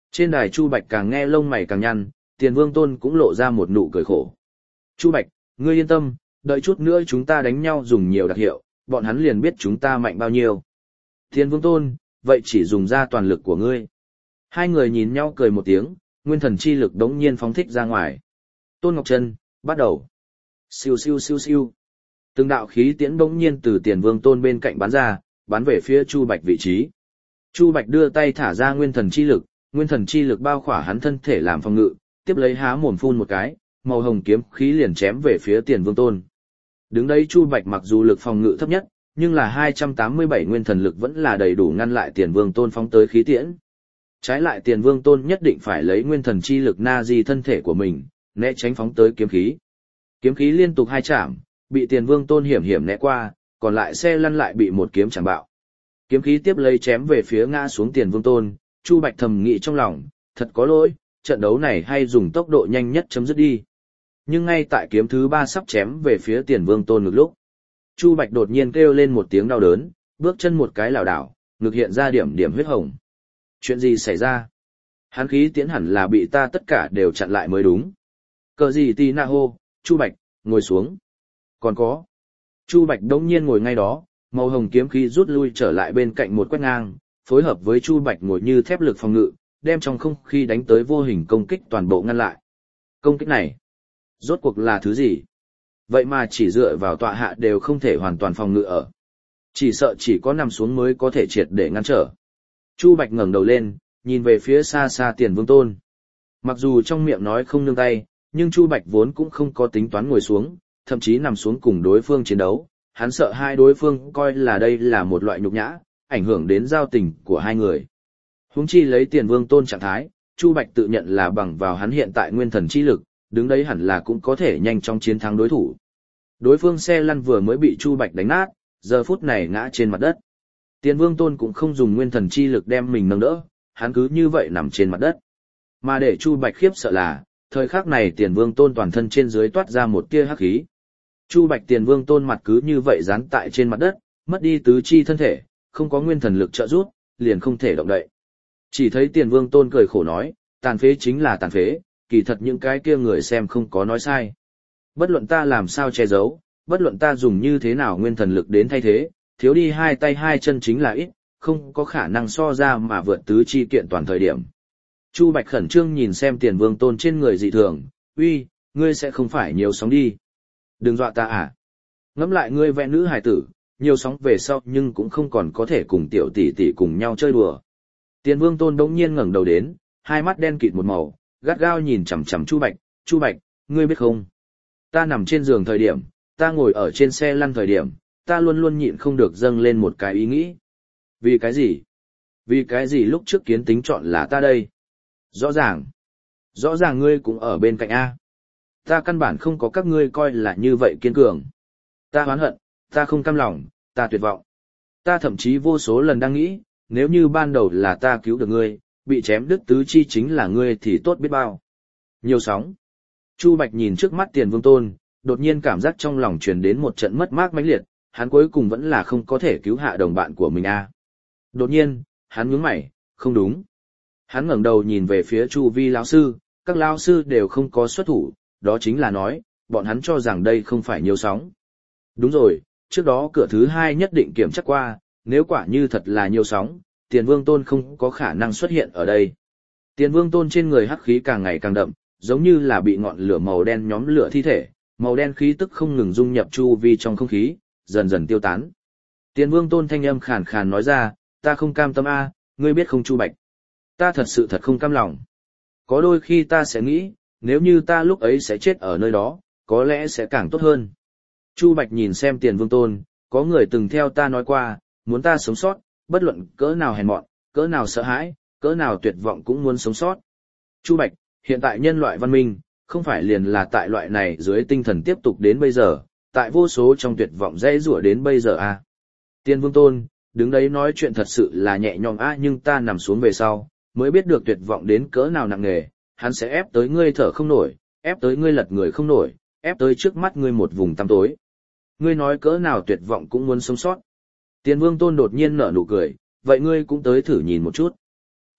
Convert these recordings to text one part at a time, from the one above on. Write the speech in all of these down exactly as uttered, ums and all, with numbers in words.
Trên đài Chu Bạch càng nghe lông mày càng nhăn, Tiền Vương Tôn cũng lộ ra một nụ cười khổ. Chu Bạch, ngươi yên tâm, đợi chút nữa chúng ta đánh nhau dùng nhiều đặc hiệu, bọn hắn liền biết chúng ta mạnh bao nhiêu. Tiền Vương Tôn, vậy chỉ dùng ra toàn lực của ngươi. Hai người nhìn nhau cười một tiếng, nguyên thần chi lực đống nhiên phóng thích ra ngoài. Tôn Ngọc Trân, bắt đầu. Siêu siêu siêu siêu. Từng đạo khí tiễn đống nhiên từ Tiền Vương Tôn bên cạnh bắn ra, bắn về phía Chu Bạch vị trí. Chu Bạch đưa tay thả ra nguyên thần chi lực, nguyên thần chi lực bao khỏa hắn thân thể làm phòng ngự, tiếp lấy há mồm phun một cái, màu hồng kiếm khí liền chém về phía Tiền Vương Tôn. Đứng đấy Chu Bạch mặc dù lực phòng ngự thấp nhất, nhưng là hai trăm tám mươi bảy nguyên thần lực vẫn là đầy đủ ngăn lại Tiền Vương Tôn phóng tới khí tiễn. Trái lại Tiền Vương Tôn nhất định phải lấy nguyên thần chi lực na di thân thể của mình, né tránh phóng tới kiếm khí. Kiếm khí liên tục hai chạm, bị Tiền Vương Tôn hiểm hiểm né qua, còn lại xe lăn lại bị một kiếm chạm bạo. Kiếm khí tiếp lấy chém về phía ngã xuống Tiền Vương Tôn, Chu Bạch thầm nghĩ trong lòng, thật có lỗi, trận đấu này hay dùng tốc độ nhanh nhất chấm dứt đi. Nhưng ngay tại kiếm thứ ba sắp chém về phía Tiền Vương Tôn ngực lúc, Chu Bạch đột nhiên kêu lên một tiếng đau đớn, bước chân một cái lảo đảo, ngực hiện ra điểm điểm huyết hồng. Chuyện gì xảy ra? Hắn khí tiến hẳn là bị ta tất cả đều chặn lại mới đúng. Cờ gì tì na hô, Chu Bạch, ngồi xuống. Còn có. Chu Bạch đống nhiên ngồi ngay đó, màu hồng kiếm khí rút lui trở lại bên cạnh một quét ngang, phối hợp với Chu Bạch ngồi như thép lực phòng ngự, đem trong không khí đánh tới vô hình công kích toàn bộ ngăn lại. Công kích này, rốt cuộc là thứ gì? Vậy mà chỉ dựa vào tọa hạ đều không thể hoàn toàn phòng ngự ở. Chỉ sợ chỉ có nằm xuống mới có thể triệt để ngăn trở. Chu Bạch ngẩng đầu lên, nhìn về phía xa xa Tiền Vương Tôn. Mặc dù trong miệng nói không nương tay, nhưng Chu Bạch vốn cũng không có tính toán ngồi xuống, thậm chí nằm xuống cùng đối phương chiến đấu. Hắn sợ hai đối phương coi là đây là một loại nhục nhã, ảnh hưởng đến giao tình của hai người. Huống chi lấy Tiền Vương Tôn trạng thái, Chu Bạch tự nhận là bằng vào hắn hiện tại nguyên thần chi lực, đứng đấy hẳn là cũng có thể nhanh chóng chiến thắng đối thủ. Đối phương xe lăn vừa mới bị Chu Bạch đánh nát, giờ phút này ngã trên mặt đất. Tiền Vương Tôn cũng không dùng nguyên thần chi lực đem mình nâng đỡ, hắn cứ như vậy nằm trên mặt đất. Mà để Chu Bạch khiếp sợ là, thời khắc này Tiền Vương Tôn toàn thân trên dưới toát ra một tia hắc khí. Chu Bạch Tiền Vương Tôn mặt cứ như vậy dán tại trên mặt đất, mất đi tứ chi thân thể, không có nguyên thần lực trợ giúp, liền không thể động đậy. Chỉ thấy Tiền Vương Tôn cười khổ nói, tàn phế chính là tàn phế, kỳ thật những cái kia người xem không có nói sai. Bất luận ta làm sao che giấu, bất luận ta dùng như thế nào nguyên thần lực đến thay thế, thiếu đi hai tay hai chân chính là ít, không có khả năng so ra mà vượt tứ chi kiện toàn thời điểm. Chu Bạch khẩn trương nhìn xem Tiền Vương Tôn trên người dị thường, uy, ngươi sẽ không phải nhiều sóng đi. Đừng dọa ta à. Ngẫm lại ngươi vẽ nữ hài tử, nhiều sóng về sau nhưng cũng không còn có thể cùng tiểu tỷ tỷ cùng nhau chơi đùa. Tiền Vương Tôn đống nhiên ngẩng đầu đến, hai mắt đen kịt một màu, gắt gao nhìn chằm chằm Chu Bạch, Chu Bạch, ngươi biết không? Ta nằm trên giường thời điểm, ta ngồi ở trên xe lăn thời điểm, ta luôn luôn nhịn không được dâng lên một cái ý nghĩ. Vì cái gì? Vì cái gì lúc trước kiến tính chọn là ta đây? Rõ ràng. Rõ ràng ngươi cũng ở bên cạnh A. Ta căn bản không có các ngươi coi là như vậy kiên cường. Ta oán hận, ta không cam lòng, ta tuyệt vọng. Ta thậm chí vô số lần đang nghĩ, nếu như ban đầu là ta cứu được ngươi, bị chém đứt tứ chi chính là ngươi thì tốt biết bao. Nhiều sóng. Chu Bạch nhìn trước mắt Tiền Vương Tôn, đột nhiên cảm giác trong lòng truyền đến một trận mất mát mãnh liệt, hắn cuối cùng vẫn là không có thể cứu hạ đồng bạn của mình a. Đột nhiên, hắn nhướng mày, không đúng. Hắn ngẩng đầu nhìn về phía Chu Vi lão sư, các lão sư đều không có xuất thủ, đó chính là nói, bọn hắn cho rằng đây không phải nhiều sóng. Đúng rồi, trước đó cửa thứ hai nhất định kiểm tra qua, nếu quả như thật là nhiều sóng, Tiền Vương Tôn không có khả năng xuất hiện ở đây. Tiền Vương Tôn trên người hắc khí càng ngày càng đậm, giống như là bị ngọn lửa màu đen nhóm lửa thi thể, màu đen khí tức không ngừng dung nhập chu vi trong không khí, dần dần tiêu tán. Tiền Vương Tôn thanh âm khàn khàn nói ra, ta không cam tâm a, ngươi biết không Chu Bạch. Ta thật sự thật không cam lòng. Có đôi khi ta sẽ nghĩ, nếu như ta lúc ấy sẽ chết ở nơi đó, có lẽ sẽ càng tốt hơn. Chu Bạch nhìn xem Tiền Vương Tôn, có người từng theo ta nói qua, muốn ta sống sót, bất luận cỡ nào hèn mọn, cỡ nào sợ hãi, cỡ nào tuyệt vọng cũng muốn sống sót. Chu Bạch, hiện tại nhân loại văn minh, không phải liền là tại loại này dưới tinh thần tiếp tục đến bây giờ, tại vô số trong tuyệt vọng dễ rủa đến bây giờ à. Tiền Vương Tôn, đứng đấy nói chuyện thật sự là nhẹ nhõm a, nhưng ta nằm xuống về sau, mới biết được tuyệt vọng đến cỡ nào nặng nề, hắn sẽ ép tới ngươi thở không nổi, ép tới ngươi lật người không nổi, ép tới trước mắt ngươi một vùng tăm tối. Ngươi nói cỡ nào tuyệt vọng cũng muốn sống sót. Tiền Vương Tôn đột nhiên nở nụ cười, vậy ngươi cũng tới thử nhìn một chút.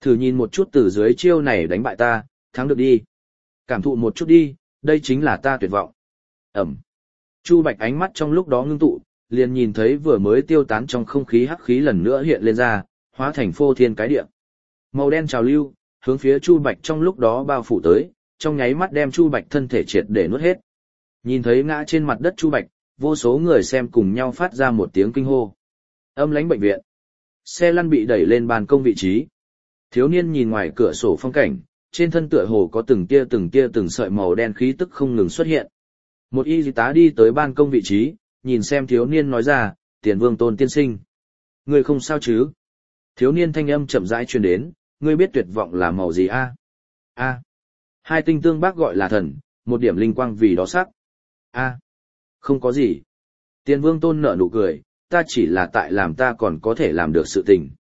Thử nhìn một chút từ dưới chiêu này đánh bại ta, thắng được đi. Cảm thụ một chút đi, đây chính là ta tuyệt vọng. Ẩm. Chu Bạch ánh mắt trong lúc đó ngưng tụ, liền nhìn thấy vừa mới tiêu tán trong không khí hắc khí lần nữa hiện lên ra, hóa thành phô thiên cái địa. Màu đen trào lưu, hướng phía Chu Bạch trong lúc đó bao phủ tới, trong nháy mắt đem Chu Bạch thân thể triệt để nuốt hết. Nhìn thấy ngã trên mặt đất Chu Bạch, vô số người xem cùng nhau phát ra một tiếng kinh hô. Âm lãnh bệnh viện. Xe lăn bị đẩy lên ban công vị trí. Thiếu niên nhìn ngoài cửa sổ phong cảnh, trên thân tựa hồ có từng tia từng tia từng sợi màu đen khí tức không ngừng xuất hiện. Một y tá đi tới ban công vị trí, nhìn xem thiếu niên nói ra, Tiền Vương Tôn tiên sinh. Ngươi không sao chứ? Thiếu niên thanh âm chậm rãi truyền đến, ngươi biết tuyệt vọng là màu gì a? A. Hai tinh tương bác gọi là thần, một điểm linh quang vì đó sắc. A. Không có gì. Tiền Vương Tôn nở nụ cười, ta chỉ là tại làm ta còn có thể làm được sự tình.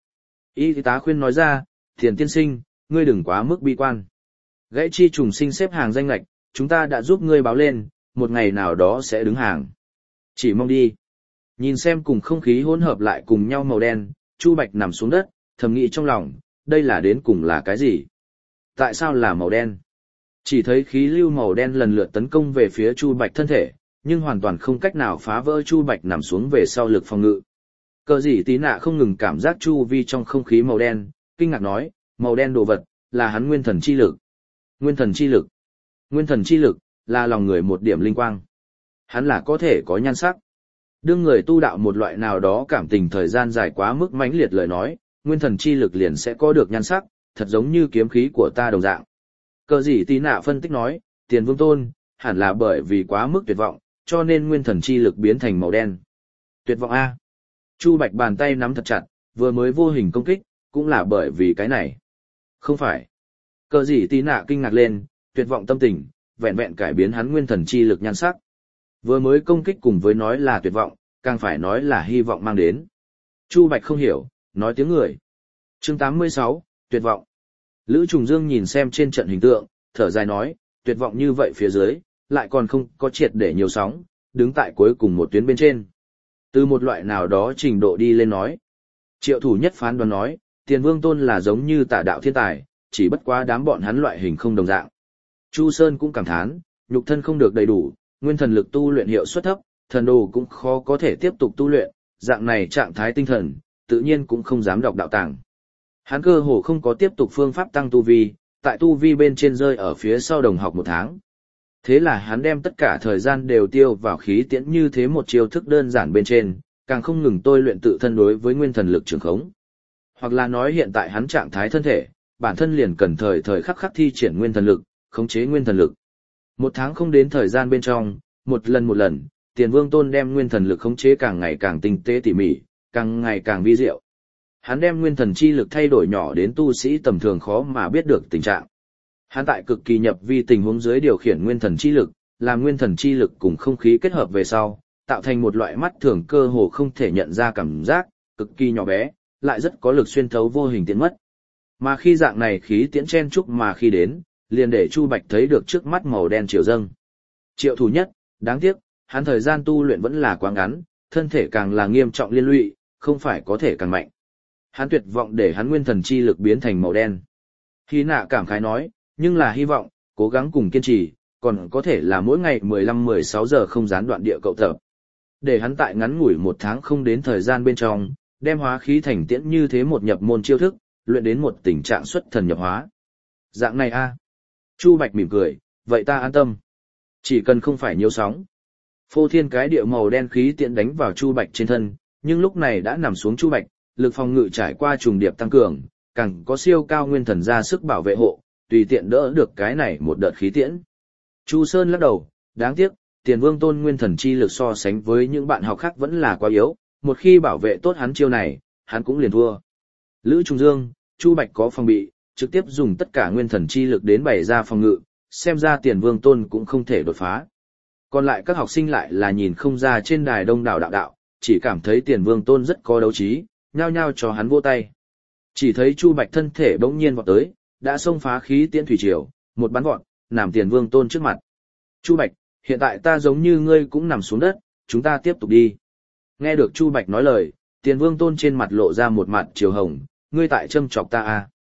Y tá khuyên nói ra, Tiền tiên sinh, ngươi đừng quá mức bi quan. Gãy chi trùng sinh xếp hàng danh lạch, chúng ta đã giúp ngươi báo lên, một ngày nào đó sẽ đứng hàng. Chỉ mong đi. Nhìn xem cùng không khí hỗn hợp lại cùng nhau màu đen, Chu Bạch nằm xuống đất, thầm nghĩ trong lòng, đây là đến cùng là cái gì? Tại sao là màu đen? Chỉ thấy khí lưu màu đen lần lượt tấn công về phía Chu Bạch thân thể, nhưng hoàn toàn không cách nào phá vỡ Chu Bạch nằm xuống về sau lực phòng ngự. Cờ gì tí nạ không ngừng cảm giác chu vi trong không khí màu đen, kinh ngạc nói, màu đen đồ vật, là hắn nguyên thần chi lực. Nguyên thần chi lực. Nguyên thần chi lực, là lòng người một điểm linh quang. Hắn là có thể có nhan sắc. Đương người tu đạo một loại nào đó cảm tình thời gian dài quá mức mãnh liệt lời nói, nguyên thần chi lực liền sẽ có được nhan sắc, thật giống như kiếm khí của ta đồng dạng. Cờ gì tí nạ phân tích nói, Tiền Vương Tôn, hẳn là bởi vì quá mức tuyệt vọng, cho nên nguyên thần chi lực biến thành màu đen. Tuyệt vọng A. Chu Bạch bàn tay nắm thật chặt, vừa mới vô hình công kích, cũng là bởi vì cái này. Không phải. Cờ gì tí nạ kinh ngạc lên, tuyệt vọng tâm tình, vẹn vẹn cải biến hắn nguyên thần chi lực nhan sắc. Vừa mới công kích cùng với nói là tuyệt vọng, càng phải nói là hy vọng mang đến. Chu Bạch không hiểu, nói tiếng người. Chương tám mươi sáu, tuyệt vọng. Lữ Trùng Dương nhìn xem trên trận hình tượng, thở dài nói, tuyệt vọng như vậy phía dưới, lại còn không có triệt để nhiều sóng, đứng tại cuối cùng một tuyến bên trên. Từ một loại nào đó trình độ đi lên nói. Triệu thủ nhất phán đoán nói, Tiền Vương Tôn là giống như tả đạo thiên tài, chỉ bất quá đám bọn hắn loại hình không đồng dạng. Chu Sơn cũng cảm thán, nhục thân không được đầy đủ, nguyên thần lực tu luyện hiệu suất thấp, thần đồ cũng khó có thể tiếp tục tu luyện, dạng này trạng thái tinh thần, tự nhiên cũng không dám đọc đạo tàng. Hắn cơ hồ không có tiếp tục phương pháp tăng tu vi, tại tu vi bên trên rơi ở phía sau đồng học một tháng. Thế là hắn đem tất cả thời gian đều tiêu vào khí tiễn như thế một chiêu thức đơn giản bên trên, càng không ngừng tôi luyện tự thân đối với nguyên thần lực trường khống. Hoặc là nói hiện tại hắn trạng thái thân thể, bản thân liền cần thời thời khắc khắc thi triển nguyên thần lực, khống chế nguyên thần lực. Một tháng không đến thời gian bên trong, một lần một lần, Tiền Vương Tôn đem nguyên thần lực khống chế càng ngày càng tinh tế tỉ mỉ, càng ngày càng vi diệu. Hắn đem nguyên thần chi lực thay đổi nhỏ đến tu sĩ tầm thường khó mà biết được tình trạng. Hắn tại cực kỳ nhập vi tình huống dưới điều khiển nguyên thần chi lực, làm nguyên thần chi lực cùng không khí kết hợp về sau, tạo thành một loại mắt thường cơ hồ không thể nhận ra cảm giác, cực kỳ nhỏ bé, lại rất có lực xuyên thấu vô hình tiến mất. Mà khi dạng này khí tiễn chen chúc mà khi đến, liền để Chu Bạch thấy được trước mắt màu đen chiều dâng. Triệu thủ nhất, đáng tiếc, hắn thời gian tu luyện vẫn là quá ngắn, thân thể càng là nghiêm trọng liên lụy, không phải có thể càng mạnh. Hắn tuyệt vọng để hắn nguyên thần chi lực biến thành màu đen. Hy nạ cảm khái nói, nhưng là hy vọng, cố gắng cùng kiên trì, còn có thể là mỗi ngày mười lăm mười sáu giờ không gián đoạn địa cậu tập. Để hắn tại ngắn ngủi một tháng không đến thời gian bên trong, đem hóa khí thành tiễn như thế một nhập môn chiêu thức, luyện đến một tình trạng xuất thần nhập hóa. Dạng này a. Chu Bạch mỉm cười, vậy ta an tâm. Chỉ cần không phải nhiều sóng. Phô thiên cái địa màu đen khí tiễn đánh vào Chu Bạch trên thân, nhưng lúc này đã nằm xuống Chu Bạch, lực phòng ngự trải qua trùng điệp tăng cường, càng có siêu cao nguyên thần ra sức bảo vệ hộ, tùy tiện đỡ được cái này một đợt khí tiễn. Chu Sơn lắc đầu, đáng tiếc, Tiền Vương Tôn nguyên thần chi lực so sánh với những bạn học khác vẫn là quá yếu, một khi bảo vệ tốt hắn chiêu này, hắn cũng liền thua. Lữ Trung Dương, Chu Bạch có phòng bị, trực tiếp dùng tất cả nguyên thần chi lực đến bày ra phòng ngự, xem ra Tiền Vương Tôn cũng không thể đột phá. Còn lại các học sinh lại là nhìn không ra trên đài đông đảo đạo đạo, chỉ cảm thấy Tiền Vương Tôn rất có đấu trí, nhao nhao cho hắn vỗ tay. Chỉ thấy Chu Bạch thân thể bỗng nhiên vọt tới, đã xông phá khí tiễn thủy triều, một bắn vọt, nằm Tiền Vương Tôn trước mặt. Chu Bạch, hiện tại ta giống như ngươi cũng nằm xuống đất, chúng ta tiếp tục đi. Nghe được Chu Bạch nói lời, Tiền Vương Tôn trên mặt lộ ra một mặt chiều hồng, ngươi tại châm chọc ta à.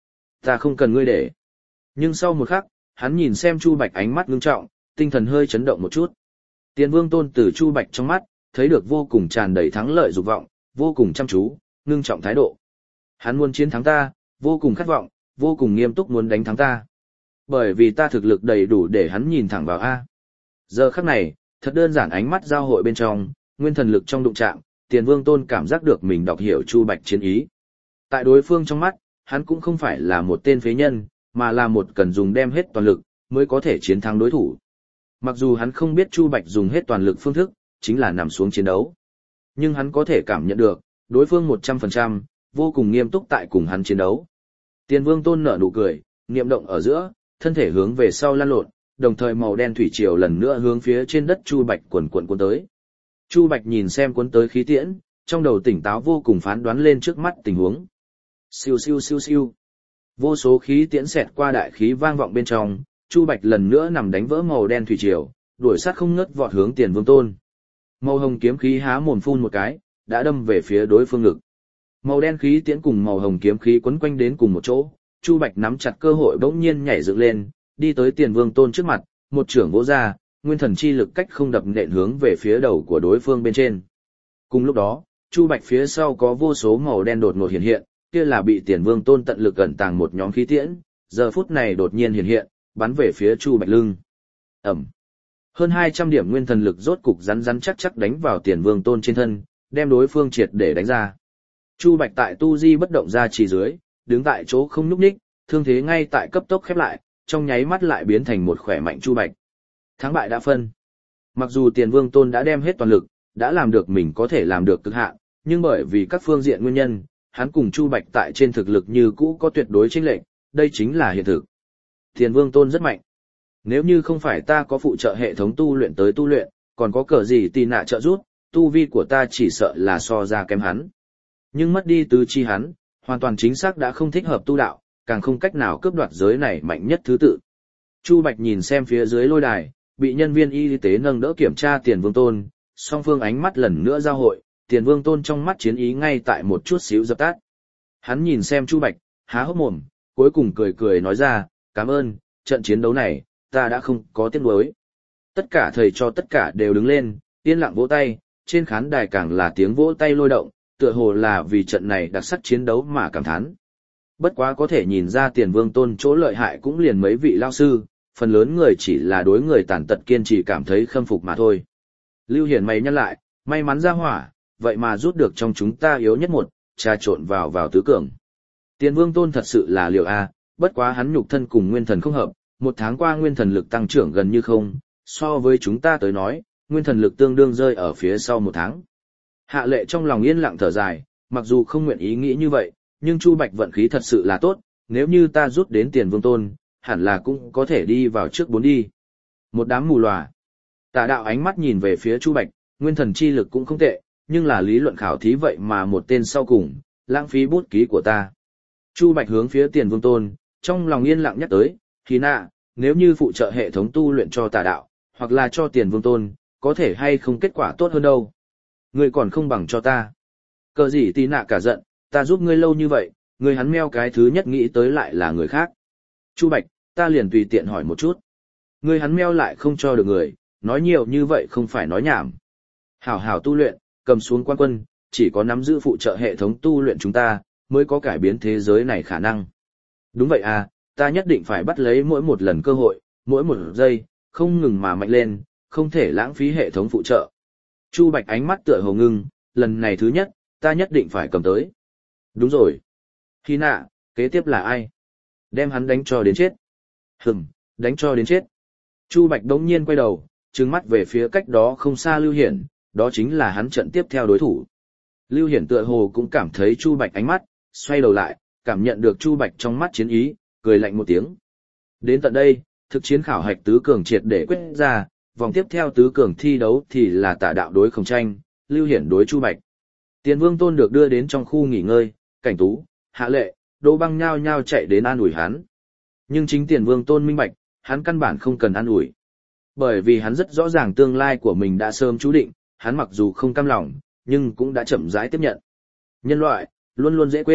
Ta không cần ngươi để. Nhưng sau một khắc, hắn nhìn xem Chu Bạch ánh mắt ngưng trọng, tinh thần hơi chấn động một chút. Tiền Vương Tôn từ Chu Bạch trong mắt, thấy được vô cùng tràn đầy thắng lợi dục vọng, vô cùng chăm chú, ngưng trọng thái độ. Hắn muốn chiến thắng ta, vô cùng khát vọng, vô cùng nghiêm túc muốn đánh thắng ta. Bởi vì ta thực lực đầy đủ để hắn nhìn thẳng vào A. Giờ khắc này, thật đơn giản ánh mắt giao hội bên trong, nguyên thần lực trong đụng chạm, Tiền Vương Tôn cảm giác được mình đọc hiểu Chu Bạch chiến ý. Tại đối phương trong mắt, hắn cũng không phải là một tên phế nhân, mà là một cần dùng đem hết toàn lực, mới có thể chiến thắng đối thủ. Mặc dù hắn không biết Chu Bạch dùng hết toàn lực phương thức, chính là nằm xuống chiến đấu. Nhưng hắn có thể cảm nhận được, đối phương một trăm phần trăm, vô cùng nghiêm túc tại cùng hắn chiến đấu. Tiền Vương Tôn nở nụ cười, niệm động ở giữa, thân thể hướng về sau lăn lộn, đồng thời màu đen thủy triều lần nữa hướng phía trên đất Chu Bạch quần quần cuốn tới. Chu Bạch nhìn xem cuốn tới khí tiễn, trong đầu tỉnh táo vô cùng phán đoán lên trước mắt tình huống. Siêu siêu siêu siêu. Vô số khí tiễn xẹt qua đại khí vang vọng bên trong, Chu Bạch lần nữa nằm đánh vỡ màu đen thủy triều, đuổi sát không ngớt vọt hướng Tiền Vương Tôn. Màu hồng kiếm khí há mồm phun một cái, đã đâm về phía đối phương ngực. Màu đen khí tiễn cùng màu hồng kiếm khí quấn quanh đến cùng một chỗ, Chu Bạch nắm chặt cơ hội bỗng nhiên nhảy dựng lên, đi tới Tiền Vương Tôn trước mặt, một chưởng vỗ ra, nguyên thần chi lực cách không đập nện hướng về phía đầu của đối phương bên trên. Cùng lúc đó, Chu Bạch phía sau có vô số màu đen đột ngột hiện hiện, kia là bị Tiền Vương Tôn tận lực ẩn tàng một nhóm khí tiễn, giờ phút này đột nhiên hiện hiện, bắn về phía Chu Bạch lưng. Ầm. Hơn hai trăm điểm nguyên thần lực rốt cục rắn rắn chắc chắc đánh vào Tiền Vương Tôn trên thân, đem đối phương triệt để đánh ra. Chu Bạch tại tu di bất động ra chỉ dưới, đứng tại chỗ không nhúc nhích, thương thế ngay tại cấp tốc khép lại, trong nháy mắt lại biến thành một khỏe mạnh Chu Bạch. Thắng bại đã phân. Mặc dù Tiền Vương Tôn đã đem hết toàn lực, đã làm được mình có thể làm được cực hạn, nhưng bởi vì các phương diện nguyên nhân, hắn cùng Chu Bạch tại trên thực lực như cũ có tuyệt đối chênh lệch, đây chính là hiện thực. Tiền Vương Tôn rất mạnh. Nếu như không phải ta có phụ trợ hệ thống tu luyện tới tu luyện, còn có cờ gì tì nạ trợ giúp, tu vi của ta chỉ sợ là so ra kém hắn. Nhưng mất đi tứ chi hắn, hoàn toàn chính xác đã không thích hợp tu đạo, càng không cách nào cướp đoạt giới này mạnh nhất thứ tự. Chu Bạch nhìn xem phía dưới lôi đài, bị nhân viên y tế nâng đỡ kiểm tra Tiền Vương Tôn, song phương ánh mắt lần nữa giao hội, Tiền Vương Tôn trong mắt chiến ý ngay tại một chút xíu dập tắt. Hắn nhìn xem Chu Bạch, há hốc mồm, cuối cùng cười cười nói ra, cảm ơn, trận chiến đấu này, ta đã không có tiếc nuối. Tất cả thầy cho tất cả đều đứng lên, yên lặng vỗ tay, trên khán đài càng là tiếng vỗ tay lôi động, tựa hồ là vì trận này đặc sắc chiến đấu mà cảm thán. Bất quá có thể nhìn ra Tiền Vương Tôn chỗ lợi hại cũng liền mấy vị lao sư, phần lớn người chỉ là đối người tàn tật kiên trì cảm thấy khâm phục mà thôi. Lưu Hiển mày nhắc lại, may mắn ra hỏa, vậy mà rút được trong chúng ta yếu nhất một, trà trộn vào vào tứ cường. Tiền Vương Tôn thật sự là liều A, bất quá hắn nhục thân cùng nguyên thần không hợp, một tháng qua nguyên thần lực tăng trưởng gần như không, so với chúng ta tới nói, nguyên thần lực tương đương rơi ở phía sau một tháng. Hạ Lệ trong lòng yên lặng thở dài, mặc dù không nguyện ý nghĩ như vậy, nhưng Chu Bạch vận khí thật sự là tốt, nếu như ta rút đến Tiền Vương Tôn, hẳn là cũng có thể đi vào trước bốn đi. Một đám mù lòa. Tà đạo ánh mắt nhìn về phía Chu Bạch, nguyên thần chi lực cũng không tệ, nhưng là lý luận khảo thí vậy mà một tên sau cùng, lãng phí bút ký của ta. Chu Bạch hướng phía Tiền Vương Tôn, trong lòng yên lặng nhắc tới, Khí nạ, nếu như phụ trợ hệ thống tu luyện cho tà đạo, hoặc là cho Tiền Vương Tôn, có thể hay không kết quả tốt hơn đâu. Ngươi còn không bằng cho ta. Cờ gì tí nạ cả giận, ta giúp ngươi lâu như vậy, ngươi hắn meo cái thứ nhất nghĩ tới lại là người khác. Chu Bạch, ta liền tùy tiện hỏi một chút. Ngươi hắn meo lại không cho được người, nói nhiều như vậy không phải nói nhảm. Hảo hảo tu luyện, cầm xuống quan quân, chỉ có nắm giữ phụ trợ hệ thống tu luyện chúng ta, mới có cải biến thế giới này khả năng. Đúng vậy à, ta nhất định phải bắt lấy mỗi một lần cơ hội, mỗi một giây, không ngừng mà mạnh lên, không thể lãng phí hệ thống phụ trợ. Chu Bạch ánh mắt tựa hồ ngưng, lần này thứ nhất, ta nhất định phải cầm tới. Đúng rồi. Khi nạ, kế tiếp là ai? Đem hắn đánh cho đến chết. Hừm, đánh cho đến chết. Chu Bạch đống nhiên quay đầu, trừng mắt về phía cách đó không xa Lưu Hiển, đó chính là hắn trận tiếp theo đối thủ. Lưu Hiển tựa hồ cũng cảm thấy Chu Bạch ánh mắt, xoay đầu lại, cảm nhận được Chu Bạch trong mắt chiến ý, cười lạnh một tiếng. Đến tận đây, thực chiến khảo hạch tứ cường triệt để quyết ra, vòng tiếp theo tứ cường thi đấu thì là Tà đạo đối Khổng Tranh, Lưu Hiển đối Chu Bạch. Tiền Vương Tôn được đưa đến trong khu nghỉ ngơi, Cảnh Tú, Hạ Lệ, Đỗ Băng nhao nhao chạy đến an ủi hắn. Nhưng chính Tiền Vương Tôn minh bạch, hắn căn bản không cần an ủi. Bởi vì hắn rất rõ ràng tương lai của mình đã sớm chú định, hắn mặc dù không cam lòng, nhưng cũng đã chậm rãi tiếp nhận. Nhân loại, luôn luôn dễ quên,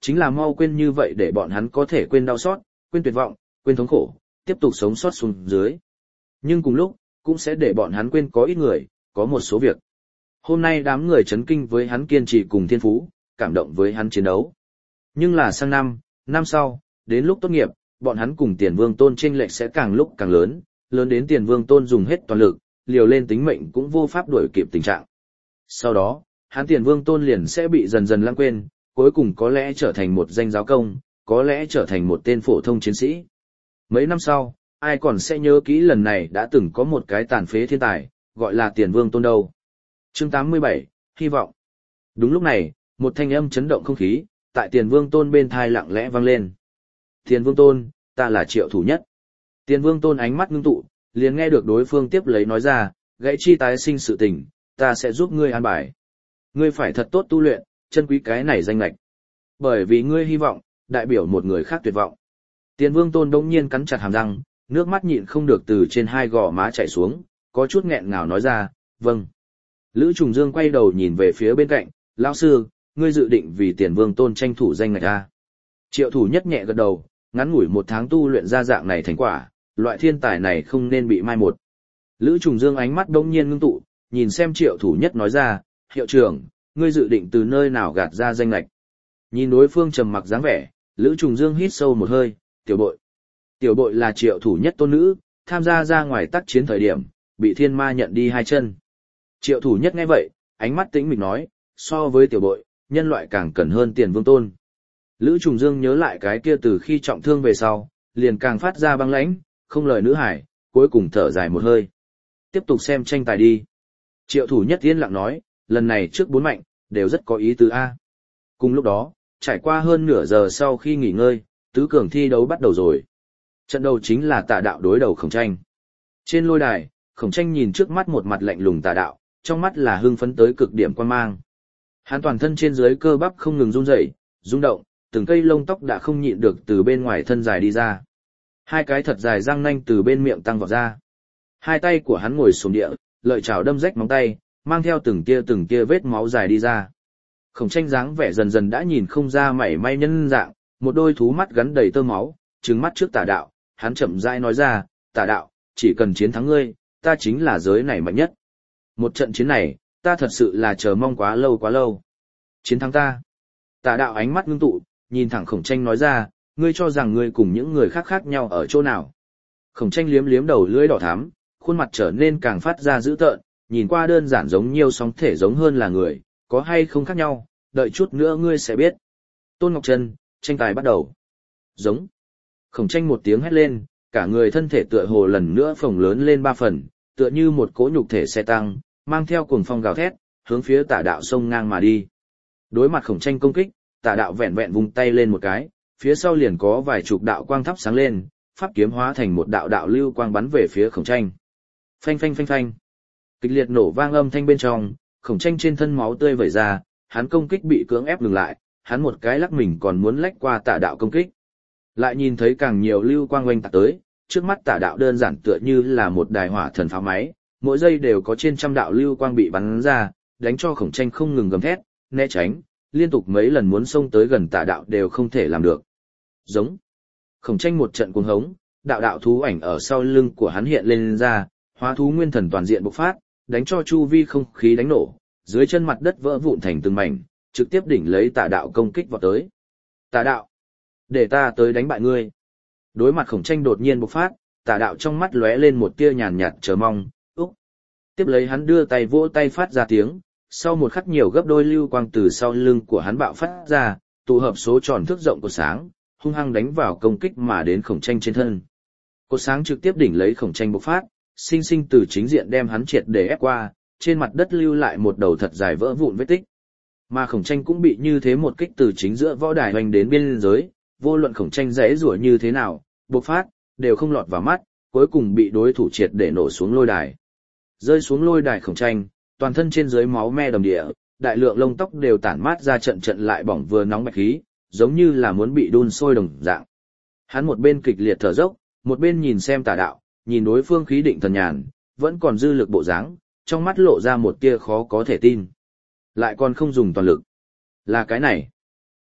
chính là mau quên như vậy để bọn hắn có thể quên đau xót, quên tuyệt vọng, quên thống khổ, tiếp tục sống sót xuống dưới. Nhưng cùng lúc, cũng sẽ để bọn hắn quên có ít người, có một số việc. Hôm nay đám người chấn kinh với hắn kiên trì cùng thiên phú, cảm động với hắn chiến đấu. Nhưng là sang năm, năm sau, đến lúc tốt nghiệp, bọn hắn cùng Tiền Vương Tôn chênh lệch sẽ càng lúc càng lớn, lớn đến Tiền Vương Tôn dùng hết toàn lực, liều lên tính mệnh cũng vô pháp đuổi kịp tình trạng. Sau đó, hắn Tiền Vương Tôn liền sẽ bị dần dần lãng quên, cuối cùng có lẽ trở thành một danh giáo công, có lẽ trở thành một tên phổ thông chiến sĩ. Mấy năm sau, ai còn sẽ nhớ kỹ lần này đã từng có một cái tàn phế thiên tài, gọi là Tiền Vương Tôn đâu. Chương tám mươi bảy, hy vọng. Đúng lúc này, một thanh âm chấn động không khí, tại Tiền Vương Tôn bên thai lặng lẽ vang lên. Tiền Vương Tôn, ta là Triệu Thủ Nhất. Tiền Vương Tôn ánh mắt ngưng tụ, liền nghe được đối phương tiếp lấy nói ra, gãy chi tái sinh sự tình, ta sẽ giúp ngươi an bài. Ngươi phải thật tốt tu luyện, chân quý cái này danh lệch. Bởi vì ngươi hy vọng, đại biểu một người khác tuyệt vọng. Tiền Vương Tôn đông nhiên cắn chặt hàm răng, nước mắt nhịn không được từ trên hai gò má chảy xuống, có chút nghẹn ngào nói ra, vâng. Lữ Trùng Dương quay đầu nhìn về phía bên cạnh, lão sư, ngươi dự định vì Tiền Vương Tôn tranh thủ danh ngạch a? Triệu Thủ Nhất nhẹ gật đầu, ngắn ngủi một tháng tu luyện ra dạng này thành quả, loại thiên tài này không nên bị mai một. Lữ Trùng Dương ánh mắt đông nhiên ngưng tụ, nhìn xem Triệu Thủ Nhất nói ra, hiệu trưởng, ngươi dự định từ nơi nào gạt ra danh lệch. Nhìn đối phương trầm mặc dáng vẻ, Lữ Trùng Dương hít sâu một hơi, tiểu bội. Tiểu bội là Triệu Thủ Nhất tôn nữ, tham gia ra ngoài tác chiến thời điểm, bị thiên ma nhận đi hai chân. Triệu Thủ Nhất nghe vậy, ánh mắt tĩnh mịch nói, so với tiểu bội, nhân loại càng cần hơn Tiền Vương Tôn. Lữ Trùng Dương nhớ lại cái kia từ khi trọng thương về sau, liền càng phát ra băng lãnh, không lời nữ hải, cuối cùng thở dài một hơi. Tiếp tục xem tranh tài đi. Triệu Thủ Nhất yên lặng nói, lần này trước bốn mạnh, đều rất có ý tứ A. Cùng lúc đó, trải qua hơn nửa giờ sau khi nghỉ ngơi, tứ cường thi đấu bắt đầu rồi. Trận đầu chính là Tà Đạo đối đầu Khổng Tranh. Trên lôi đài, Khổng Tranh nhìn trước mắt một mặt lạnh lùng Tà Đạo, trong mắt là hưng phấn tới cực điểm quan mang. Hắn toàn thân trên dưới cơ bắp không ngừng run rẩy, rung động, từng cây lông tóc đã không nhịn được từ bên ngoài thân dài đi ra. Hai cái thật dài răng nanh từ bên miệng tăng vọt ra. Hai tay của hắn ngồi xổm địa, lợi chảo đâm rách móng tay, mang theo từng tia từng tia vết máu dài đi ra. Khổng Tranh dáng vẻ dần dần đã nhìn không ra mảy may nhân dạng, một đôi thú mắt gắn đầy tơ máu, trừng mắt trước Tà Đạo, hắn chậm rãi nói ra, Tà Đạo, chỉ cần chiến thắng ngươi, ta chính là giới này mạnh nhất. Một trận chiến này, ta thật sự là chờ mong quá lâu quá lâu. Chiến thắng ta. Tà Đạo ánh mắt ngưng tụ, nhìn thẳng Khổng Tranh nói ra, ngươi cho rằng ngươi cùng những người khác khác nhau ở chỗ nào. Khổng Tranh liếm liếm đầu lưỡi đỏ thắm, khuôn mặt trở nên càng phát ra dữ tợn, nhìn qua đơn giản giống nhiều sóng thể giống hơn là người, có hay không khác nhau, đợi chút nữa ngươi sẽ biết. Tôn Ngọc Trân, tranh tài bắt đầu. Giống. Khổng Tranh một tiếng hét lên, cả người thân thể tựa hồ lần nữa phồng lớn lên ba phần, tựa như một cỗ nhục thể xe tăng, mang theo cuồng phong gào thét, hướng phía Tà Đạo xông ngang mà đi. Đối mặt Khổng Tranh công kích, Tà Đạo vẹn vẹn vung tay lên một cái, phía sau liền có vài chục đạo quang thắp sáng lên, pháp kiếm hóa thành một đạo đạo lưu quang bắn về phía Khổng Tranh. Phanh phanh phanh phanh. Kịch liệt nổ vang âm thanh bên trong, Khổng Tranh trên thân máu tươi vẩy ra, hắn công kích bị cưỡng ép ngừng lại, hắn một cái lắc mình còn muốn lách qua Tà Đạo công kích. Lại nhìn thấy càng nhiều lưu quang oanh tạc tới, trước mắt Tà Đạo đơn giản tựa như là một đài hỏa thần pháo máy, mỗi giây đều có trên trăm đạo lưu quang bị bắn ra, đánh cho Khổng Tranh không ngừng gầm thét, né tránh, liên tục mấy lần muốn xông tới gần Tà Đạo đều không thể làm được. Giống. Khổng Tranh một trận cuồng hống, đạo đạo thú ảnh ở sau lưng của hắn hiện lên ra, hóa thú nguyên thần toàn diện bộc phát, đánh cho chu vi không khí đánh nổ, dưới chân mặt đất vỡ vụn thành từng mảnh, trực tiếp đỉnh lấy Tà Đạo công kích vào tới. Tà Đạo, để ta tới đánh bại ngươi. Đối mặt Khổng Tranh đột nhiên bộc phát, Tà Đạo trong mắt lóe lên một tia nhàn nhạt chờ mong, úc. Tiếp lấy hắn đưa tay vỗ tay phát ra tiếng, sau một khắc nhiều gấp đôi lưu quang từ sau lưng của hắn bạo phát ra, tụ hợp số tròn thước rộng của sáng, hung hăng đánh vào công kích mà đến Khổng Tranh trên thân. Cột sáng trực tiếp đỉnh lấy Khổng Tranh bộc phát, sinh sinh từ chính diện đem hắn triệt để ép qua, trên mặt đất lưu lại một đầu thật dài vỡ vụn vết tích. Mà Khổng Tranh cũng bị như thế một kích từ chính giữa võ đài hoành đến biên giới, vô luận Khổng Tranh giãy giụa như thế nào, bộc phát, đều không lọt vào mắt, cuối cùng bị đối thủ triệt để nổ xuống lôi đài. Rơi xuống lôi đài Khổng Tranh, toàn thân trên dưới máu me đầm địa, đại lượng lông tóc đều tản mát ra trận trận lại bỏng vừa nóng bạch khí, giống như là muốn bị đun sôi đồng dạng. Hắn một bên kịch liệt thở dốc, một bên nhìn xem Tà Đạo, nhìn đối phương khí định thần nhàn, vẫn còn dư lực bộ dáng, trong mắt lộ ra một tia khó có thể tin. Lại còn không dùng toàn lực. Là cái này.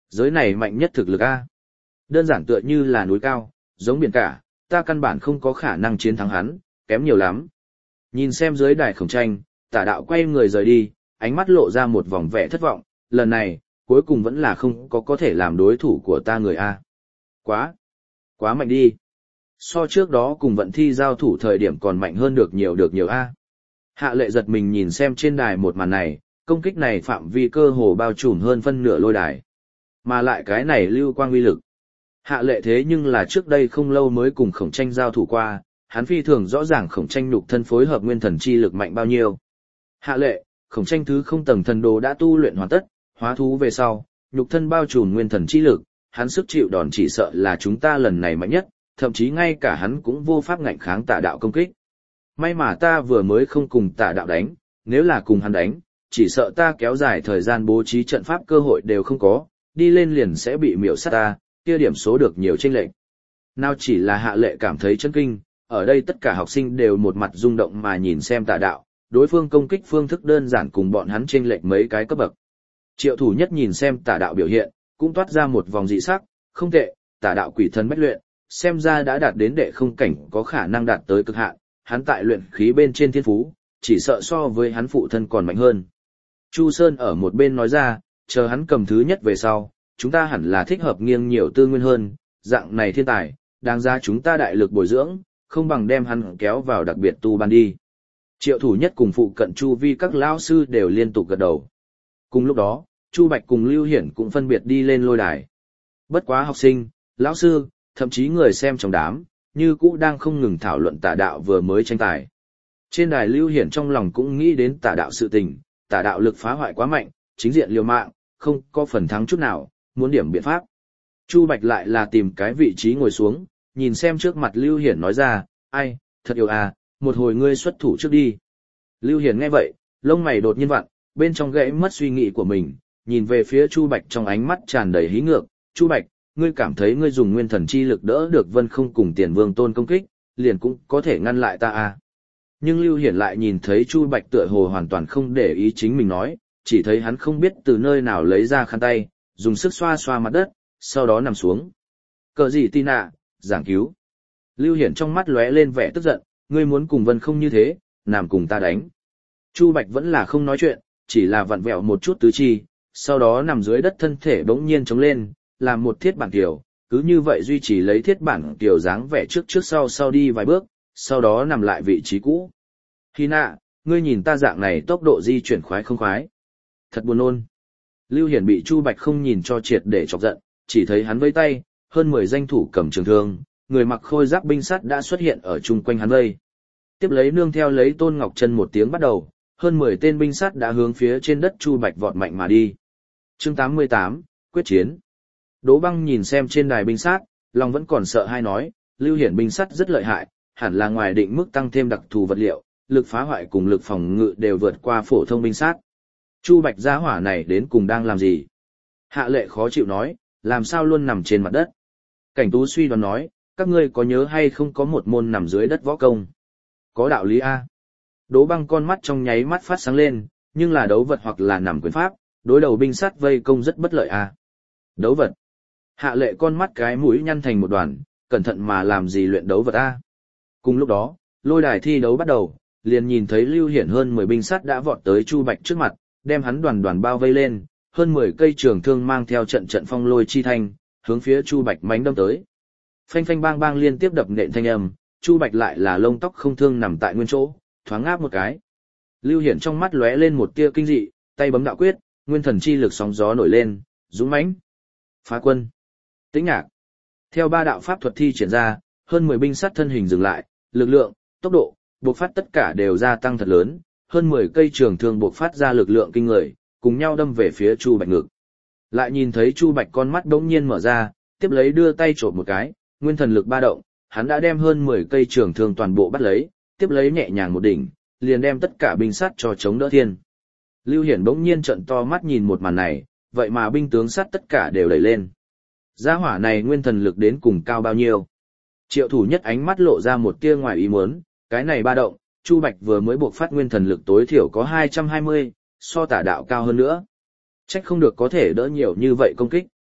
Giới này mạnh nhất thực lực A. Đơn giản tựa như là núi cao, giống biển cả, ta căn bản không có khả năng chiến thắng hắn, kém nhiều lắm. Nhìn xem dưới đài khổng tranh, tả đạo quay người rời đi, ánh mắt lộ ra một vòng vẻ thất vọng, lần này, cuối cùng vẫn là không có có thể làm đối thủ của ta người A. Quá, quá mạnh đi. So trước đó cùng vận thi giao thủ thời điểm còn mạnh hơn được nhiều được nhiều A. Hạ lệ giật mình nhìn xem trên đài một màn này, công kích này phạm vi cơ hồ bao trùm hơn phân nửa lôi đài. Mà lại cái này lưu quang uy lực. Hạ lệ thế nhưng là trước đây không lâu mới cùng khổng tranh giao thủ qua, hắn phi thường rõ ràng khổng tranh nhục thân phối hợp nguyên thần chi lực mạnh bao nhiêu. Hạ lệ, khổng tranh thứ không tầng thần đồ đã tu luyện hoàn tất, hóa thú về sau, nhục thân bao trùm nguyên thần chi lực, hắn sức chịu đòn chỉ sợ là chúng ta lần này mạnh nhất, thậm chí ngay cả hắn cũng vô pháp ngạnh kháng tả đạo công kích. May mà ta vừa mới không cùng tả đạo đánh, nếu là cùng hắn đánh, chỉ sợ ta kéo dài thời gian bố trí trận pháp cơ hội đều không có, đi lên liền sẽ bị miểu sát ta, kia điểm số được nhiều chênh lệch. Nào chỉ là hạ lệ cảm thấy chấn kinh, ở đây tất cả học sinh đều một mặt rung động mà nhìn xem tả đạo, đối phương công kích phương thức đơn giản cùng bọn hắn chênh lệch mấy cái cấp bậc. Triệu thủ nhất nhìn xem tả đạo biểu hiện, cũng toát ra một vòng dị sắc, không tệ, tả đạo quỷ thần bách luyện, xem ra đã đạt đến đệ không cảnh có khả năng đạt tới cực hạn, hắn tại luyện khí bên trên thiên phú, chỉ sợ so với hắn phụ thân còn mạnh hơn. Chu Sơn ở một bên nói ra, chờ hắn cầm thứ nhất về sau, chúng ta hẳn là thích hợp nghiêng nhiều tư nguyên hơn, dạng này thiên tài, đáng ra chúng ta đại lực bồi dưỡng, không bằng đem hắn kéo vào đặc biệt tu ban đi. Triệu thủ nhất cùng phụ cận chu vi các lão sư đều liên tục gật đầu. Cùng lúc đó, Chu Bạch cùng Lưu Hiển cũng phân biệt đi lên lôi đài. Bất quá học sinh, lão sư, thậm chí người xem trong đám, như cũ đang không ngừng thảo luận tả đạo vừa mới tranh tài. Trên đài Lưu Hiển trong lòng cũng nghĩ đến tả đạo sự tình, tả đạo lực phá hoại quá mạnh, chính diện liều mạng, không có phần thắng chút nào, muốn điểm biện pháp. Chu Bạch lại là tìm cái vị trí ngồi xuống, nhìn xem trước mặt Lưu Hiển nói ra, ai, thật yêu à, một hồi ngươi xuất thủ trước đi. Lưu Hiển nghe vậy, lông mày đột nhiên vặn, bên trong gãy mất suy nghĩ của mình, nhìn về phía Chu Bạch trong ánh mắt tràn đầy hí ngược, Chu Bạch, ngươi cảm thấy ngươi dùng nguyên thần chi lực đỡ được Vân Không cùng Tiền Vương Tôn công kích, liền cũng có thể ngăn lại ta à. Nhưng Lưu Hiển lại nhìn thấy Chu Bạch tựa hồ hoàn toàn không để ý chính mình nói, chỉ thấy hắn không biết từ nơi nào lấy ra khăn tay, dùng sức xoa xoa mặt đất, sau đó nằm xuống. Cờ gì tin ạ, giảng cứu. Lưu Hiển trong mắt lóe lên vẻ tức giận, ngươi muốn cùng Vân Không như thế, nằm cùng ta đánh. Chu Bạch vẫn là không nói chuyện, chỉ là vặn vẹo một chút tứ chi, sau đó nằm dưới đất thân thể bỗng nhiên chống lên, làm một thiết bản tiểu, cứ như vậy duy trì lấy thiết bản tiểu dáng vẻ trước trước sau sau đi vài bước, sau đó nằm lại vị trí cũ. Hi nạ, ngươi nhìn ta dạng này tốc độ di chuyển khoái không khoái. Thật buồn nôn. Lưu Hiển bị Chu Bạch không nhìn cho triệt để chọc giận, chỉ thấy hắn vây tay, hơn mười danh thủ cầm trường thương, người mặc khôi giáp binh sắt đã xuất hiện ở chung quanh hắn vây. Tiếp lấy nương theo lấy Tôn Ngọc Chân một tiếng bắt đầu, hơn mười tên binh sắt đã hướng phía trên đất Chu Bạch vọt mạnh mà đi. Chương tám mươi tám, quyết chiến. Đỗ Băng nhìn xem trên đài binh sát, lòng vẫn còn sợ hai nói, Lưu Hiển binh sắt rất lợi hại, hẳn là ngoài định mức tăng thêm đặc thù vật liệu, lực phá hoại cùng lực phòng ngự đều vượt qua phổ thông binh sát. Chu Bạch gia hỏa này đến cùng đang làm gì? Hạ Lệ khó chịu nói, làm sao luôn nằm trên mặt đất? Cảnh Tú suy đoán nói, các ngươi có nhớ hay không có một môn nằm dưới đất võ công? Có đạo lý a. Đỗ Băng con mắt trong nháy mắt phát sáng lên, nhưng là đấu vật hoặc là nằm quyền pháp, đối đầu binh sát vây công rất bất lợi a. Đấu vật. Hạ Lệ con mắt cái mũi nhăn thành một đoàn, cẩn thận mà làm gì luyện đấu vật a. Cùng lúc đó, lôi đài thi đấu bắt đầu, liền nhìn thấy Lưu Hiển hơn mười binh sát đã vọt tới Chu Bạch trước mặt, đem hắn đoàn đoàn bao vây lên, hơn mười cây trường thương mang theo trận trận phong lôi chi thanh, hướng phía Chu Bạch mánh đâm tới. Phanh phanh bang bang liên tiếp đập nện thanh âm, Chu Bạch lại là lông tóc không thương nằm tại nguyên chỗ, thoáng ngáp một cái. Lưu Hiển trong mắt lóe lên một tia kinh dị, tay bấm đạo quyết, nguyên thần chi lực sóng gió nổi lên, dũng mãnh. Phá quân. Tĩnh nhạc. Theo ba đạo pháp thuật thi triển ra, hơn mười binh sát thân hình dừng lại, lực lượng, tốc độ, bộc phát tất cả đều gia tăng thật lớn, hơn mười cây trường thương bộc phát ra lực lượng kinh người, cùng nhau đâm về phía Chu Bạch ngực. Lại nhìn thấy Chu Bạch con mắt đống nhiên mở ra, tiếp lấy đưa tay chộp một cái, nguyên thần lực ba động, hắn đã đem hơn mười cây trường thương toàn bộ bắt lấy, tiếp lấy nhẹ nhàng một đỉnh, liền đem tất cả binh sát cho chống đỡ thiên. Lưu Hiển bỗng nhiên trợn to mắt nhìn một màn này, vậy mà binh tướng sát tất cả đều đẩy lên. Gia hỏa này nguyên thần lực đến cùng cao bao nhiêu? Triệu thủ nhất ánh mắt lộ ra một tia ngoài ý muốn, cái này ba động, Chu Bạch vừa mới buộc phát nguyên thần lực tối thiểu có hai trăm hai mươi, so tả đạo cao hơn nữa. Trách không được có thể đỡ nhiều như vậy công kích.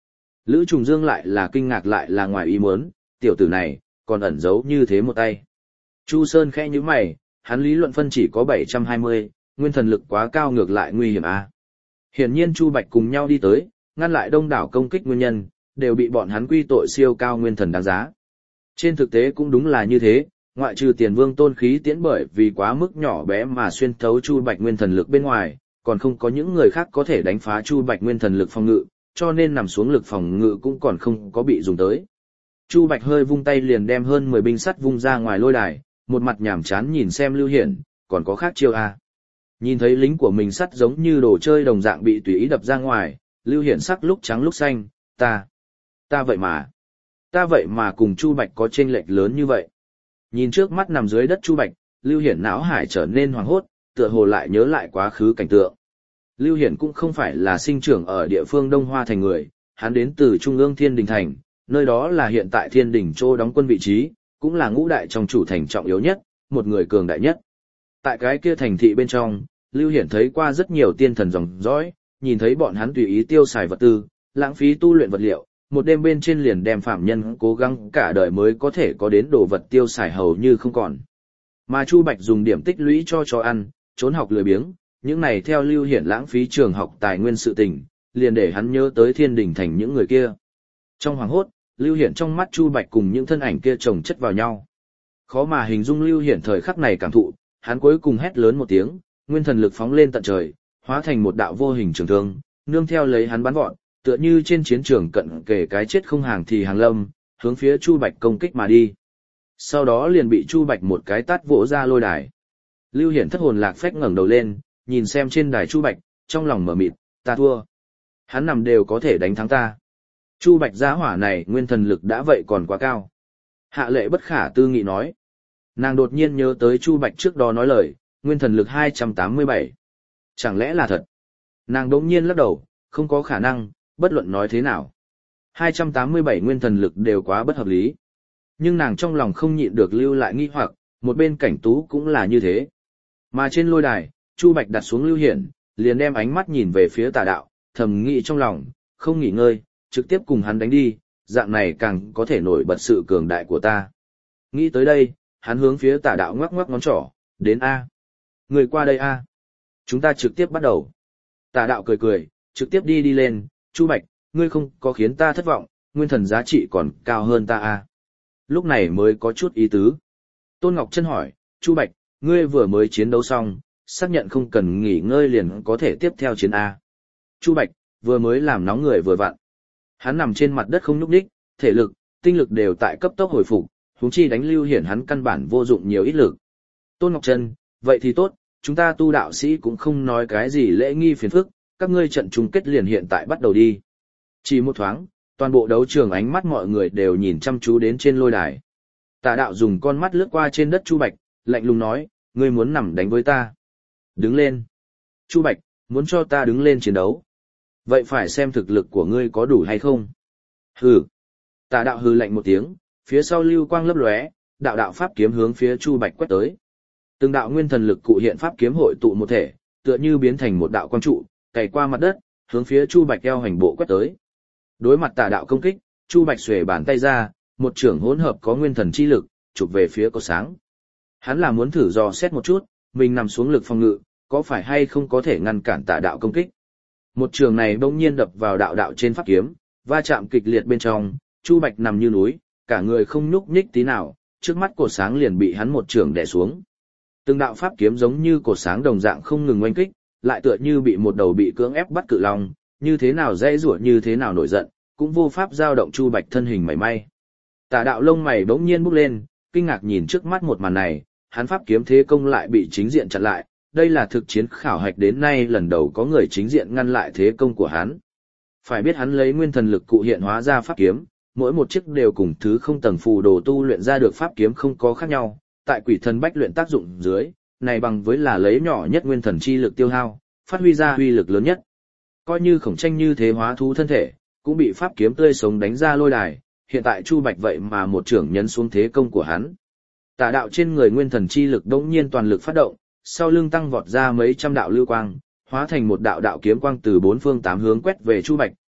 Lữ Trùng Dương lại là kinh ngạc lại là ngoài ý muốn, tiểu tử này, còn ẩn giấu như thế một tay. Chu Sơn khẽ nhíu mày, hắn lý luận phân chỉ có bảy trăm hai mươi, nguyên thần lực quá cao ngược lại nguy hiểm à. Hiển nhiên Chu Bạch cùng nhau đi tới, ngăn lại đông đảo công kích nguyên nhân, đều bị bọn hắn quy tội siêu cao nguyên thần đáng giá. Trên thực tế cũng đúng là như thế, ngoại trừ Tiền Vương Tôn khí tiễn bởi vì quá mức nhỏ bé mà xuyên thấu Chu Bạch nguyên thần lực bên ngoài, còn không có những người khác có thể đánh phá Chu Bạch nguyên thần lực phòng ngự, cho nên nằm xuống lực phòng ngự cũng còn không có bị dùng tới. Chu Bạch hơi vung tay liền đem hơn mười binh sắt vung ra ngoài lôi đài, một mặt nhảm chán nhìn xem Lưu Hiển, còn có khác chiêu à. Nhìn thấy lính của mình sắt giống như đồ chơi đồng dạng bị tùy ý đập ra ngoài, Lưu Hiển sắc lúc trắng lúc xanh, ta, ta vậy mà, ta vậy mà cùng Chu Bạch có chênh lệch lớn như vậy. Nhìn trước mắt nằm dưới đất Chu Bạch, Lưu Hiển não hải trở nên hoảng hốt, tựa hồ lại nhớ lại quá khứ cảnh tượng. Lưu Hiển cũng không phải là sinh trưởng ở địa phương Đông Hoa thành người, hắn đến từ Trung ương Thiên Đình thành, nơi đó là hiện tại Thiên Đình Châu đóng quân vị trí, cũng là ngũ đại trong chủ thành trọng yếu nhất, một người cường đại nhất. Tại cái kia thành thị bên trong, Lưu Hiển thấy qua rất nhiều tiên thần dòng dõi, nhìn thấy bọn hắn tùy ý tiêu xài vật tư, lãng phí tu luyện vật liệu, một đêm bên trên liền đem phạm nhân cố gắng cả đời mới có thể có đến đồ vật tiêu xài hầu như không còn. Mà Chu Bạch dùng điểm tích lũy cho cho ăn, trốn học lười biếng, những này theo Lưu Hiển lãng phí trường học tài nguyên sự tình, liền để hắn nhớ tới Thiên Đình thành những người kia. Trong hoàng hốt, Lưu Hiển trong mắt Chu Bạch cùng những thân ảnh kia chồng chất vào nhau. Khó mà hình dung Lưu Hiển thời khắc này cảm thụ, hắn cuối cùng hét lớn một tiếng, nguyên thần lực phóng lên tận trời, hóa thành một đạo vô hình trường thương, nương theo lấy hắn bắn vọt, tựa như trên chiến trường cận kề cái chết không hàng thì hàng lâm, hướng phía Chu Bạch công kích mà đi. Sau đó liền bị Chu Bạch một cái tát vỗ ra lôi đài. Lưu Hiển thất hồn lạc phách ngẩng đầu lên, nhìn xem trên đài Chu Bạch, trong lòng mở mịt, ta thua. Hắn nằm đều có thể đánh thắng ta. Chu Bạch giá hỏa này nguyên thần lực đã vậy còn quá cao. Hạ Lệ bất khả tư nghị nói. Nàng đột nhiên nhớ tới Chu Bạch trước đó nói lời, nguyên thần lực hai trăm tám mươi bảy. Chẳng lẽ là thật? Nàng đột nhiên lắc đầu, không có khả năng, bất luận nói thế nào. hai trăm tám mươi bảy nguyên thần lực đều quá bất hợp lý. Nhưng nàng trong lòng không nhịn được lưu lại nghi hoặc, một bên Cảnh Tú cũng là như thế. Mà trên lôi đài, Chu Bạch đặt xuống Lưu Hiển, liền đem ánh mắt nhìn về phía Tà Đạo, thầm nghĩ trong lòng, không nghỉ ngơi, trực tiếp cùng hắn đánh đi, dạng này càng có thể nổi bật sự cường đại của ta. Nghĩ tới đây, hắn hướng phía Tà Đạo ngoắc ngoắc ngón trỏ, đến A. Người qua đây A. Chúng ta trực tiếp bắt đầu. Tà Đạo cười cười, trực tiếp đi đi lên, Chu Bạch, ngươi không có khiến ta thất vọng, nguyên thần giá trị còn cao hơn ta A. Lúc này mới có chút ý tứ. Tôn Ngọc Trân hỏi, Chu Bạch, ngươi vừa mới chiến đấu xong, xác nhận không cần nghỉ ngơi liền có thể tiếp theo chiến A. Chu Bạch, vừa mới làm nóng người vừa vặn. Hắn nằm trên mặt đất không nhúc nhích, thể lực, tinh lực đều tại cấp tốc hồi phục, huống chi đánh Lưu Hiển hắn căn bản vô dụng nhiều ít lực. Tôn Ngọc Trân, vậy thì tốt, chúng ta tu đạo sĩ cũng không nói cái gì lễ nghi phiền phức, các ngươi trận chung kết liền hiện tại bắt đầu đi. Chỉ một thoáng, toàn bộ đấu trường ánh mắt mọi người đều nhìn chăm chú đến trên lôi đài. Tà Đạo dùng con mắt lướt qua trên đất Chu Bạch, lạnh lùng nói, ngươi muốn nằm đánh với ta. Đứng lên. Chu Bạch, muốn cho ta đứng lên chiến đấu. Vậy phải xem thực lực của ngươi có đủ hay không. Hừ. Tà Đạo hừ lạnh một tiếng, phía sau lưu quang lấp lóe, đạo đạo pháp kiếm hướng phía Chu Bạch quét tới. Từng đạo nguyên thần lực cụ hiện pháp kiếm hội tụ một thể, tựa như biến thành một đạo quang trụ, cày qua mặt đất, hướng phía Chu Bạch eo hành bộ quét tới. Đối mặt Tà Đạo công kích, Chu Bạch xuề bàn tay ra, một trưởng hỗn hợp có nguyên thần chi lực, chụp về phía cột sáng. Hắn là muốn thử dò xét một chút, mình nằm xuống lực phòng ngự, có phải hay không có thể ngăn cản Tà Đạo công kích. Một trường này bỗng nhiên đập vào đạo đạo trên pháp kiếm, va chạm kịch liệt bên trong, Chu Bạch nằm như núi, cả người không nhúc nhích tí nào, trước mắt cột sáng liền bị hắn một trường đè xuống. Từng đạo pháp kiếm giống như cột sáng đồng dạng không ngừng oanh kích, lại tựa như bị một đầu bị cưỡng ép bắt cự long, như thế nào dễ rủa như thế nào nổi giận, cũng vô pháp giao động Chu Bạch thân hình mảy may. Tà Đạo lông mày bỗng nhiên bốc lên, kinh ngạc nhìn trước mắt một màn này, hắn pháp kiếm thế công lại bị chính diện chặn lại, đây là thực chiến khảo hạch đến nay lần đầu có người chính diện ngăn lại thế công của hắn. Phải biết hắn lấy nguyên thần lực cụ hiện hóa ra pháp kiếm, mỗi một chiếc đều cùng thứ không tầng phù đồ tu luyện ra được pháp kiếm không có khác nhau, tại quỷ thần bách luyện tác dụng dưới, này bằng với là lấy nhỏ nhất nguyên thần chi lực tiêu hao, phát huy ra uy lực lớn nhất. Coi như Khổng Tranh như thế hóa thú thân thể, cũng bị pháp kiếm tươi sống đánh ra lôi đài, hiện tại Chu Bạch vậy mà một trưởng nhấn xuống thế công của hắn. Tà Đạo trên người nguyên thần chi lực đống nhiên toàn lực phát động, sau lưng tăng vọt ra mấy trăm đạo lưu quang, hóa thành một đạo đạo kiếm quang từ bốn phương tám hướng quét về Chu Bạch,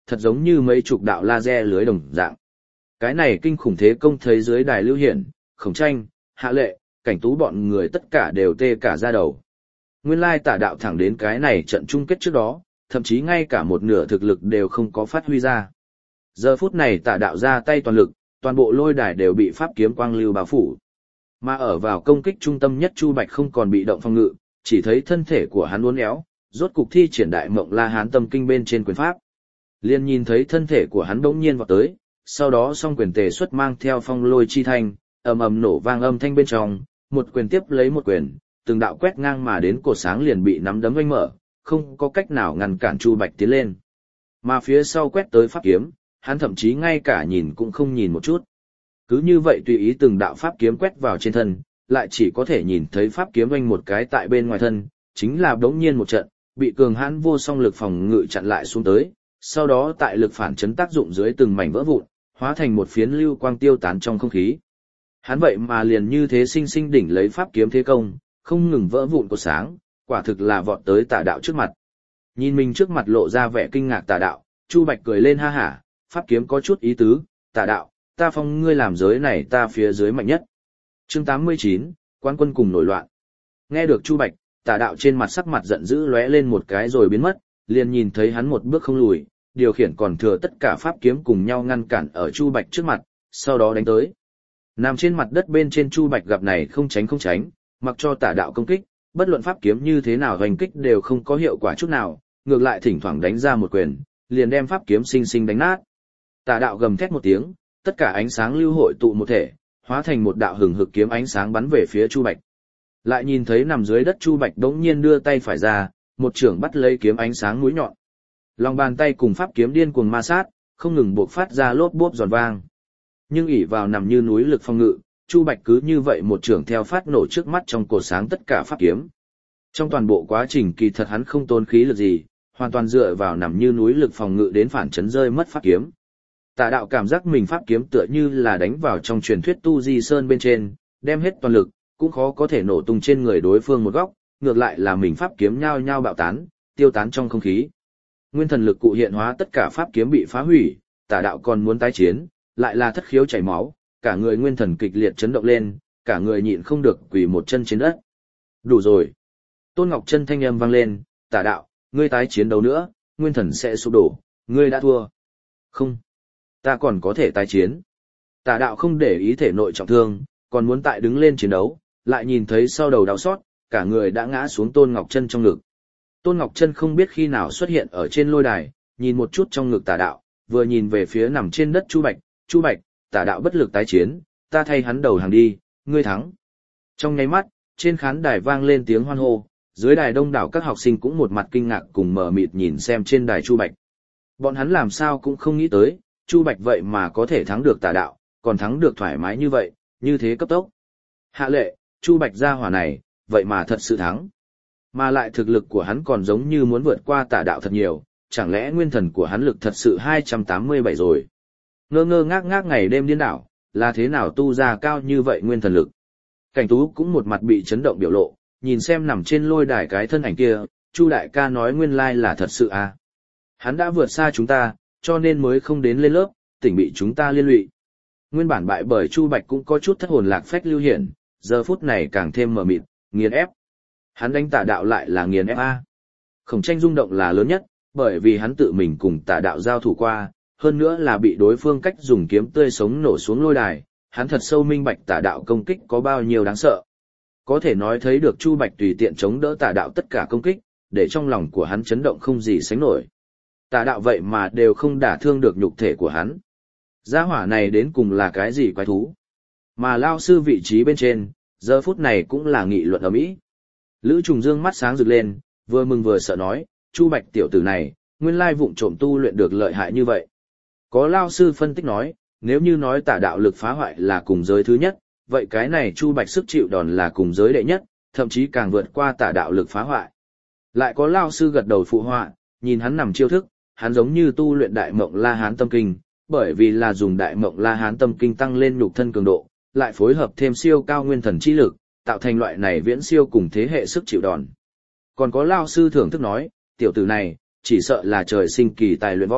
thật giống như mấy chục đạo laser lưới đồng dạng. Cái này kinh khủng thế công thấy dưới đài Lưu Hiển, Khổng Tranh, Hạ Lệ, Cảnh Tú bọn người tất cả đều tê cả da đầu. Nguyên lai tả đạo thẳng đến cái này trận chung kết trước đó, thậm chí ngay cả một nửa thực lực đều không có phát huy ra. Giờ phút này tả đạo ra tay toàn lực, toàn bộ lôi đài đều bị pháp kiếm quang lưu bao phủ. Mà ở vào công kích trung tâm nhất Chu Bạch không còn bị động phòng ngự, chỉ thấy thân thể của hắn uốn éo, rốt cục thi triển đại mộng La Hán tâm kinh bên trên quyền pháp. Liên nhìn thấy thân thể của hắn bỗng nhiên vọt tới, sau đó song quyền tề xuất mang theo phong lôi chi thanh, ầm ầm nổ vang âm thanh bên trong, một quyền tiếp lấy một quyền, từng đạo quét ngang mà đến cột sáng liền bị nắm đấm vênh mở, không có cách nào ngăn cản Chu Bạch tiến lên. Mà phía sau quét tới pháp kiếm, hắn thậm chí ngay cả nhìn cũng không nhìn một chút. Cứ như vậy tùy ý từng đạo pháp kiếm quét vào trên thân, lại chỉ có thể nhìn thấy pháp kiếm vênh một cái tại bên ngoài thân, chính là đống nhiên một trận, bị cường hãn vô song lực phòng ngự chặn lại xuống tới, sau đó tại lực phản chấn tác dụng dưới từng mảnh vỡ vụn, hóa thành một phiến lưu quang tiêu tán trong không khí. Hắn vậy mà liền như thế sinh sinh đỉnh lấy pháp kiếm thế công, không ngừng vỡ vụn cột sáng, quả thực là vọt tới tả đạo trước mặt. Nhìn mình trước mặt lộ ra vẻ kinh ngạc tả đạo, Chu Bạch cười lên ha hả, pháp kiếm có chút ý tứ, tả đạo, ta phong ngươi làm giới này ta phía dưới mạnh nhất. Chương tám mươi chín, Quan quân cùng nổi loạn. Nghe được Chu Bạch, tả đạo trên mặt sắc mặt giận dữ lóe lên một cái rồi biến mất, liền nhìn thấy hắn một bước không lùi, điều khiển còn thừa tất cả pháp kiếm cùng nhau ngăn cản ở Chu Bạch trước mặt, sau đó đánh tới. Nằm trên mặt đất bên trên Chu Bạch gặp này không tránh không tránh, mặc cho tả đạo công kích, bất luận pháp kiếm như thế nào hoành kích đều không có hiệu quả chút nào, ngược lại thỉnh thoảng đánh ra một quyền, liền đem pháp kiếm sinh sinh đánh nát. Tả đạo gầm thét một tiếng, tất cả ánh sáng lưu hội tụ một thể, hóa thành một đạo hừng hực kiếm ánh sáng bắn về phía Chu Bạch. Lại nhìn thấy nằm dưới đất Chu Bạch đống nhiên đưa tay phải ra, một chưởng bắt lấy kiếm ánh sáng mũi nhọn. Lòng bàn tay cùng pháp kiếm điên cuồng ma sát, không ngừng buộc phát ra lốp bốp giòn vang. Nhưng ỷ vào nằm như núi lực phong ngự, Chu Bạch cứ như vậy một chưởng theo phát nổ trước mắt trong cột sáng tất cả pháp kiếm. Trong toàn bộ quá trình kỳ thật hắn không tốn khí lực gì, hoàn toàn dựa vào nằm như núi lực phòng ngự đến phản chấn rơi mất pháp kiếm. Tả đạo cảm giác mình pháp kiếm tựa như là đánh vào trong truyền thuyết Tu Di Sơn bên trên, đem hết toàn lực, cũng khó có thể nổ tung trên người đối phương một góc, ngược lại là mình pháp kiếm nhao nhao bạo tán, tiêu tán trong không khí. Nguyên thần lực cụ hiện hóa tất cả pháp kiếm bị phá hủy, tả đạo còn muốn tái chiến, lại là thất khiếu chảy máu, cả người nguyên thần kịch liệt chấn động lên, cả người nhịn không được quỳ một chân trên đất. Đủ rồi. Tôn Ngọc Chân thanh âm vang lên, tả đạo, ngươi tái chiến đấu nữa, nguyên thần sẽ sụp đổ, ngươi đã thua. Không. Ta còn có thể tái chiến. Tả đạo không để ý thể nội trọng thương, còn muốn tại đứng lên chiến đấu, lại nhìn thấy sau đầu đau xót, cả người đã ngã xuống Tôn Ngọc Chân trong ngực. Tôn Ngọc Chân không biết khi nào xuất hiện ở trên lôi đài, nhìn một chút trong ngực tả đạo, vừa nhìn về phía nằm trên đất Chu Bạch, Chu Bạch, tả đạo bất lực tái chiến, ta thay hắn đầu hàng đi, ngươi thắng. Trong nháy mắt, trên khán đài vang lên tiếng hoan hô, dưới đài đông đảo các học sinh cũng một mặt kinh ngạc cùng mở mịt nhìn xem trên đài Chu Bạch. Bọn hắn làm sao cũng không nghĩ tới, Chu Bạch vậy mà có thể thắng được tả đạo, còn thắng được thoải mái như vậy, như thế cấp tốc. Hạ Lệ, Chu Bạch gia hỏa này, vậy mà thật sự thắng. Mà lại thực lực của hắn còn giống như muốn vượt qua tả đạo thật nhiều, chẳng lẽ nguyên thần của hắn lực thật sự hai trăm tám mươi bảy rồi. Ngơ ngơ ngác ngác ngày đêm điên đảo, là thế nào tu ra cao như vậy nguyên thần lực. Cảnh Tú cũng một mặt bị chấn động biểu lộ, nhìn xem nằm trên lôi đài cái thân ảnh kia, Chu đại ca nói nguyên lai là thật sự à. Hắn đã vượt xa chúng ta, cho nên mới không đến lên lớp, tỉnh bị chúng ta liên lụy. Nguyên bản bại bởi Chu Bạch cũng có chút thất hồn lạc phách Lưu Hiển, giờ phút này càng thêm mờ mịt, nghiền ép. Hắn đánh tả đạo lại là nghiền ép a. Khổng Tranh rung động là lớn nhất, bởi vì hắn tự mình cùng tả đạo giao thủ qua, hơn nữa là bị đối phương cách dùng kiếm tươi sống nổ xuống lôi đài, hắn thật sâu minh bạch tả đạo công kích có bao nhiêu đáng sợ. Có thể nói thấy được Chu Bạch tùy tiện chống đỡ tả đạo tất cả công kích, để trong lòng của hắn chấn động không gì sánh nổi. Tả đạo vậy mà đều không đả thương được nhục thể của hắn. Gia hỏa này đến cùng là cái gì quái thú? Mà lao sư vị trí bên trên, giờ phút này cũng là nghị luận ầm ĩ. Lữ Trùng Dương mắt sáng rực lên, vừa mừng vừa sợ nói, Chu Bạch tiểu tử này, nguyên lai vụng trộm tu luyện được lợi hại như vậy. Có lao sư phân tích nói, nếu như nói tả đạo lực phá hoại là cùng giới thứ nhất, vậy cái này Chu Bạch sức chịu đòn là cùng giới đệ nhất, thậm chí càng vượt qua tả đạo lực phá hoại. Lại có lao sư gật đầu phụ họa, nhìn hắn nằm chiêu thức, hắn giống như tu luyện đại mộng La Hán tâm kinh, bởi vì là dùng đại mộng La Hán tâm kinh tăng lên nhục thân cường độ, lại phối hợp thêm siêu cao nguyên thần chi lực, tạo thành loại này viễn siêu cùng thế hệ sức chịu đòn. Còn có lao sư thưởng thức nói, tiểu tử này, chỉ sợ là trời sinh kỳ tài luyện võ,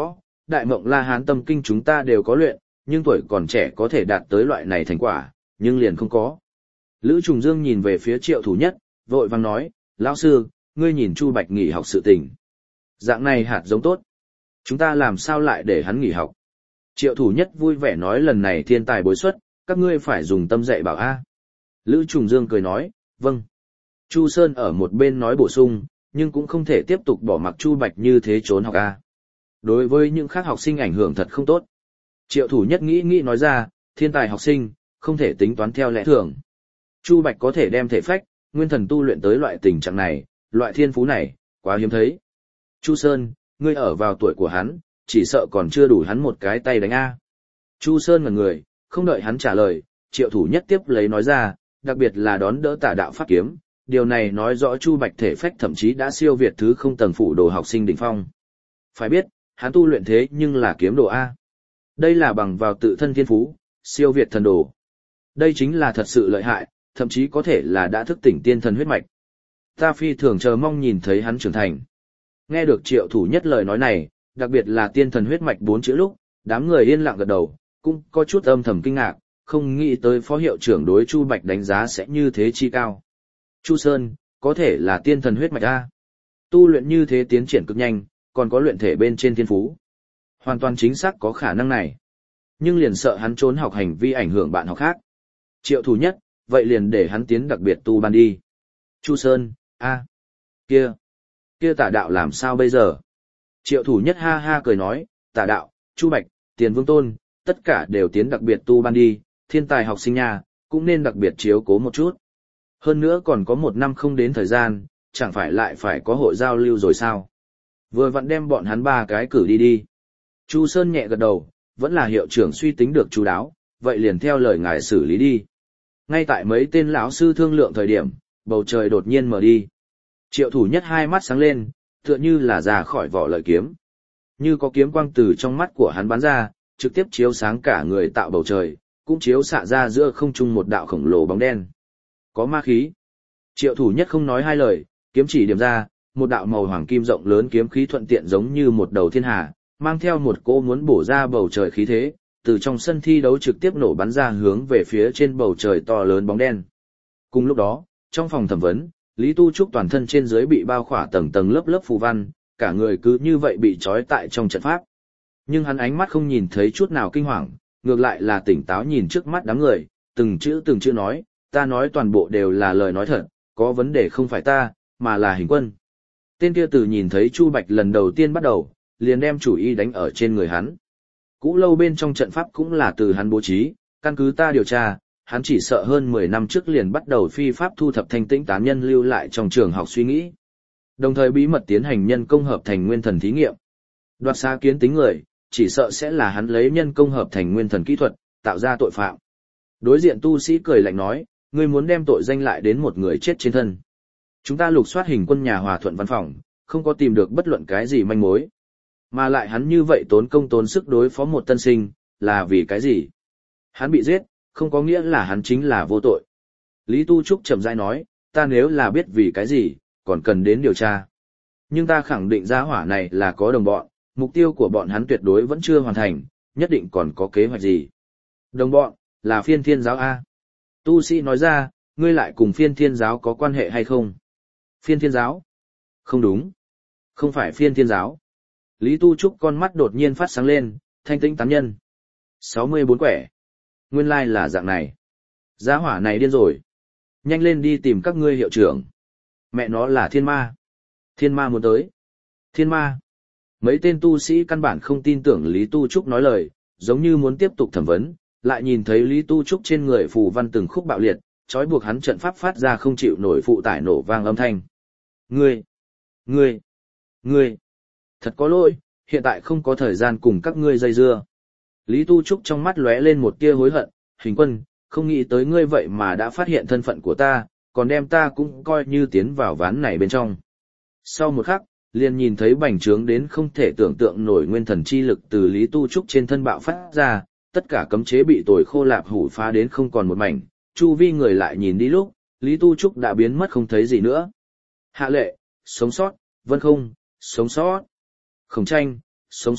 Đại Mộng La Hán Tâm Kinh chúng ta đều có luyện, nhưng tuổi còn trẻ có thể đạt tới loại này thành quả, nhưng liền không có. Lữ Trùng Dương nhìn về phía Triệu Thủ Nhất, vội vàng nói, lão sư, ngươi nhìn Chu Bạch nghỉ học sự tình. Dạng này hạt giống tốt. Chúng ta làm sao lại để hắn nghỉ học? Triệu Thủ Nhất vui vẻ nói lần này thiên tài bối xuất, các ngươi phải dùng tâm dạy bảo a. Lữ Trùng Dương cười nói, vâng. Chu Sơn ở một bên nói bổ sung, nhưng cũng không thể tiếp tục bỏ mặc Chu Bạch như thế trốn học a. Đối với những khác học sinh ảnh hưởng thật không tốt. Triệu Thủ Nhất nghĩ nghĩ nói ra, thiên tài học sinh, không thể tính toán theo lẽ thường. Chu Bạch có thể đem thể phách, nguyên thần tu luyện tới loại tình trạng này, loại thiên phú này, quá hiếm thấy. Chu Sơn, ngươi ở vào tuổi của hắn, chỉ sợ còn chưa đủ hắn một cái tay đánh a. Chu Sơn ngẩn người, không đợi hắn trả lời, Triệu Thủ Nhất tiếp lấy nói ra, đặc biệt là đón đỡ tả đạo pháp kiếm, điều này nói rõ Chu Bạch thể phách thậm chí đã siêu việt thứ không tầng phủ đồ học sinh đỉnh phong. Phải biết, hắn tu luyện thế nhưng là kiếm đồ A. Đây là bằng vào tự thân thiên phú, siêu việt thần đồ. Đây chính là thật sự lợi hại, thậm chí có thể là đã thức tỉnh tiên thần huyết mạch. Ta phi thường chờ mong nhìn thấy hắn trưởng thành. Nghe được Triệu Thủ Nhất lời nói này, đặc biệt là tiên thần huyết mạch bốn chữ lúc, đám người yên lặng gật đầu, cũng có chút âm thầm kinh ngạc, không nghĩ tới phó hiệu trưởng đối Chu Bạch đánh giá sẽ như thế chi cao. Chu Sơn, có thể là tiên thần huyết mạch A. Tu luyện như thế tiến triển cực nhanh, còn có luyện thể bên trên thiên phú. Hoàn toàn chính xác có khả năng này. Nhưng liền sợ hắn trốn học hành vi ảnh hưởng bạn học khác. Triệu Thủ Nhất, vậy liền để hắn tiến đặc biệt tu ban đi. Chu Sơn, a, kia, kia tả đạo làm sao bây giờ? Triệu Thủ Nhất ha ha cười nói, tả đạo, Chu Bạch, Tiền Vương Tôn, tất cả đều tiến đặc biệt tu ban đi, thiên tài học sinh nhà, cũng nên đặc biệt chiếu cố một chút. Hơn nữa còn có một năm không đến thời gian, chẳng phải lại phải có hội giao lưu rồi sao? Vừa vặn đem bọn hắn ba cái cử đi đi. Chu Sơn nhẹ gật đầu, vẫn là hiệu trưởng suy tính được chú đáo, vậy liền theo lời ngài xử lý đi. Ngay tại mấy tên lão sư thương lượng thời điểm, bầu trời đột nhiên mở đi. Triệu Thủ Nhất hai mắt sáng lên, tựa như là ra khỏi vỏ lợi kiếm. Như có kiếm quang từ trong mắt của hắn bắn ra, trực tiếp chiếu sáng cả người tạo bầu trời, cũng chiếu xạ ra giữa không trung một đạo khổng lồ bóng đen. Có ma khí. Triệu Thủ Nhất không nói hai lời, kiếm chỉ điểm ra, một đạo màu hoàng kim rộng lớn kiếm khí thuận tiện giống như một đầu thiên hà, mang theo một cỗ muốn bổ ra bầu trời khí thế, từ trong sân thi đấu trực tiếp nổ bắn ra hướng về phía trên bầu trời to lớn bóng đen. Cùng lúc đó, trong phòng thẩm vấn, Lý Tu Trúc toàn thân trên dưới bị bao khỏa tầng tầng lớp lớp phù văn, cả người cứ như vậy bị trói tại trong trận pháp. Nhưng hắn ánh mắt không nhìn thấy chút nào kinh hoàng, ngược lại là tỉnh táo nhìn trước mắt đám người, từng chữ từng chữ nói, ta nói toàn bộ đều là lời nói thật, có vấn đề không phải ta, mà là Hình Quân. Tên kia từ nhìn thấy Chu Bạch lần đầu tiên bắt đầu, liền đem chủ ý đánh ở trên người hắn. Cũ lâu bên trong trận pháp cũng là từ hắn bố trí, căn cứ ta điều tra, hắn chỉ sợ hơn mười năm trước liền bắt đầu phi pháp thu thập thanh tĩnh tán nhân lưu lại trong trường học suy nghĩ. Đồng thời bí mật tiến hành nhân công hợp thành nguyên thần thí nghiệm. Đoạt xá kiến tính người, chỉ sợ sẽ là hắn lấy nhân công hợp thành nguyên thần kỹ thuật, tạo ra tội phạm. Đối diện tu sĩ cười lạnh nói, ngươi muốn đem tội danh lại đến một người chết trên thân. Chúng ta lục soát Hình Quân nhà Hòa Thuận văn phòng, không có tìm được bất luận cái gì manh mối. Mà lại hắn như vậy tốn công tốn sức đối phó một tân sinh, là vì cái gì? Hắn bị giết, không có nghĩa là hắn chính là vô tội. Lý Tu Trúc chậm rãi nói, ta nếu là biết vì cái gì, còn cần đến điều tra. Nhưng ta khẳng định gia hỏa này là có đồng bọn, mục tiêu của bọn hắn tuyệt đối vẫn chưa hoàn thành, nhất định còn có kế hoạch gì. Đồng bọn, là Phiên Thiên Giáo A. Tu sĩ nói ra, ngươi lại cùng Phiên Thiên Giáo có quan hệ hay không? Phiên Thiên Giáo? Không đúng. Không phải Phiên Thiên Giáo. Lý Tu Trúc con mắt đột nhiên phát sáng lên, thanh tĩnh tán nhân. sáu mươi bốn quẻ. Nguyên lai là dạng này. Giá hỏa này điên rồi. Nhanh lên đi tìm các ngươi hiệu trưởng. Mẹ nó là thiên ma. Thiên ma muốn tới. Thiên ma. Mấy tên tu sĩ căn bản không tin tưởng Lý Tu Trúc nói lời, giống như muốn tiếp tục thẩm vấn, lại nhìn thấy Lý Tu Trúc trên người phù văn từng khúc bạo liệt, trói buộc hắn trận pháp phát ra không chịu nổi phụ tải nổ vang âm thanh. Ngươi! Ngươi! Ngươi! Thật có lỗi, hiện tại không có thời gian cùng các ngươi dây dưa. Lý Tu Trúc trong mắt lóe lên một tia hối hận, Hình Quân, không nghĩ tới ngươi vậy mà đã phát hiện thân phận của ta, còn đem ta cũng coi như tiến vào ván này bên trong. Sau một khắc, liền nhìn thấy bành trướng đến không thể tưởng tượng nổi nguyên thần chi lực từ Lý Tu Trúc trên thân bạo phát ra, tất cả cấm chế bị tồi khô lạp hủ phá đến không còn một mảnh, chu vi người lại nhìn đi lúc, Lý Tu Trúc đã biến mất không thấy gì nữa. Hạ Lệ, sống sót, Vân Không, sống sót. Khổng Tranh, sống sót,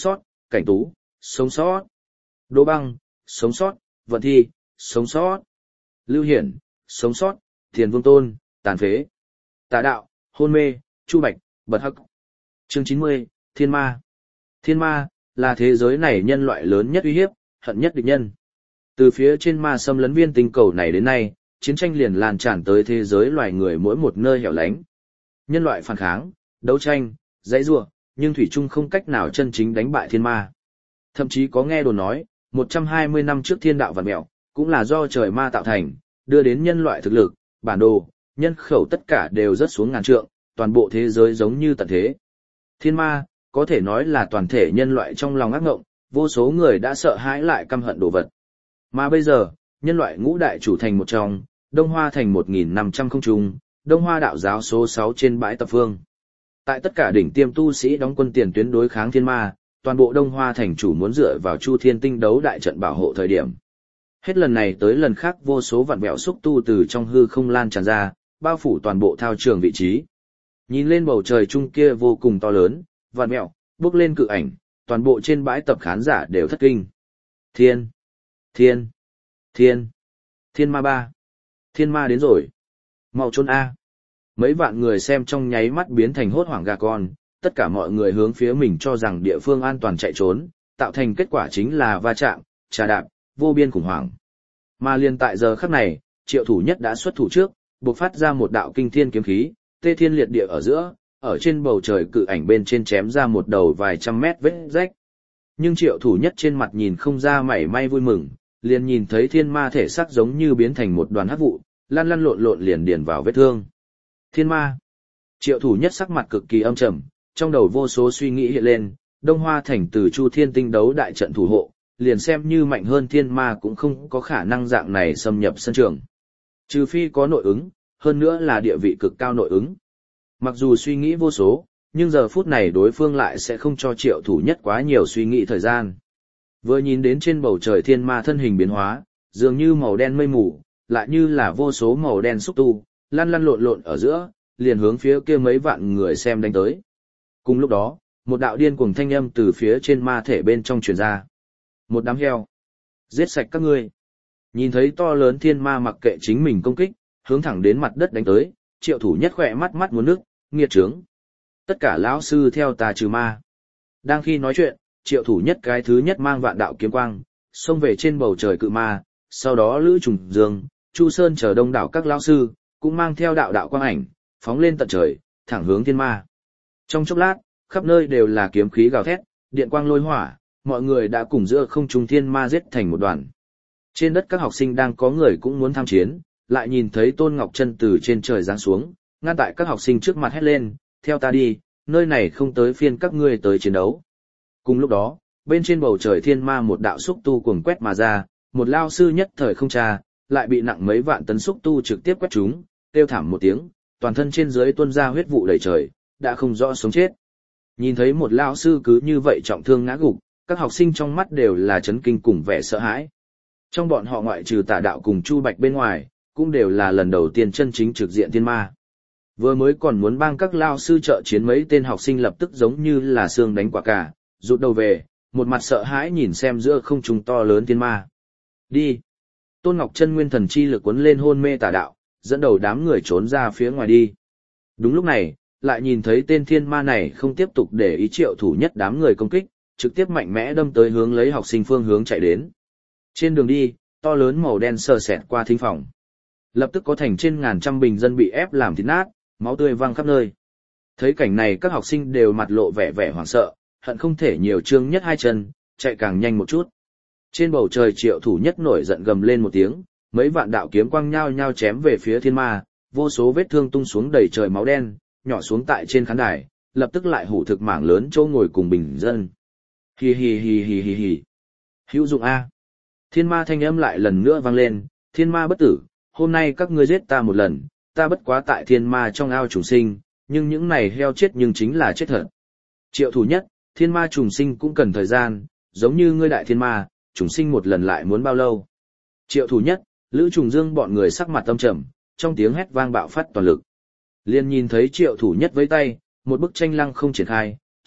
Cảnh Tú, sống sót. Đỗ Băng, sống sót. Vận Thi, sống sót. Lưu Hiển, sống sót. Thiền Vương Tôn, tàn phế. Tà Đạo, hôn mê. Chu Bạch, bật hắc. Chương chín mươi, Thiên Ma. Thiên Ma là thế giới này nhân loại lớn nhất uy hiếp, hận nhất địch nhân. Từ phía trên ma xâm lấn viên tinh cầu này đến nay, chiến tranh liền lan tràn tới thế giới loài người mỗi một nơi hẻo lánh. Nhân loại phản kháng, đấu tranh, dãy rủa, nhưng thủy chung không cách nào chân chính đánh bại thiên ma. Thậm chí có nghe đồn nói, một trăm hai mươi năm trước thiên đạo vạn mẹo, cũng là do trời ma tạo thành, đưa đến nhân loại thực lực, bản đồ, nhân khẩu tất cả đều rớt xuống ngàn trượng, toàn bộ thế giới giống như tận thế. Thiên ma, có thể nói là toàn thể nhân loại trong lòng ác ngộng, vô số người đã sợ hãi lại căm hận đồ vật. Mà bây giờ, nhân loại ngũ đại chủ thành một trong, Đông Hoa thành một nghìn năm trăm không trung, Đông Hoa đạo giáo số sáu trên bãi tập phương. Tại tất cả đỉnh tiêm tu sĩ đóng quân tiền tuyến đối kháng thiên ma, toàn bộ Đông Hoa thành chủ muốn dựa vào Chu Thiên Tinh đấu đại trận bảo hộ thời điểm. Hết lần này tới lần khác vô số vạn vẹo xúc tu từ trong hư không lan tràn ra, bao phủ toàn bộ thao trường vị trí. Nhìn lên bầu trời trung kia vô cùng to lớn, vạn vẹo, bước lên cự ảnh, toàn bộ trên bãi tập khán giả đều thất kinh. Thiên! Thiên! Thiên! Thiên ma ba! Thiên ma đến rồi! Mau trốn A! Mấy vạn người xem trong nháy mắt biến thành hốt hoảng gà con, tất cả mọi người hướng phía mình cho rằng địa phương an toàn chạy trốn, tạo thành kết quả chính là va chạm, trà đạp, vô biên khủng hoảng. Mà liền tại giờ khắc này, Triệu Thủ Nhất đã xuất thủ trước, bộc phát ra một đạo kinh thiên kiếm khí, tê thiên liệt địa ở giữa, ở trên bầu trời cự ảnh bên trên chém ra một đầu vài trăm mét vết rách. Nhưng Triệu Thủ Nhất trên mặt nhìn không ra mảy may vui mừng, liền nhìn thấy thiên ma thể xác giống như biến thành một đoàn hắc vụ, lăn lăn lộn lộn liền điền vào vết thương. Thiên ma. Triệu Thủ Nhất sắc mặt cực kỳ âm trầm, trong đầu vô số suy nghĩ hiện lên, Đông Hoa thành từ Chu Thiên Tinh đấu đại trận thủ hộ, liền xem như mạnh hơn thiên ma cũng không có khả năng dạng này xâm nhập sân trường. Trừ phi có nội ứng, hơn nữa là địa vị cực cao nội ứng. Mặc dù suy nghĩ vô số, nhưng giờ phút này đối phương lại sẽ không cho Triệu Thủ Nhất quá nhiều suy nghĩ thời gian. Vừa nhìn đến trên bầu trời thiên ma thân hình biến hóa, dường như màu đen mây mù, lại như là vô số màu đen xúc tu, lăn lăn lộn lộn ở giữa, liền hướng phía kia mấy vạn người xem đánh tới. Cùng lúc đó, một đạo điên cuồng thanh âm từ phía trên ma thể bên trong truyền ra. Một đám heo. Giết sạch các ngươi. Nhìn thấy to lớn thiên ma mặc kệ chính mình công kích, hướng thẳng đến mặt đất đánh tới, Triệu Thủ Nhất khỏe mắt mắt muốn nước, nghiệt trướng. Tất cả lão sư theo ta trừ ma. Đang khi nói chuyện, Triệu Thủ Nhất cái thứ nhất mang vạn đạo kiếm quang, xông về trên bầu trời cự ma, sau đó Lữ Trùng Dương, Chu Sơn chờ đông đảo các lão sư, cũng mang theo đạo đạo quang ảnh, phóng lên tận trời, thẳng hướng thiên ma. Trong chốc lát, khắp nơi đều là kiếm khí gào thét, điện quang lôi hỏa, mọi người đã cùng giữa không trung thiên ma giết thành một đoàn. Trên đất các học sinh đang có người cũng muốn tham chiến, lại nhìn thấy Tôn Ngọc Chân từ trên trời giáng xuống, ngăn tại các học sinh trước mặt hét lên, theo ta đi, nơi này không tới phiên các ngươi tới chiến đấu. Cùng lúc đó, bên trên bầu trời thiên ma một đạo xúc tu cuồng quét mà ra, một lao sư nhất thời không tra, lại bị nặng mấy vạn tấn xúc tu trực tiếp quét trúng, kêu thảm một tiếng, toàn thân trên dưới tuôn ra huyết vụ đầy trời, đã không rõ sống chết. Nhìn thấy một lao sư cứ như vậy trọng thương ngã gục, các học sinh trong mắt đều là chấn kinh cùng vẻ sợ hãi. Trong bọn họ ngoại trừ Tả Đạo cùng Chu Bạch bên ngoài, cũng đều là lần đầu tiên chân chính trực diện thiên ma. Vừa mới còn muốn bang các lao sư trợ chiến mấy tên học sinh lập tức giống như là xương đánh quả cả, rụt đầu về, một mặt sợ hãi nhìn xem giữa không trung to lớn thiên ma. Đi! Tôn Ngọc Chân nguyên thần chi lực cuốn lên hôn mê Tả Đạo, dẫn đầu đám người trốn ra phía ngoài đi. Đúng lúc này, lại nhìn thấy tên thiên ma này không tiếp tục để ý Triệu Thủ Nhất đám người công kích, trực tiếp mạnh mẽ đâm tới hướng lấy học sinh phương hướng chạy đến. Trên đường đi, to lớn màu đen sờ sẹt qua thính phòng. Lập tức có thành trên ngàn trăm bình dân bị ép làm thịt nát, máu tươi văng khắp nơi. Thấy cảnh này các học sinh đều mặt lộ vẻ vẻ hoảng sợ, hận không thể nhiều trương nhất hai chân, chạy càng nhanh một chút. Trên bầu trời Triệu Thủ Nhất nổi giận gầm lên một tiếng, mấy vạn đạo kiếm quang nhao nhao chém về phía thiên ma, vô số vết thương tung xuống đầy trời máu đen, nhỏ xuống tại trên khán đài, lập tức lại hủ thực mảng lớn chỗ ngồi cùng bình dân. Hì hì hì hì hì hì. Hữu dụng A. Thiên ma thanh âm lại lần nữa vang lên, thiên ma bất tử, hôm nay các ngươi giết ta một lần, ta bất quá tại thiên ma trong ao trùng sinh, nhưng những này heo chết nhưng chính là chết thật. Triệu Thủ Nhất, thiên ma trùng sinh cũng cần thời gian, giống như ngươi đại thiên ma, trùng sinh một lần lại muốn bao lâu. Triệu Thủ Nhất, Lữ Trùng Dương bọn người sắc mặt tâm trầm, trong tiếng hét vang bạo phát toàn lực. Liên nhìn thấy Triệu Thủ Nhất với tay, một bức tranh lăng không triển khai,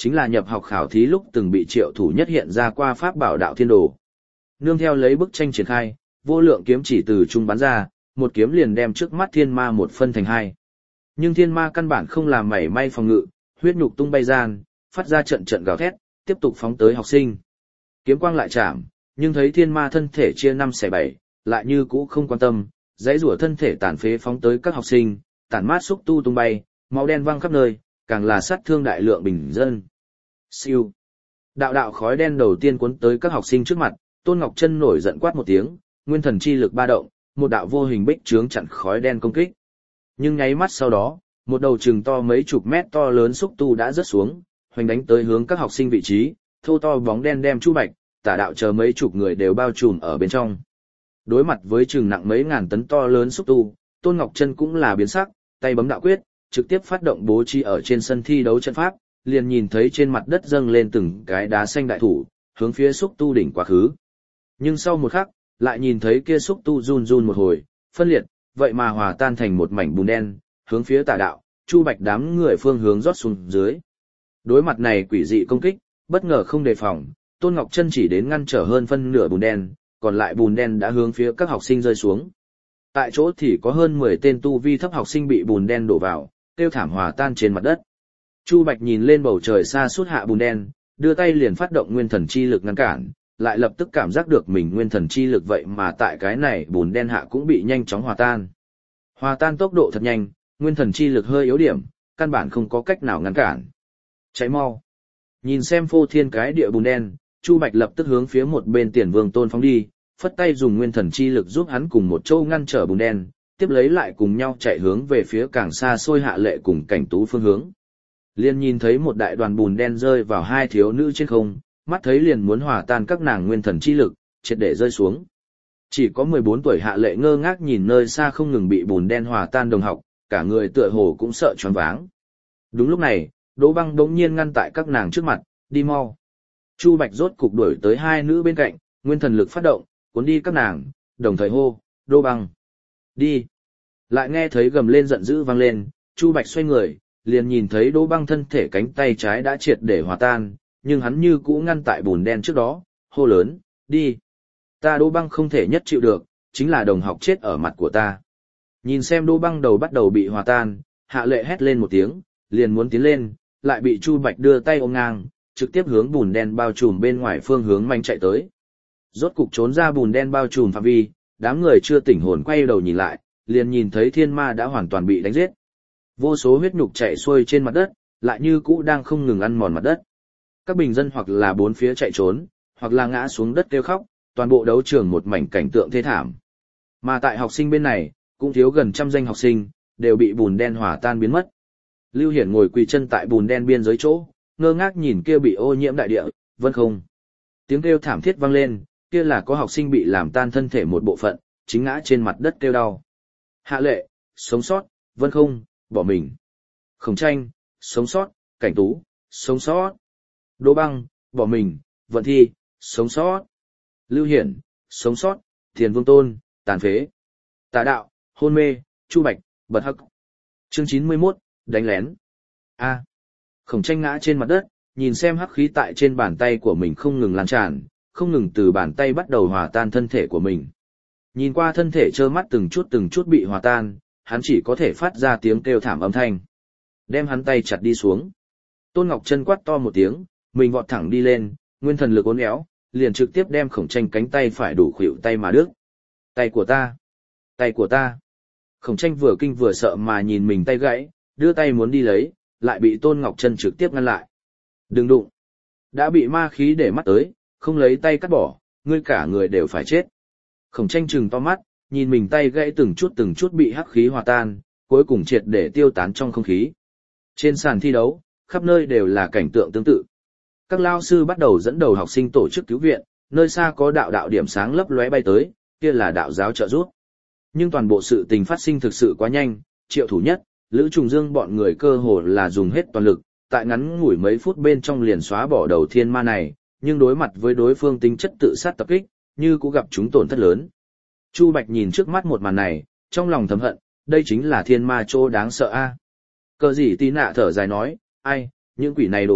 chính là nhập học khảo thí lúc từng bị Triệu Thủ Nhất hiện ra qua pháp bảo đạo thiên đồ. Nương theo lấy bức tranh triển khai, vô lượng kiếm chỉ từ trung bắn ra, một kiếm liền đem trước mắt thiên ma một phân thành hai. Nhưng thiên ma căn bản không làm mảy may phòng ngự, huyết nhục tung bay gian, phát ra trận trận gào thét, tiếp tục phóng tới học sinh. Kiếm quang lại chạm, nhưng thấy thiên ma thân thể chia năm xẻ bảy, lại như cũ không quan tâm, dãy rủa thân thể tàn phế phóng tới các học sinh, tản mát xúc tu tung bay, máu đen văng khắp nơi, càng là sát thương đại lượng bình dân. Siêu. Đạo đạo khói đen đầu tiên cuốn tới các học sinh trước mặt, Tôn Ngọc Chân nổi giận quát một tiếng, nguyên thần chi lực ba động, một đạo vô hình bích chướng chặn khói đen công kích. Nhưng nháy mắt sau đó, một đầu chừng to mấy chục mét to lớn xúc tu đã rớt xuống, hoành đánh tới hướng các học sinh vị trí, thô to bóng đen đem Chu Bạch, Tả Đạo chờ mấy chục người đều bao trùm ở bên trong. Đối mặt với chừng nặng mấy ngàn tấn to lớn xúc tu, Tôn Ngọc Chân cũng là biến sắc, tay bấm đạo quyết, trực tiếp phát động bố trí ở trên sân thi đấu trận pháp, liền nhìn thấy trên mặt đất dâng lên từng cái đá xanh đại thủ, hướng phía xúc tu đỉnh quá khứ. Nhưng sau một khắc, lại nhìn thấy kia xúc tu run run một hồi, phân liệt, vậy mà hòa tan thành một mảnh bùn đen, hướng phía Tả Đạo, Chu Bạch đám người phương hướng rót xuống dưới. Đối mặt này quỷ dị công kích, bất ngờ không đề phòng, Tôn Ngọc Chân chỉ đến ngăn trở hơn phân nửa bùn đen, còn lại bùn đen đã hướng phía các học sinh rơi xuống. Tại chỗ thì có hơn mười tên tu vi thấp học sinh bị bùn đen đổ vào, tiêu thảm hòa tan trên mặt đất. Chu Bạch nhìn lên bầu trời xa suốt hạ bùn đen, đưa tay liền phát động nguyên thần chi lực ngăn cản, lại lập tức cảm giác được mình nguyên thần chi lực vậy mà tại cái này bùn đen hạ cũng bị nhanh chóng hòa tan. Hòa tan tốc độ thật nhanh, nguyên thần chi lực hơi yếu điểm, căn bản không có cách nào ngăn cản. Cháy mau. Nhìn xem phô thiên cái địa bùn đen, Chu Bạch lập tức hướng phía một bên Tiền Vương Tôn phóng đi, phất tay dùng nguyên thần chi lực giúp hắn cùng một châu ngăn trở bùn đen, tiếp lấy lại cùng nhau chạy hướng về phía càng xa xôi Hạ Lệ cùng Cảnh Tú phương hướng. Liền nhìn thấy một đại đoàn bùn đen rơi vào hai thiếu nữ trên không, mắt thấy liền muốn hòa tan các nàng nguyên thần chi lực, triệt để rơi xuống. Chỉ có mười bốn tuổi Hạ Lệ ngơ ngác nhìn nơi xa không ngừng bị bùn đen hòa tan đồng học, cả người tựa hồ cũng sợ choáng váng. Đúng lúc này, Đỗ Băng đống nhiên ngăn tại các nàng trước mặt, đi mau. Chu Bạch rốt cục đuổi tới hai nữ bên cạnh, nguyên thần lực phát động, cuốn đi các nàng, đồng thời hô, Đỗ Băng, đi. Lại nghe thấy gầm lên giận dữ vang lên, Chu Bạch xoay người, liền nhìn thấy Đỗ Băng thân thể cánh tay trái đã triệt để hòa tan, nhưng hắn như cũ ngăn tại bùn đen trước đó, hô lớn, đi. Ta Đỗ Băng không thể nhất chịu được, chính là đồng học chết ở mặt của ta. Nhìn xem Đỗ Băng đầu bắt đầu bị hòa tan, Hạ Lệ hét lên một tiếng, liền muốn tiến lên, lại bị Chu Bạch đưa tay ôm ngang, trực tiếp hướng bùn đen bao trùm bên ngoài phương hướng manh chạy tới. Rốt cục trốn ra bùn đen bao trùm phạm vi, đám người chưa tỉnh hồn quay đầu nhìn lại, liền nhìn thấy thiên ma đã hoàn toàn bị đánh giết. Vô số huyết nhục chảy xuôi trên mặt đất, lại như cũ đang không ngừng ăn mòn mặt đất. Các bình dân hoặc là bốn phía chạy trốn, hoặc là ngã xuống đất kêu khóc, toàn bộ đấu trường một mảnh cảnh tượng thê thảm. Mà tại học sinh bên này, cũng thiếu gần trăm danh học sinh, đều bị bùn đen hòa tan biến mất. Lưu Hiển ngồi quỳ chân tại bùn đen biên giới chỗ, ngơ ngác nhìn kia bị ô nhiễm đại địa, vân không. Tiếng kêu thảm thiết vang lên, kia là có học sinh bị làm tan thân thể một bộ phận, chính ngã trên mặt đất kêu đau. Hạ Lệ, sống sót, vân không, bỏ mình. Khổng Tranh, sống sót, Cảnh Tú, sống sót. Đỗ Băng, bỏ mình, Vận Thi, sống sót. Lưu Hiển, sống sót, Tiền Vương Tôn, tàn phế. Tả Đạo, hôn mê, Chu Bạch, bật hắc. Chương chín mươi mốt, đánh lén. A. Khổng Tranh ngã trên mặt đất, nhìn xem hắc khí tại trên bàn tay của mình không ngừng lan tràn, không ngừng từ bàn tay bắt đầu hòa tan thân thể của mình. Nhìn qua thân thể trơ mắt từng chút từng chút bị hòa tan, hắn chỉ có thể phát ra tiếng kêu thảm âm thanh. Đem hắn tay chặt đi xuống. Tôn Ngọc Chân quát to một tiếng, mình vọt thẳng đi lên, nguyên thần lực uốn éo, liền trực tiếp đem Khổng Tranh cánh tay phải đủ khuỵu tay mà đứt. Tay của ta, tay của ta. Khổng Tranh vừa kinh vừa sợ mà nhìn mình tay gãy, đưa tay muốn đi lấy, lại bị Tôn Ngọc Chân trực tiếp ngăn lại. Đừng đụng. Đã bị ma khí để mắt tới, không lấy tay cắt bỏ, ngươi cả người đều phải chết. Khổng Tranh trừng to mắt, nhìn mình tay gãy từng chút từng chút bị hắc khí hòa tan, cuối cùng triệt để tiêu tán trong không khí. Trên sàn thi đấu, khắp nơi đều là cảnh tượng tương tự. Các lao sư bắt đầu dẫn đầu học sinh tổ chức cứu viện, nơi xa có đạo đạo điểm sáng lấp lóe bay tới, kia là đạo giáo trợ giúp. Nhưng toàn bộ sự tình phát sinh thực sự quá nhanh, Triệu Thủ Nhất, Lữ Trùng Dương bọn người cơ hồ là dùng hết toàn lực, tại ngắn ngủi mấy phút bên trong liền xóa bỏ đầu thiên ma này, nhưng đối mặt với đối phương tính chất tự sát tập kích, như cũng gặp chúng tổn thất lớn. Chu Bạch nhìn trước mắt một màn này, trong lòng thầm hận, đây chính là thiên ma chỗ đáng sợ a. Cờ gì tí nạ thở dài nói, ai, những quỷ này đồ vật,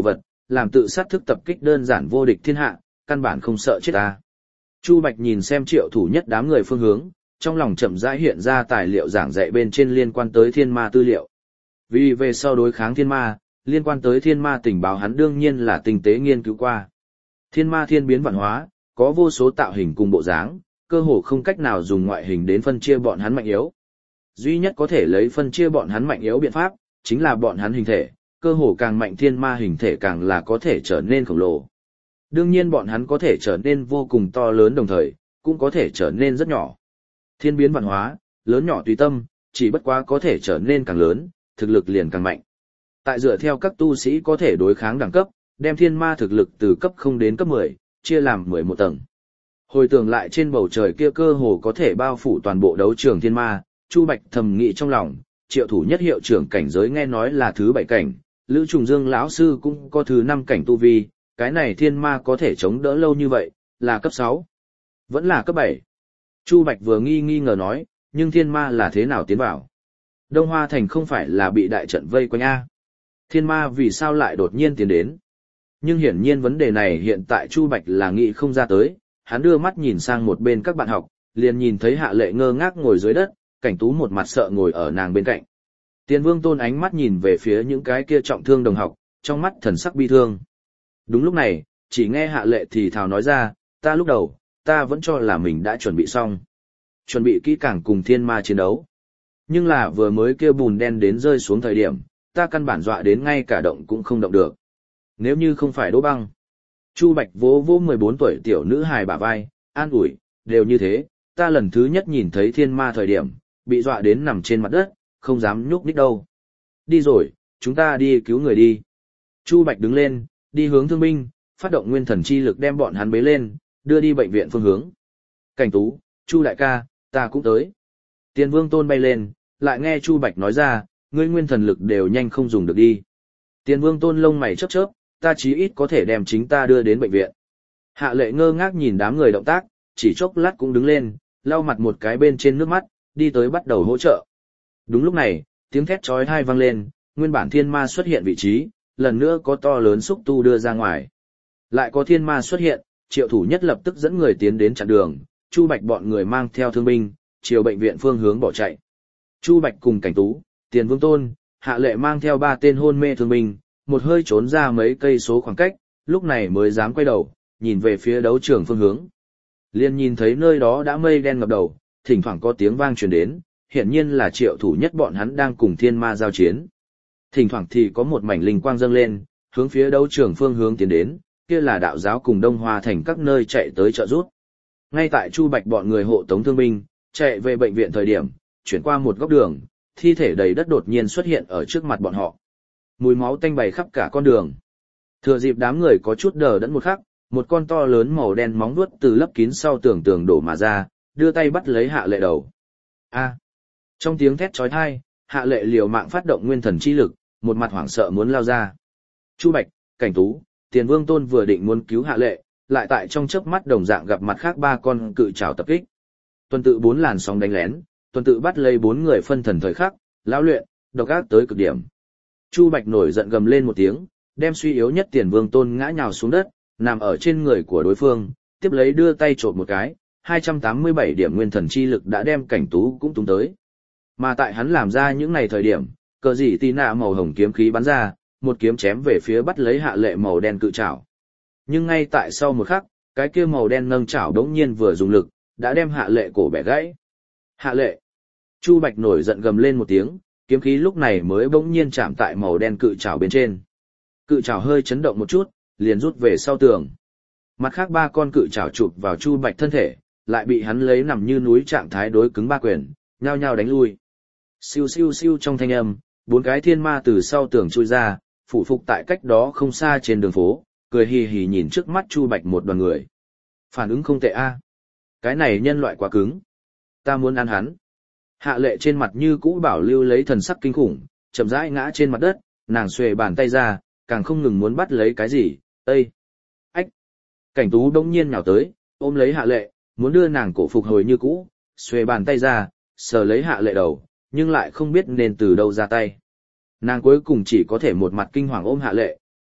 làm tự sát thức tập kích đơn giản vô địch thiên hạ, căn bản không sợ chết ta. Chu Bạch nhìn xem Triệu Thủ Nhất đám người phương hướng, trong lòng chậm rãi hiện ra tài liệu giảng dạy bên trên liên quan tới thiên ma tư liệu. Vì về sau đối kháng thiên ma, liên quan tới thiên ma tình báo hắn đương nhiên là tinh tế nghiên cứu qua. Thiên ma thiên biến vạn hóa, có vô số tạo hình cùng bộ dáng, cơ hồ không cách nào dùng ngoại hình đến phân chia bọn hắn mạnh yếu. Duy nhất có thể lấy phân chia bọn hắn mạnh yếu biện pháp, chính là bọn hắn hình thể, cơ hồ càng mạnh thiên ma hình thể càng là có thể trở nên khổng lồ. Đương nhiên bọn hắn có thể trở nên vô cùng to lớn đồng thời, cũng có thể trở nên rất nhỏ. Thiên biến vạn hóa, lớn nhỏ tùy tâm, chỉ bất quá có thể trở nên càng lớn, thực lực liền càng mạnh. Tại dựa theo các tu sĩ có thể đối kháng đẳng cấp, đem thiên ma thực lực từ cấp không đến cấp mười, chia làm mười một tầng. Hồi tưởng lại trên bầu trời kia cơ hồ có thể bao phủ toàn bộ đấu trường thiên ma, Chu Bạch thầm nghĩ trong lòng, Triệu Thủ Nhất hiệu trưởng cảnh giới nghe nói là thứ bảy cảnh, Lữ Trùng Dương lão sư cũng có thứ năm cảnh tu vi, cái này thiên ma có thể chống đỡ lâu như vậy, là cấp sáu, vẫn là cấp bảy. Chu Bạch vừa nghi nghi ngờ nói, nhưng thiên ma là thế nào tiến vào? Đông Hoa Thành không phải là bị đại trận vây quanh A. Thiên ma vì sao lại đột nhiên tiến đến? Nhưng hiển nhiên vấn đề này hiện tại Chu Bạch là nghĩ không ra tới, hắn đưa mắt nhìn sang một bên các bạn học, liền nhìn thấy Hạ Lệ ngơ ngác ngồi dưới đất, Cảnh Tú một mặt sợ ngồi ở nàng bên cạnh. Tiền Vương Tôn ánh mắt nhìn về phía những cái kia trọng thương đồng học, trong mắt thần sắc bi thương. Đúng lúc này, chỉ nghe Hạ Lệ thì thào nói ra, ta lúc đầu, ta vẫn cho là mình đã chuẩn bị xong. Chuẩn bị kỹ càng cùng thiên ma chiến đấu. Nhưng là vừa mới kêu bùn đen đến rơi xuống thời điểm, ta căn bản dọa đến ngay cả động cũng không động được. Nếu như không phải Đỗ Băng. Chu Bạch vỗ vỗ mười bốn tuổi tiểu nữ hài bả vai, an ủi, đều như thế, ta lần thứ nhất nhìn thấy thiên ma thời điểm, bị dọa đến nằm trên mặt đất, không dám nhúc nhích đâu. Đi rồi, chúng ta đi cứu người đi. Chu Bạch đứng lên, đi hướng thương binh, phát động nguyên thần chi lực đem bọn hắn bế lên, đưa đi bệnh viện phương hướng. Cảnh Tú, Chu đại ca, ta cũng tới. Tiền Vương Tôn bay lên, lại nghe Chu Bạch nói ra, ngươi nguyên thần lực đều nhanh không dùng được đi. Tiền Vương Tôn lông mày chớp chớp, ta chí ít có thể đem chính ta đưa đến bệnh viện. Hạ Lệ ngơ ngác nhìn đám người động tác, chỉ chốc lát cũng đứng lên, lau mặt một cái bên trên nước mắt, đi tới bắt đầu hỗ trợ. Đúng lúc này, tiếng thét chói tai vang lên, nguyên bản thiên ma xuất hiện vị trí, lần nữa có to lớn xúc tu đưa ra ngoài. Lại có thiên ma xuất hiện, Triệu Thủ Nhất lập tức dẫn người tiến đến chặn đường, Chu Bạch bọn người mang theo thương binh, chiều bệnh viện phương hướng bỏ chạy. Chu Bạch cùng Cảnh Tú, Tiền Vương Tôn, Hạ Lệ mang theo ba tên hôn mê thương binh, một hơi trốn ra mấy cây số khoảng cách, lúc này mới dám quay đầu, nhìn về phía đấu trường phương hướng. Liên nhìn thấy nơi đó đã mây đen ngập đầu, thỉnh thoảng có tiếng vang truyền đến, hiển nhiên là Triệu Thủ Nhất bọn hắn đang cùng thiên ma giao chiến. Thỉnh thoảng thì có một mảnh linh quang dâng lên, hướng phía đấu trường phương hướng tiến đến, kia là đạo giáo cùng Đông Hoa Thành các nơi chạy tới trợ giúp. Ngay tại Chu Bạch bọn người hộ tống thương binh, chạy về bệnh viện thời điểm, chuyển qua một góc đường, thi thể đầy đất đột nhiên xuất hiện ở trước mặt bọn họ. Mùi máu tanh bày khắp cả con đường. Thừa dịp đám người có chút đờ đẫn một khắc, một con to lớn màu đen móng vuốt từ lấp kín sau tường tường đổ mà ra, đưa tay bắt lấy Hạ Lệ đầu. A! Trong tiếng thét chói tai, Hạ Lệ liều mạng phát động nguyên thần chi lực, một mặt hoảng sợ muốn lao ra. Chu Bạch, Cảnh Tú, Tiền Vương Tôn vừa định muốn cứu Hạ Lệ, lại tại trong chớp mắt đồng dạng gặp mặt khác ba con cự trảo tập kích. Tuần tự bốn làn sóng đánh lén, tuần tự bắt lấy bốn người phân thần thời khắc, lão luyện, độc ác tới cực điểm. Chu Bạch nổi giận gầm lên một tiếng, đem suy yếu nhất Tiền Vương Tôn ngã nhào xuống đất, nằm ở trên người của đối phương, tiếp lấy đưa tay chộp một cái, hai trăm tám mươi bảy điểm nguyên thần chi lực đã đem Cảnh Tú cũng tung tới. Mà tại hắn làm ra những này thời điểm, cờ dị tì nạ màu hồng kiếm khí bắn ra, một kiếm chém về phía bắt lấy Hạ Lệ màu đen cự trảo. Nhưng ngay tại sau một khắc, cái kia màu đen nâng chảo đống nhiên vừa dùng lực, đã đem Hạ Lệ cổ bẻ gãy. Hạ Lệ! Chu Bạch nổi giận gầm lên một tiếng, kiếm khí lúc này mới bỗng nhiên chạm tại màu đen cự trảo bên trên. Cự trảo hơi chấn động một chút, liền rút về sau tường. Mặt khác ba con cự trảo chụp vào Chu Bạch thân thể, lại bị hắn lấy nằm như núi trạng thái đối cứng ba quyền, nhao nhao đánh lui. Siêu siêu siêu trong thanh âm, bốn cái thiên ma từ sau tường chui ra, phủ phục tại cách đó không xa trên đường phố, cười hì hì nhìn trước mắt Chu Bạch một đoàn người. Phản ứng không tệ a. Cái này nhân loại quá cứng. Ta muốn ăn hắn. Hạ Lệ trên mặt như cũ bảo lưu lấy thần sắc kinh khủng, chậm rãi ngã trên mặt đất, nàng xuề bàn tay ra, càng không ngừng muốn bắt lấy cái gì. Ây! Ách! Cảnh Tú đông nhiên nhào tới, ôm lấy Hạ Lệ, muốn đưa nàng cổ phục hồi như cũ, xuề bàn tay ra, sờ lấy Hạ Lệ đầu, nhưng lại không biết nên từ đâu ra tay. Nàng cuối cùng chỉ có thể một mặt kinh hoàng ôm Hạ Lệ,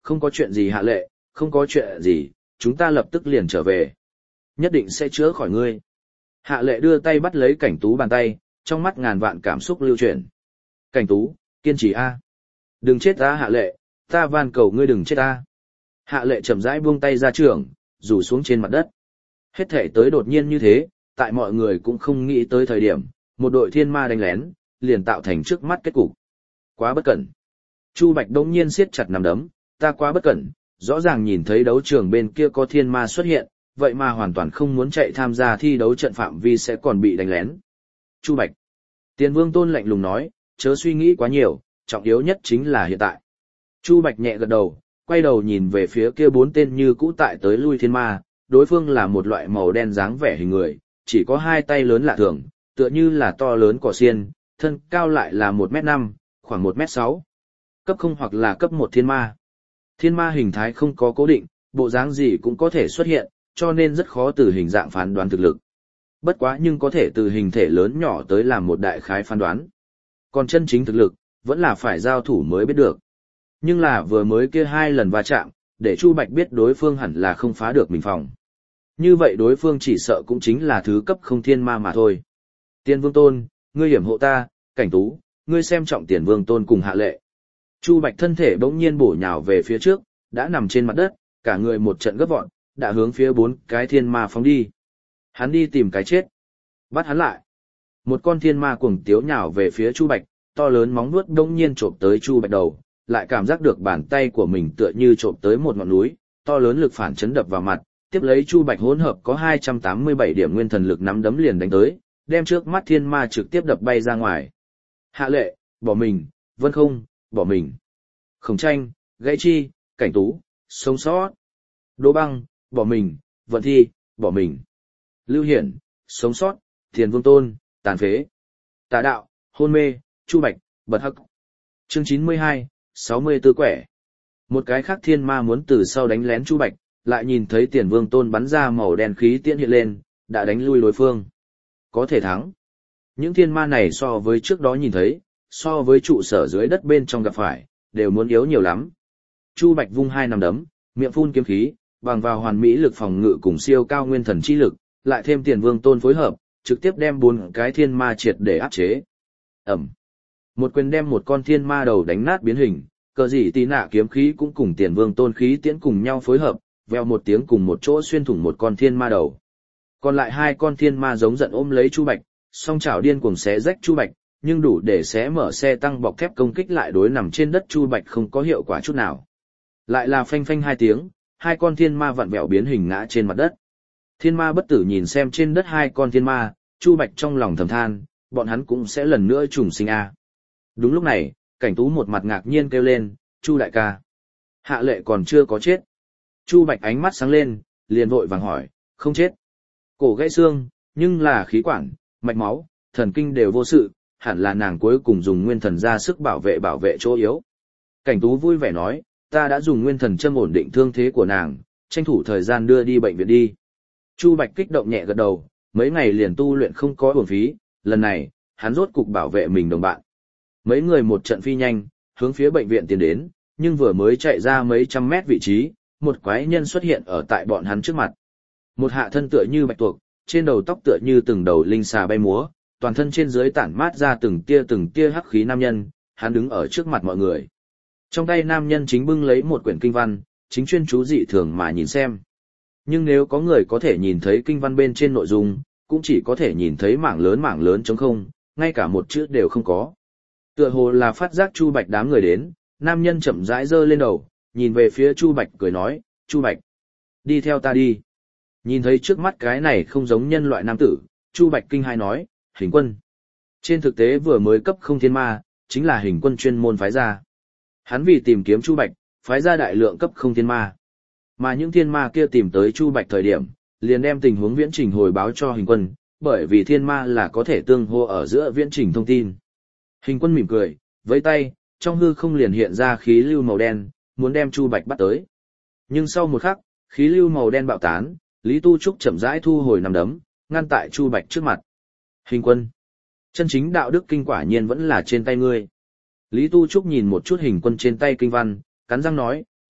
không có chuyện gì Hạ Lệ, không có chuyện gì, chúng ta lập tức liền trở về. Nhất định sẽ chữa khỏi ngươi. Hạ Lệ đưa tay bắt lấy Cảnh Tú bàn tay, trong mắt ngàn vạn cảm xúc lưu chuyển. Cảnh Tú, kiên trì a. Đừng chết ta Hạ Lệ, ta van cầu ngươi đừng chết ta. Hạ Lệ chậm rãi buông tay ra trường, rủ xuống trên mặt đất. Hết thể tới đột nhiên như thế, tại mọi người cũng không nghĩ tới thời điểm, một đội thiên ma đánh lén, liền tạo thành trước mắt kết cục. Quá bất cẩn. Chu Bạch đông nhiên siết chặt nắm đấm, ta quá bất cẩn, rõ ràng nhìn thấy đấu trường bên kia có thiên ma xuất hiện, vậy mà hoàn toàn không muốn chạy tham gia thi đấu trận phạm vi sẽ còn bị đánh lén. Chu Bạch. Tiền Vương Tôn lạnh lùng nói, chớ suy nghĩ quá nhiều, trọng yếu nhất chính là hiện tại. Chu Bạch nhẹ gật đầu, quay đầu nhìn về phía kia bốn tên như cũ tại tới lui thiên ma, đối phương là một loại màu đen dáng vẻ hình người, chỉ có hai tay lớn lạ thường, tựa như là to lớn cỏ xiên, thân cao lại là một mét năm, khoảng một mét sáu. Cấp không hoặc là cấp một thiên ma. Thiên ma hình thái không có cố định, bộ dáng gì cũng có thể xuất hiện, cho nên rất khó từ hình dạng phán đoán thực lực. Bất quá nhưng có thể từ hình thể lớn nhỏ tới làm một đại khái phán đoán. Còn chân chính thực lực, vẫn là phải giao thủ mới biết được. Nhưng là vừa mới kia hai lần va chạm, để Chu Bạch biết đối phương hẳn là không phá được mình phòng. Như vậy đối phương chỉ sợ cũng chính là thứ cấp không thiên ma mà thôi. Tiền Vương Tôn, ngươi hiểm hộ ta, Cảnh Tú, ngươi xem trọng Tiền Vương Tôn cùng Hạ Lệ. Chu Bạch thân thể bỗng nhiên bổ nhào về phía trước, đã nằm trên mặt đất, cả người một trận gấp vọt, đã hướng phía bốn cái thiên ma phóng đi. Hắn đi tìm cái chết. Bắt hắn lại. Một con thiên ma cuồng tiếu nhào về phía Chu Bạch, to lớn móng vuốt bỗng nhiên chộp tới Chu Bạch đầu, lại cảm giác được bàn tay của mình tựa như chộp tới một ngọn núi, to lớn lực phản chấn đập vào mặt, tiếp lấy Chu Bạch hỗn hợp có hai trăm tám mươi bảy điểm nguyên thần lực nắm đấm liền đánh tới, đem trước mắt thiên ma trực tiếp đập bay ra ngoài. Hạ Lệ, bỏ mình, Vân Không, bỏ mình. Khổng Tranh, Gãy Chi, Cảnh Tú, sống sót. Đỗ Băng, bỏ mình, Vận Thi, bỏ mình. Lưu Hiển, sống sót, Tiền Vương Tôn, tàn phế. Tà Đạo, hôn mê, Chu Bạch, bật hắc. Chương chín mươi hai, sáu mươi tư quẻ. Một cái khác thiên ma muốn từ sau đánh lén Chu Bạch, lại nhìn thấy Tiền Vương Tôn bắn ra màu đen khí tiễn hiện lên, đã đánh lui đối phương. Có thể thắng. Những thiên ma này so với trước đó nhìn thấy, so với trụ sở dưới đất bên trong gặp phải, đều muốn yếu nhiều lắm. Chu Bạch vung hai nắm đấm, miệng phun kiếm khí, bằng vào hoàn mỹ lực phòng ngự cùng siêu cao nguyên thần chi lực, lại thêm Tiền Vương Tôn phối hợp, trực tiếp đem bốn cái thiên ma triệt để áp chế. Ẩm. Một quyền đem một con thiên ma đầu đánh nát biến hình, cờ gì tí nạ kiếm khí cũng cùng Tiền Vương Tôn khí tiễn cùng nhau phối hợp, veo một tiếng cùng một chỗ xuyên thủng một con thiên ma đầu. Còn lại hai con thiên ma giống giận ôm lấy Chu Bạch, song chảo điên cuồng xé rách Chu Bạch, nhưng đủ để xé mở xe tăng bọc thép công kích lại đối nằm trên đất Chu Bạch không có hiệu quả chút nào. Lại là phanh phanh hai tiếng, hai con thiên ma vặn vẹo biến hình ngã trên mặt đất. Thiên ma bất tử nhìn xem trên đất hai con thiên ma, Chu Bạch trong lòng thầm than, bọn hắn cũng sẽ lần nữa trùng sinh a. Đúng lúc này, Cảnh Tú một mặt ngạc nhiên kêu lên, Chu đại ca. Hạ Lệ còn chưa có chết. Chu Bạch ánh mắt sáng lên, liền vội vàng hỏi, không chết. Cổ gãy xương, nhưng là khí quản, mạch máu, thần kinh đều vô sự, hẳn là nàng cuối cùng dùng nguyên thần ra sức bảo vệ bảo vệ chỗ yếu. Cảnh Tú vui vẻ nói, ta đã dùng nguyên thần châm ổn định thương thế của nàng, tranh thủ thời gian đưa đi bệnh viện đi. Chu Bạch kích động nhẹ gật đầu, mấy ngày liền tu luyện không có uổng phí, lần này, hắn rốt cục bảo vệ mình đồng bạn. Mấy người một trận phi nhanh, hướng phía bệnh viện tiến đến, nhưng vừa mới chạy ra mấy trăm mét vị trí, một quái nhân xuất hiện ở tại bọn hắn trước mặt. Một hạ thân tựa như bạch tuộc, trên đầu tóc tựa như từng đầu linh xà bay múa, toàn thân trên dưới tản mát ra từng tia từng tia hắc khí nam nhân, hắn đứng ở trước mặt mọi người. Trong tay nam nhân chính bưng lấy một quyển kinh văn, chính chuyên chú dị thường mà nhìn xem. Nhưng nếu có người có thể nhìn thấy kinh văn bên trên nội dung, cũng chỉ có thể nhìn thấy mảng lớn mảng lớn trống không, ngay cả một chữ đều không có. Tựa hồ là phát giác Chu Bạch đám người đến, nam nhân chậm rãi giơ lên đầu, nhìn về phía Chu Bạch cười nói, Chu Bạch, đi theo ta đi. Nhìn thấy trước mắt cái này không giống nhân loại nam tử, Chu Bạch kinh hai nói, Hình Quân. Trên thực tế vừa mới cấp không thiên ma, chính là Hình Quân chuyên môn phái ra. Hắn vì tìm kiếm Chu Bạch, phái ra đại lượng cấp không thiên ma. Mà những thiên ma kia tìm tới Chu Bạch thời điểm, liền đem tình huống viễn trình hồi báo cho Hình Quân, bởi vì thiên ma là có thể tương hô ở giữa viễn trình thông tin. Hình Quân mỉm cười, với tay, trong hư không liền hiện ra khí lưu màu đen, muốn đem Chu Bạch bắt tới. Nhưng sau một khắc, khí lưu màu đen bạo tán, Lý Tu Trúc chậm rãi thu hồi nắm đấm, ngăn tại Chu Bạch trước mặt. Hình Quân, chân chính đạo đức kinh quả nhiên vẫn là trên tay ngươi. Lý Tu Trúc nhìn một chút Hình Quân trên tay kinh văn, cắn răng nói,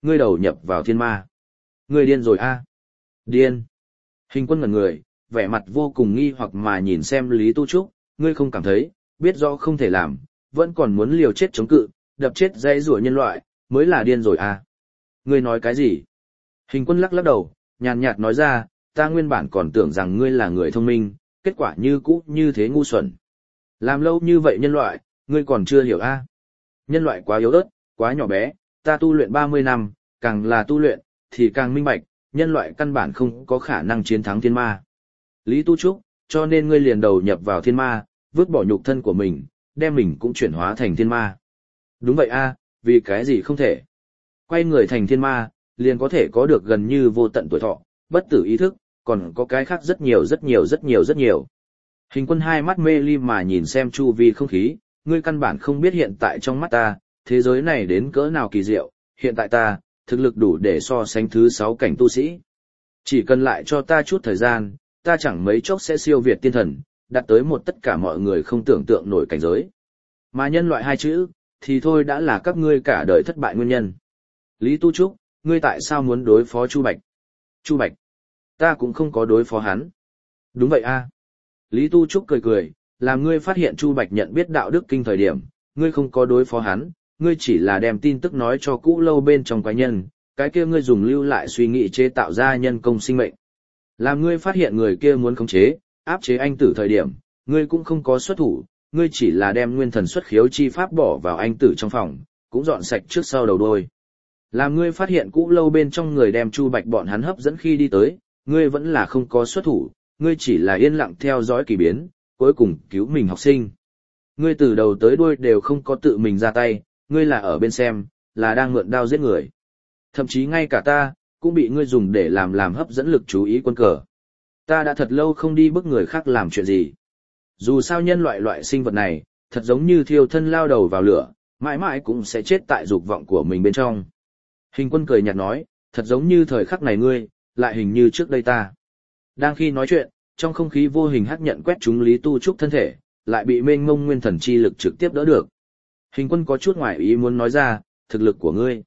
ngươi đầu nhập vào thiên ma. Ngươi điên rồi a? Điên. Hình quân ngẩn người, vẻ mặt vô cùng nghi hoặc mà nhìn xem Lý Tu Trúc, ngươi không cảm thấy, biết rõ không thể làm, vẫn còn muốn liều chết chống cự, đập chết dây rủa nhân loại, mới là điên rồi à. Ngươi nói cái gì? Hình quân lắc lắc đầu, nhàn nhạt nói ra, ta nguyên bản còn tưởng rằng ngươi là người thông minh, kết quả như cũ như thế ngu xuẩn. Làm lâu như vậy nhân loại, ngươi còn chưa hiểu a? Nhân loại quá yếu ớt, quá nhỏ bé, ta tu luyện ba mươi năm, càng là tu luyện, thì càng minh bạch, nhân loại căn bản không có khả năng chiến thắng thiên ma. Lý Tu Trúc, cho nên ngươi liền đầu nhập vào thiên ma, vứt bỏ nhục thân của mình, đem mình cũng chuyển hóa thành thiên ma. Đúng vậy a, vì cái gì không thể? Quay người thành thiên ma, liền có thể có được gần như vô tận tuổi thọ, bất tử ý thức, còn có cái khác rất nhiều rất nhiều rất nhiều rất nhiều. Hình quân hai mắt mê ly mà nhìn xem chu vi không khí, ngươi căn bản không biết hiện tại trong mắt ta, thế giới này đến cỡ nào kỳ diệu, hiện tại ta, thực lực đủ để so sánh thứ sáu cảnh tu sĩ. Chỉ cần lại cho ta chút thời gian, ta chẳng mấy chốc sẽ siêu việt tiên thần, đạt tới một tất cả mọi người không tưởng tượng nổi cảnh giới. Mà nhân loại hai chữ, thì thôi đã là các ngươi cả đời thất bại nguyên nhân. Lý Tu Trúc, ngươi tại sao muốn đối phó Chu Bạch? Chu Bạch, ta cũng không có đối phó hắn. Đúng vậy a. Lý Tu Trúc cười cười, làm ngươi phát hiện Chu Bạch nhận biết đạo đức kinh thời điểm, ngươi không có đối phó hắn, ngươi chỉ là đem tin tức nói cho cũ lâu bên trong quái nhân, cái kia ngươi dùng lưu lại suy nghĩ chế tạo ra nhân công sinh mệnh. Làm ngươi phát hiện người kia muốn khống chế, áp chế anh tử thời điểm, ngươi cũng không có xuất thủ, ngươi chỉ là đem nguyên thần xuất khiếu chi pháp bỏ vào anh tử trong phòng, cũng dọn sạch trước sau đầu đôi. Làm ngươi phát hiện cũ lâu bên trong người đem Chu Bạch bọn hắn hấp dẫn khi đi tới, ngươi vẫn là không có xuất thủ, ngươi chỉ là yên lặng theo dõi kỳ biến, cuối cùng cứu mình học sinh. Ngươi từ đầu tới đuôi đều không có tự mình ra tay, ngươi là ở bên xem, là đang mượn đao giết người. Thậm chí ngay cả ta, cũng bị ngươi dùng để làm làm hấp dẫn lực chú ý quân cờ. Ta đã thật lâu không đi bức người khác làm chuyện gì. Dù sao nhân loại loại sinh vật này, thật giống như thiêu thân lao đầu vào lửa, mãi mãi cũng sẽ chết tại dục vọng của mình bên trong. Hình quân cười nhạt nói, thật giống như thời khắc này ngươi, lại hình như trước đây ta. Đang khi nói chuyện, trong không khí vô hình hắc nhận quét trúng Lý Tu Trúc thân thể, lại bị mênh mông nguyên thần chi lực trực tiếp đỡ được. Hình quân có chút ngoài ý muốn nói ra, thực lực của ngươi,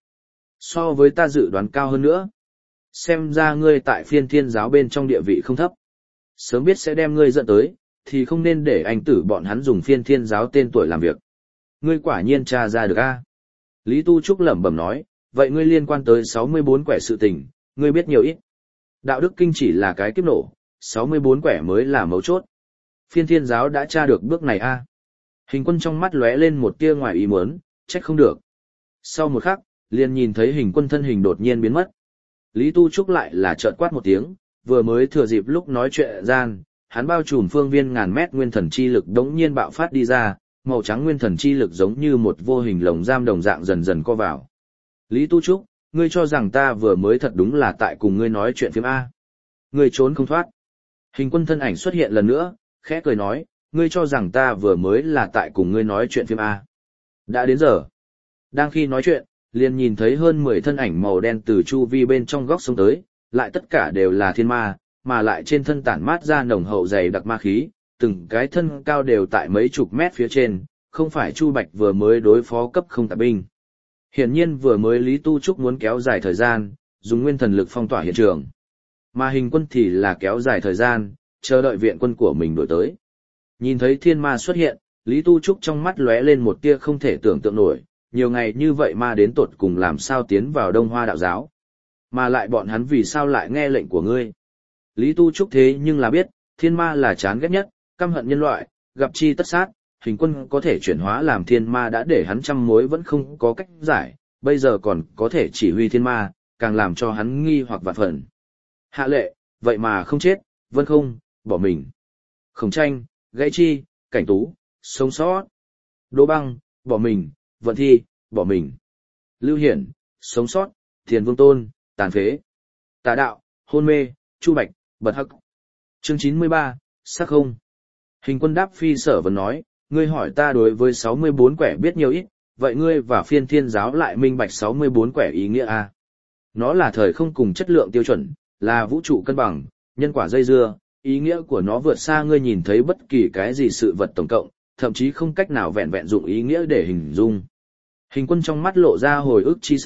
so với ta dự đoán cao hơn nữa. Xem ra ngươi tại phiên thiên giáo bên trong địa vị không thấp. Sớm biết sẽ đem ngươi dẫn tới, thì không nên để anh tử bọn hắn dùng phiên thiên giáo tên tuổi làm việc. Ngươi quả nhiên tra ra được a. Lý Tu Trúc lẩm bẩm nói, vậy ngươi liên quan tới sáu mươi bốn quẻ sự tình, ngươi biết nhiều ít. Đạo đức kinh chỉ là cái kiếp nổ, sáu mươi bốn quẻ mới là mấu chốt. Phiên thiên giáo đã tra được bước này a. Hình quân trong mắt lóe lên một tia ngoài ý muốn, trách không được. Sau một khắc, liền nhìn thấy hình quân thân hình đột nhiên biến mất. Lý Tu Trúc lại là chợt quát một tiếng, vừa mới thừa dịp lúc nói chuyện gian, hắn bao trùm phương viên ngàn mét nguyên thần chi lực đống nhiên bạo phát đi ra, màu trắng nguyên thần chi lực giống như một vô hình lồng giam đồng dạng dần dần co vào. Lý Tu Trúc, ngươi cho rằng ta vừa mới thật đúng là tại cùng ngươi nói chuyện phim A. Ngươi trốn không thoát. Hình quân thân ảnh xuất hiện lần nữa, khẽ cười nói, ngươi cho rằng ta vừa mới là tại cùng ngươi nói chuyện phim A. Đã đến giờ. Đang khi nói chuyện, liền nhìn thấy hơn mười thân ảnh màu đen từ chu vi bên trong góc sông tới, lại tất cả đều là thiên ma, mà lại trên thân tản mát ra nồng hậu dày đặc ma khí, từng cái thân cao đều tại mấy chục mét phía trên, không phải Chu Bạch vừa mới đối phó cấp không tạp binh. Hiển nhiên vừa mới Lý Tu Trúc muốn kéo dài thời gian, dùng nguyên thần lực phong tỏa hiện trường. Mà hình quân thì là kéo dài thời gian, chờ đợi viện quân của mình đổi tới. Nhìn thấy thiên ma xuất hiện, Lý Tu Trúc trong mắt lóe lên một tia không thể tưởng tượng nổi, nhiều ngày như vậy ma đến tột cùng làm sao tiến vào Đông Hoa đạo giáo. Mà lại bọn hắn vì sao lại nghe lệnh của ngươi. Lý Tu Trúc thế nhưng là biết, thiên ma là chán ghét nhất, căm hận nhân loại, gặp chi tất sát, hình quân có thể chuyển hóa làm thiên ma đã để hắn trăm mối vẫn không có cách giải, bây giờ còn có thể chỉ huy thiên ma, càng làm cho hắn nghi hoặc vạn phần. Hạ lệ, vậy mà không chết, vân không, bỏ mình. Khổng tranh, gãy chi, cảnh tú, sống sót. Đỗ băng, bỏ mình, vận thi, bỏ mình. Lưu hiển, sống sót, thiền vương tôn, tàn phế. Tà đạo, hôn mê, chu bạch, bật hắc. Chương chín mươi ba, sắc không. Hình quân đáp phi sở vẫn nói, ngươi hỏi ta đối với sáu mươi bốn quẻ biết nhiều ít, vậy ngươi và phiên thiên giáo lại minh bạch sáu mươi bốn quẻ ý nghĩa a? Nó là thời không cùng chất lượng tiêu chuẩn, là vũ trụ cân bằng, nhân quả dây dưa, ý nghĩa của nó vượt xa ngươi nhìn thấy bất kỳ cái gì sự vật tổng cộng, thậm chí không cách nào vẹn vẹn dụng ý nghĩa để hình dung. Hình quân trong mắt lộ ra hồi ức chi sắc,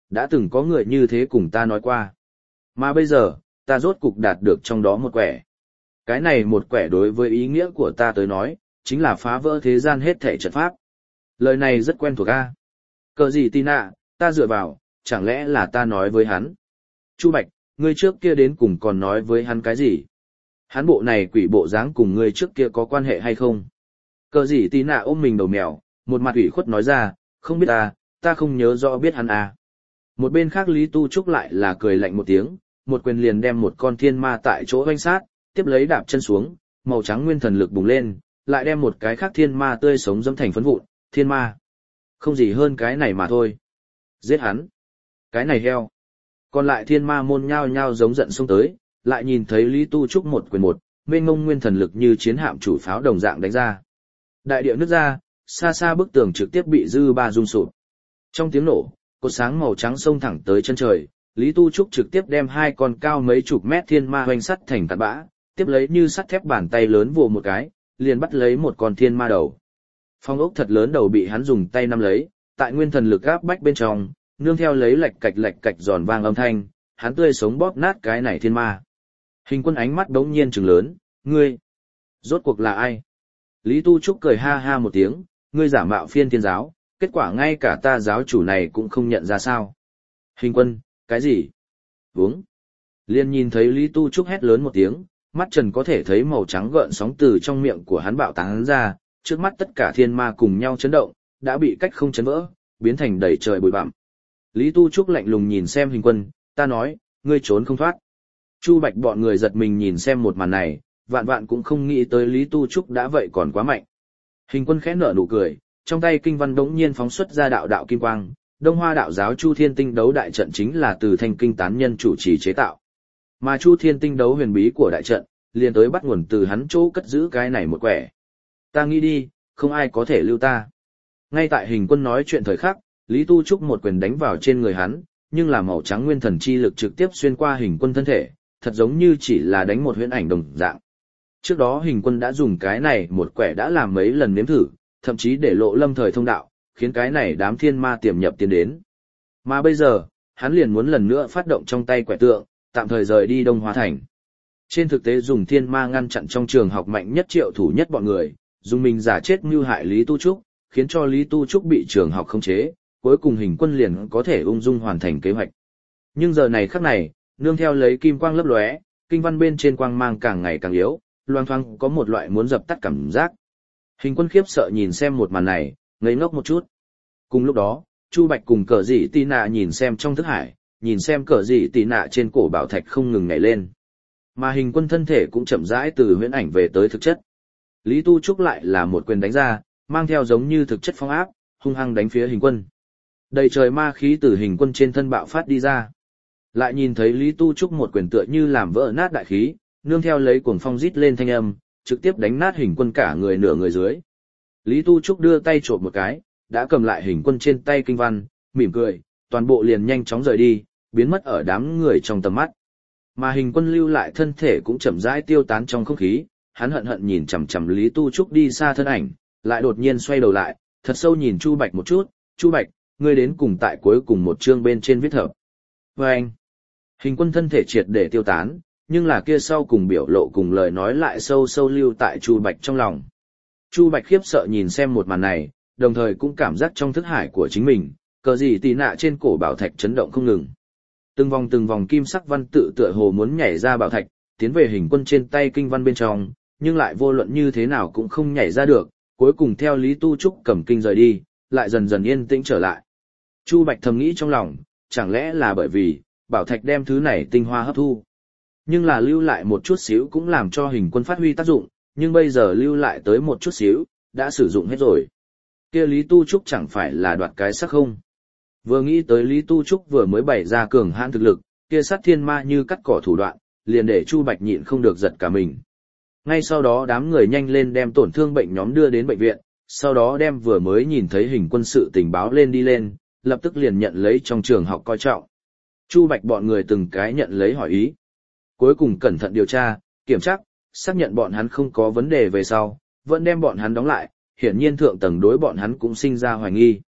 đã từng có người như thế cùng ta nói qua. Mà bây giờ, ta rốt cục đạt được trong đó một quẻ. Cái này một quẻ đối với ý nghĩa của ta tới nói, chính là phá vỡ thế gian hết thảy trận pháp. Lời này rất quen thuộc a. Cờ gì tin ạ, ta dựa vào, chẳng lẽ là ta nói với hắn. Chu Bạch, ngươi trước kia đến cùng còn nói với hắn cái gì? Hắn bộ này quỷ bộ dáng cùng ngươi trước kia có quan hệ hay không? Cờ gì tin ạ ôm mình đầu mèo, một mặt ủy khuất nói ra, không biết ta, ta không nhớ rõ biết hắn à. Một bên khác Lý Tu Trúc lại là cười lạnh một tiếng, một quyền liền đem một con thiên ma tại chỗ hoanh sát, tiếp lấy đạp chân xuống, màu trắng nguyên thần lực bùng lên, lại đem một cái khác thiên ma tươi sống dẫm thành phấn vụn, thiên ma. Không gì hơn cái này mà thôi. Giết hắn. Cái này heo. Còn lại thiên ma môn nhao nhao giống giận xông tới, lại nhìn thấy Lý Tu Trúc một quyền một, mênh mông nguyên thần lực như chiến hạm chủ pháo đồng dạng đánh ra. Đại địa nứt ra, xa xa bức tường trực tiếp bị dư ba rung sụp. Trong tiếng nổ, cột sáng màu trắng xông thẳng tới chân trời, Lý Tu Trúc trực tiếp đem hai con cao mấy chục mét thiên ma hoành sắt thành tạt bã, tiếp lấy như sắt thép bàn tay lớn vồ một cái, liền bắt lấy một con thiên ma đầu. Phong ốc thật lớn đầu bị hắn dùng tay nắm lấy, tại nguyên thần lực áp bách bên trong, nương theo lấy lạch cạch lạch cạch giòn vang âm thanh, hắn tươi sống bóp nát cái này thiên ma. Hình Quân ánh mắt đống nhiên trừng lớn, ngươi, rốt cuộc là ai? Lý Tu Trúc cười ha ha một tiếng, ngươi giả mạo phiên thiên giáo, kết quả ngay cả ta giáo chủ này cũng không nhận ra sao. Hình Quân, cái gì? Uống. Liên nhìn thấy Lý Tu Trúc hét lớn một tiếng, mắt trần có thể thấy màu trắng gợn sóng từ trong miệng của hắn bạo tán ra, trước mắt tất cả thiên ma cùng nhau chấn động, đã bị cách không chấn vỡ, biến thành đầy trời bụi bặm. Lý Tu Trúc lạnh lùng nhìn xem Hình Quân, ta nói, ngươi trốn không thoát. Chu Bạch bọn người giật mình nhìn xem một màn này, vạn vạn cũng không nghĩ tới Lý Tu Trúc đã vậy còn quá mạnh. Hình Quân khẽ nở nụ cười, trong tay kinh văn đống nhiên phóng xuất ra đạo đạo kim quang, Đông Hoa đạo giáo Chu Thiên Tinh đấu đại trận chính là từ Thanh Kinh tán nhân chủ trì chế tạo. Mà Chu Thiên Tinh đấu huyền bí của đại trận, liền tới bắt nguồn từ hắn chỗ cất giữ cái này một quẻ. Ta nghĩ đi, không ai có thể lưu ta. Ngay tại Hình Quân nói chuyện thời khắc, Lý Tu Trúc một quyền đánh vào trên người hắn, nhưng là màu trắng nguyên thần chi lực trực tiếp xuyên qua Hình Quân thân thể, thật giống như chỉ là đánh một huyễn ảnh đồng dạng. Trước đó Hình Quân đã dùng cái này một quẻ đã làm mấy lần nếm thử, thậm chí để lộ lâm thời thông đạo, khiến cái này đám thiên ma tiềm nhập tiến đến. Mà bây giờ, hắn liền muốn lần nữa phát động trong tay quẻ tượng, tạm thời rời đi Đông Hoa Thành. Trên thực tế dùng thiên ma ngăn chặn trong trường học mạnh nhất triệu thủ nhất bọn người, dùng mình giả chết mưu hại Lý Tu Trúc, khiến cho Lý Tu Trúc bị trường học khống chế, cuối cùng Hình Quân liền có thể ung dung hoàn thành kế hoạch. Nhưng giờ này khắc này, nương theo lấy kim quang lấp lóe, kinh văn bên trên quang mang càng ngày càng yếu, loang thoáng có một loại muốn dập tắt cảm giác. Hình Quân khiếp sợ nhìn xem một màn này, ngây ngốc một chút. Cùng lúc đó, Chu Bạch cùng Cờ Dị Tì Nạ nhìn xem trong thức hải, nhìn xem Cờ Dị Tì Nạ trên cổ bảo thạch không ngừng nhảy lên. Mà Hình Quân thân thể cũng chậm rãi từ huyễn ảnh về tới thực chất. Lý Tu Trúc lại là một quyền đánh ra, mang theo giống như thực chất phong áp, hung hăng đánh phía Hình Quân. Đầy trời ma khí từ Hình Quân trên thân bạo phát đi ra. Lại nhìn thấy Lý Tu Trúc một quyền tựa như làm vỡ nát đại khí, nương theo lấy cuồng phong rít lên thanh âm, trực tiếp đánh nát Hình Quân cả người nửa người dưới. Lý Tu Trúc đưa tay chộp một cái, đã cầm lại Hình Quân trên tay kinh văn, mỉm cười, toàn bộ liền nhanh chóng rời đi, biến mất ở đám người trong tầm mắt. Mà Hình Quân lưu lại thân thể cũng chậm rãi tiêu tán trong không khí, hắn hận hận nhìn chằm chằm Lý Tu Trúc đi xa thân ảnh, lại đột nhiên xoay đầu lại, thật sâu nhìn Chu Bạch một chút, Chu Bạch, ngươi đến cùng tại cuối cùng một chương bên trên viết hợp. Và anh, Hình Quân thân thể triệt để tiêu tán, nhưng là kia sau cùng biểu lộ cùng lời nói lại sâu sâu lưu tại Chu Bạch trong lòng. Chu Bạch khiếp sợ nhìn xem một màn này, đồng thời cũng cảm giác trong thức hải của chính mình, Cờ Dị Tì Nạ trên cổ bảo thạch chấn động không ngừng. Từng vòng từng vòng kim sắc văn tự tựa hồ muốn nhảy ra bảo thạch, tiến về Hình Quân trên tay kinh văn bên trong, nhưng lại vô luận như thế nào cũng không nhảy ra được, cuối cùng theo Lý Tu Trúc cầm kinh rời đi, lại dần dần yên tĩnh trở lại. Chu Bạch thầm nghĩ trong lòng, chẳng lẽ là bởi vì, bảo thạch đem thứ này tinh hoa hấp thu. Nhưng là lưu lại một chút xíu cũng làm cho Hình Quân phát huy tác dụng, nhưng bây giờ lưu lại tới một chút xíu, đã sử dụng hết rồi. Kia Lý Tu Trúc chẳng phải là đoạt cái sắc không? Vừa nghĩ tới Lý Tu Trúc vừa mới bày ra cường hãn thực lực, kia sát thiên ma như cắt cỏ thủ đoạn, liền để Chu Bạch nhịn không được giật cả mình. Ngay sau đó đám người nhanh lên đem tổn thương bệnh nhóm đưa đến bệnh viện, sau đó đem vừa mới nhìn thấy Hình Quân sự tình báo lên đi lên, lập tức liền nhận lấy trong trường học coi trọng. Chu Bạch bọn người từng cái nhận lấy hỏi ý. Cuối cùng cẩn thận điều tra, kiểm tra, xác nhận bọn hắn không có vấn đề về sau, vẫn đem bọn hắn đóng lại, hiển nhiên thượng tầng đối bọn hắn cũng sinh ra hoài nghi.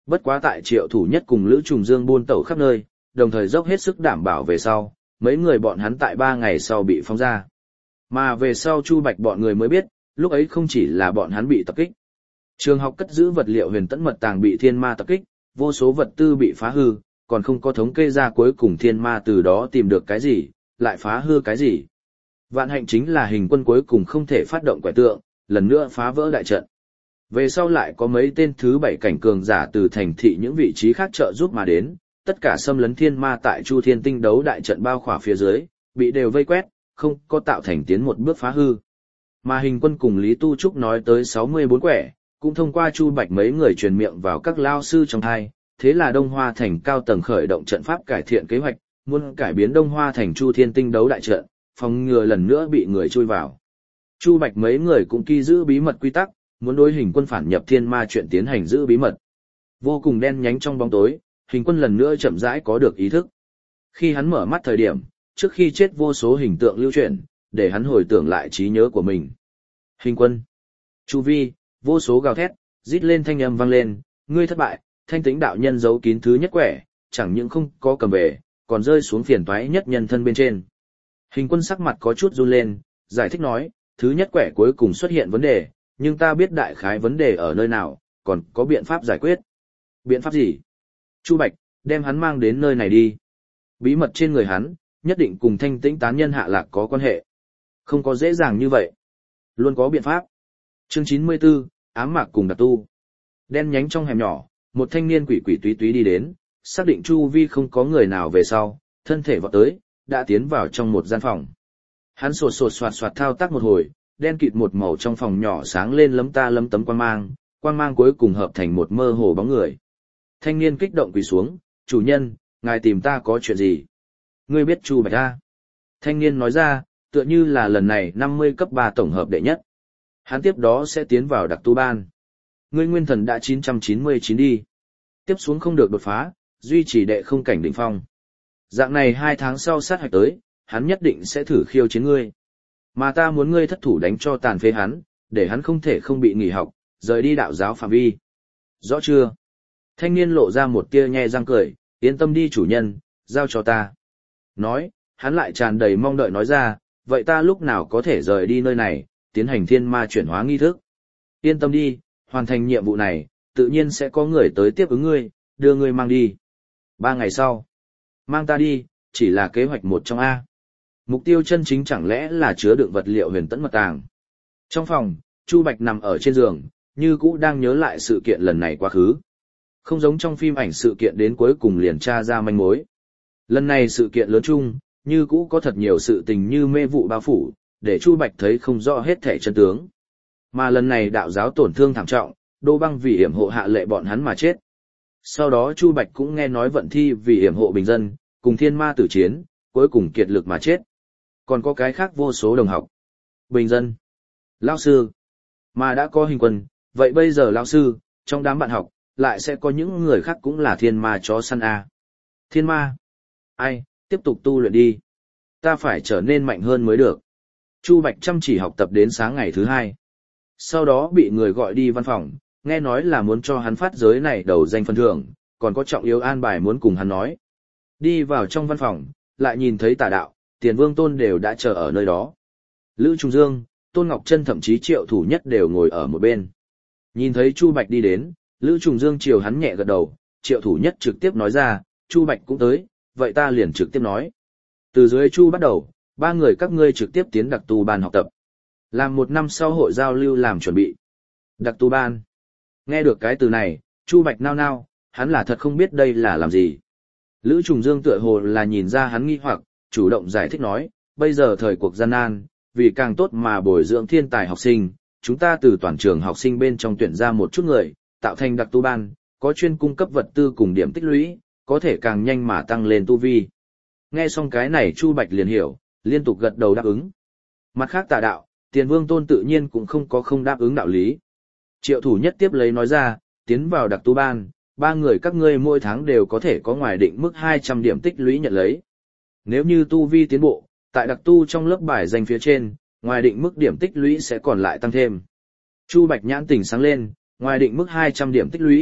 Bất quá tại Triệu Thủ Nhất cùng Lữ Trùng Dương buôn tẩu khắp nơi, đồng thời dốc hết sức đảm bảo về sau, mấy người bọn hắn tại ba ngày sau bị phóng ra. Mà về sau Chu Bạch bọn người mới biết, lúc ấy không chỉ là bọn hắn bị tập kích. Trường học cất giữ vật liệu huyền tẫn mật tàng bị thiên ma tập kích, vô số vật tư bị phá hư, còn không có thống kê ra cuối cùng thiên ma từ đó tìm được cái gì, lại phá hư cái gì. Vạn hạnh chính là hình quân cuối cùng không thể phát động quẻ tượng, lần nữa phá vỡ đại trận. Về sau lại có mấy tên thứ bảy cảnh cường giả từ thành thị những vị trí khác trợ giúp mà đến, tất cả xâm lấn thiên ma tại Chu Thiên Tinh đấu đại trận bao khỏa phía dưới, bị đều vây quét, không có tạo thành tiến một bước phá hư. Mà hình quân cùng Lý Tu Trúc nói tới sáu mươi bốn quẻ, cũng thông qua Chu Bạch mấy người truyền miệng vào các lao sư trong hai, thế là Đông Hoa Thành cao tầng khởi động trận pháp cải thiện kế hoạch, muốn cải biến Đông Hoa Thành Chu Thiên Tinh đấu đại trận, phòng ngừa lần nữa bị người chui vào. Chu Bạch mấy người cũng ghi giữ bí mật quy tắc, muốn đối hình quân phản nhập thiên ma chuyện tiến hành giữ bí mật. Vô cùng đen nhánh trong bóng tối, hình quân lần nữa chậm rãi có được ý thức. Khi hắn mở mắt thời điểm, trước khi chết vô số hình tượng lưu chuyển, để hắn hồi tưởng lại trí nhớ của mình. Hình quân, chu vi, vô số gào thét, rít lên thanh âm vang lên, ngươi thất bại, thanh tĩnh đạo nhân giấu kín thứ nhất quẻ, chẳng những không có cầm về, còn rơi xuống phiền toái nhất nhân thân bên trên. Hình quân sắc mặt có chút run lên, giải thích nói, thứ nhất quẻ cuối cùng xuất hiện vấn đề, nhưng ta biết đại khái vấn đề ở nơi nào, còn có biện pháp giải quyết. Biện pháp gì? Chu Bạch, đem hắn mang đến nơi này đi. Bí mật trên người hắn, nhất định cùng thanh tĩnh tán nhân hạ lạc có quan hệ. Không có dễ dàng như vậy. Luôn có biện pháp. Chương chín mươi tư, ám mạc cùng đặc tu. Đen nhánh trong hẻm nhỏ, một thanh niên quỷ quỷ túy túy đi đến, xác định chu vi không có người nào về sau, thân thể vọt tới, đã tiến vào trong một gian phòng. Hắn sột sột soạt soạt thao tác một hồi, đen kịt một màu trong phòng nhỏ sáng lên lấm ta lấm tấm quang mang, quang mang cuối cùng hợp thành một mơ hồ bóng người. Thanh niên kích động quỳ xuống, chủ nhân, ngài tìm ta có chuyện gì? Ngươi biết Chu Bạch A? Thanh niên nói ra, tựa như là lần này năm mươi cấp ba tổng hợp đệ nhất. Hắn tiếp đó sẽ tiến vào đặc tu ban. Ngươi nguyên thần đã chín trăm chín mươi chín đi. Tiếp xuống không được đột phá, duy trì đệ không cảnh đỉnh phong. Dạng này hai tháng sau sát hạch tới, hắn nhất định sẽ thử khiêu chiến ngươi. Mà ta muốn ngươi thất thủ đánh cho tàn phế hắn, để hắn không thể không bị nghỉ học, rời đi đạo giáo phạm vi. Rõ chưa? Thanh niên lộ ra một tia nhe răng cười, yên tâm đi chủ nhân, giao cho ta. Nói, hắn lại tràn đầy mong đợi nói ra, vậy ta lúc nào có thể rời đi nơi này, tiến hành thiên ma chuyển hóa nghi thức. Yên tâm đi, hoàn thành nhiệm vụ này, tự nhiên sẽ có người tới tiếp ứng ngươi, đưa ngươi mang đi. Ba ngày sau, mang ta đi, chỉ là kế hoạch một trong A. Mục tiêu chân chính chẳng lẽ là chứa đựng vật liệu huyền tẫn mật tàng. Trong phòng, Chu Bạch nằm ở trên giường, như cũ đang nhớ lại sự kiện lần này quá khứ. Không giống trong phim ảnh sự kiện đến cuối cùng liền tra ra manh mối. Lần này sự kiện lớn chung, như cũ có thật nhiều sự tình như mê vụ bao phủ, để Chu Bạch thấy không rõ hết thể chân tướng. Mà lần này đạo giáo tổn thương thảm trọng, Đô Băng vì hiểm hộ hạ lệ bọn hắn mà chết. Sau đó Chu Bạch cũng nghe nói Vận Thi vì hiểm hộ bình dân, cùng thiên ma tử chiến, cuối cùng kiệt lực mà chết. Còn có cái khác vô số đồng học. Bình dân, lão sư, mà đã có hình quân, vậy bây giờ lão sư, trong đám bạn học, lại sẽ có những người khác cũng là thiên ma chó săn A. Thiên ma? Ai, tiếp tục tu luyện đi. Ta phải trở nên mạnh hơn mới được. Chu Bạch chăm chỉ học tập đến sáng ngày thứ hai. Sau đó bị người gọi đi văn phòng, nghe nói là muốn cho hắn phát giới này đầu danh phân thưởng, còn có trọng yếu an bài muốn cùng hắn nói. Đi vào trong văn phòng, lại nhìn thấy Tả Đạo, Tiền Vương Tôn đều đã chờ ở nơi đó. Lữ Trung Dương, Tôn Ngọc Trân thậm chí Triệu Thủ Nhất đều ngồi ở một bên. Nhìn thấy Chu Bạch đi đến, Lữ Trung Dương chiều hắn nhẹ gật đầu, Triệu Thủ Nhất trực tiếp nói ra, Chu Bạch cũng tới, vậy ta liền trực tiếp nói. Từ dưới Chu bắt đầu, ba người các ngươi trực tiếp tiến đặc tu ban học tập. Làm một năm sau hội giao lưu làm chuẩn bị. Đặc tu ban. Nghe được cái từ này, Chu Bạch nao nao, hắn là thật không biết đây là làm gì. Lữ Trùng Dương tựa hồ là nhìn ra hắn nghi hoặc, chủ động giải thích nói, bây giờ thời cuộc gian nan, vì càng tốt mà bồi dưỡng thiên tài học sinh, chúng ta từ toàn trường học sinh bên trong tuyển ra một chút người, tạo thành đặc tu ban, có chuyên cung cấp vật tư cùng điểm tích lũy, có thể càng nhanh mà tăng lên tu vi. Nghe xong cái này Chu Bạch liền hiểu, liên tục gật đầu đáp ứng. Mặt khác Tả Đạo, Tiền Vương Tôn tự nhiên cũng không có không đáp ứng đạo lý. Triệu Thủ Nhất tiếp lấy nói ra, tiến vào đặc tu ban, ba người các ngươi mỗi tháng đều có thể có ngoài định mức hai trăm điểm tích lũy nhận lấy. Nếu như tu vi tiến bộ, tại đặc tu trong lớp bài danh phía trên, ngoài định mức điểm tích lũy sẽ còn lại tăng thêm. Chu Bạch nhãn tỉnh sáng lên, ngoài định mức hai trăm điểm tích lũy,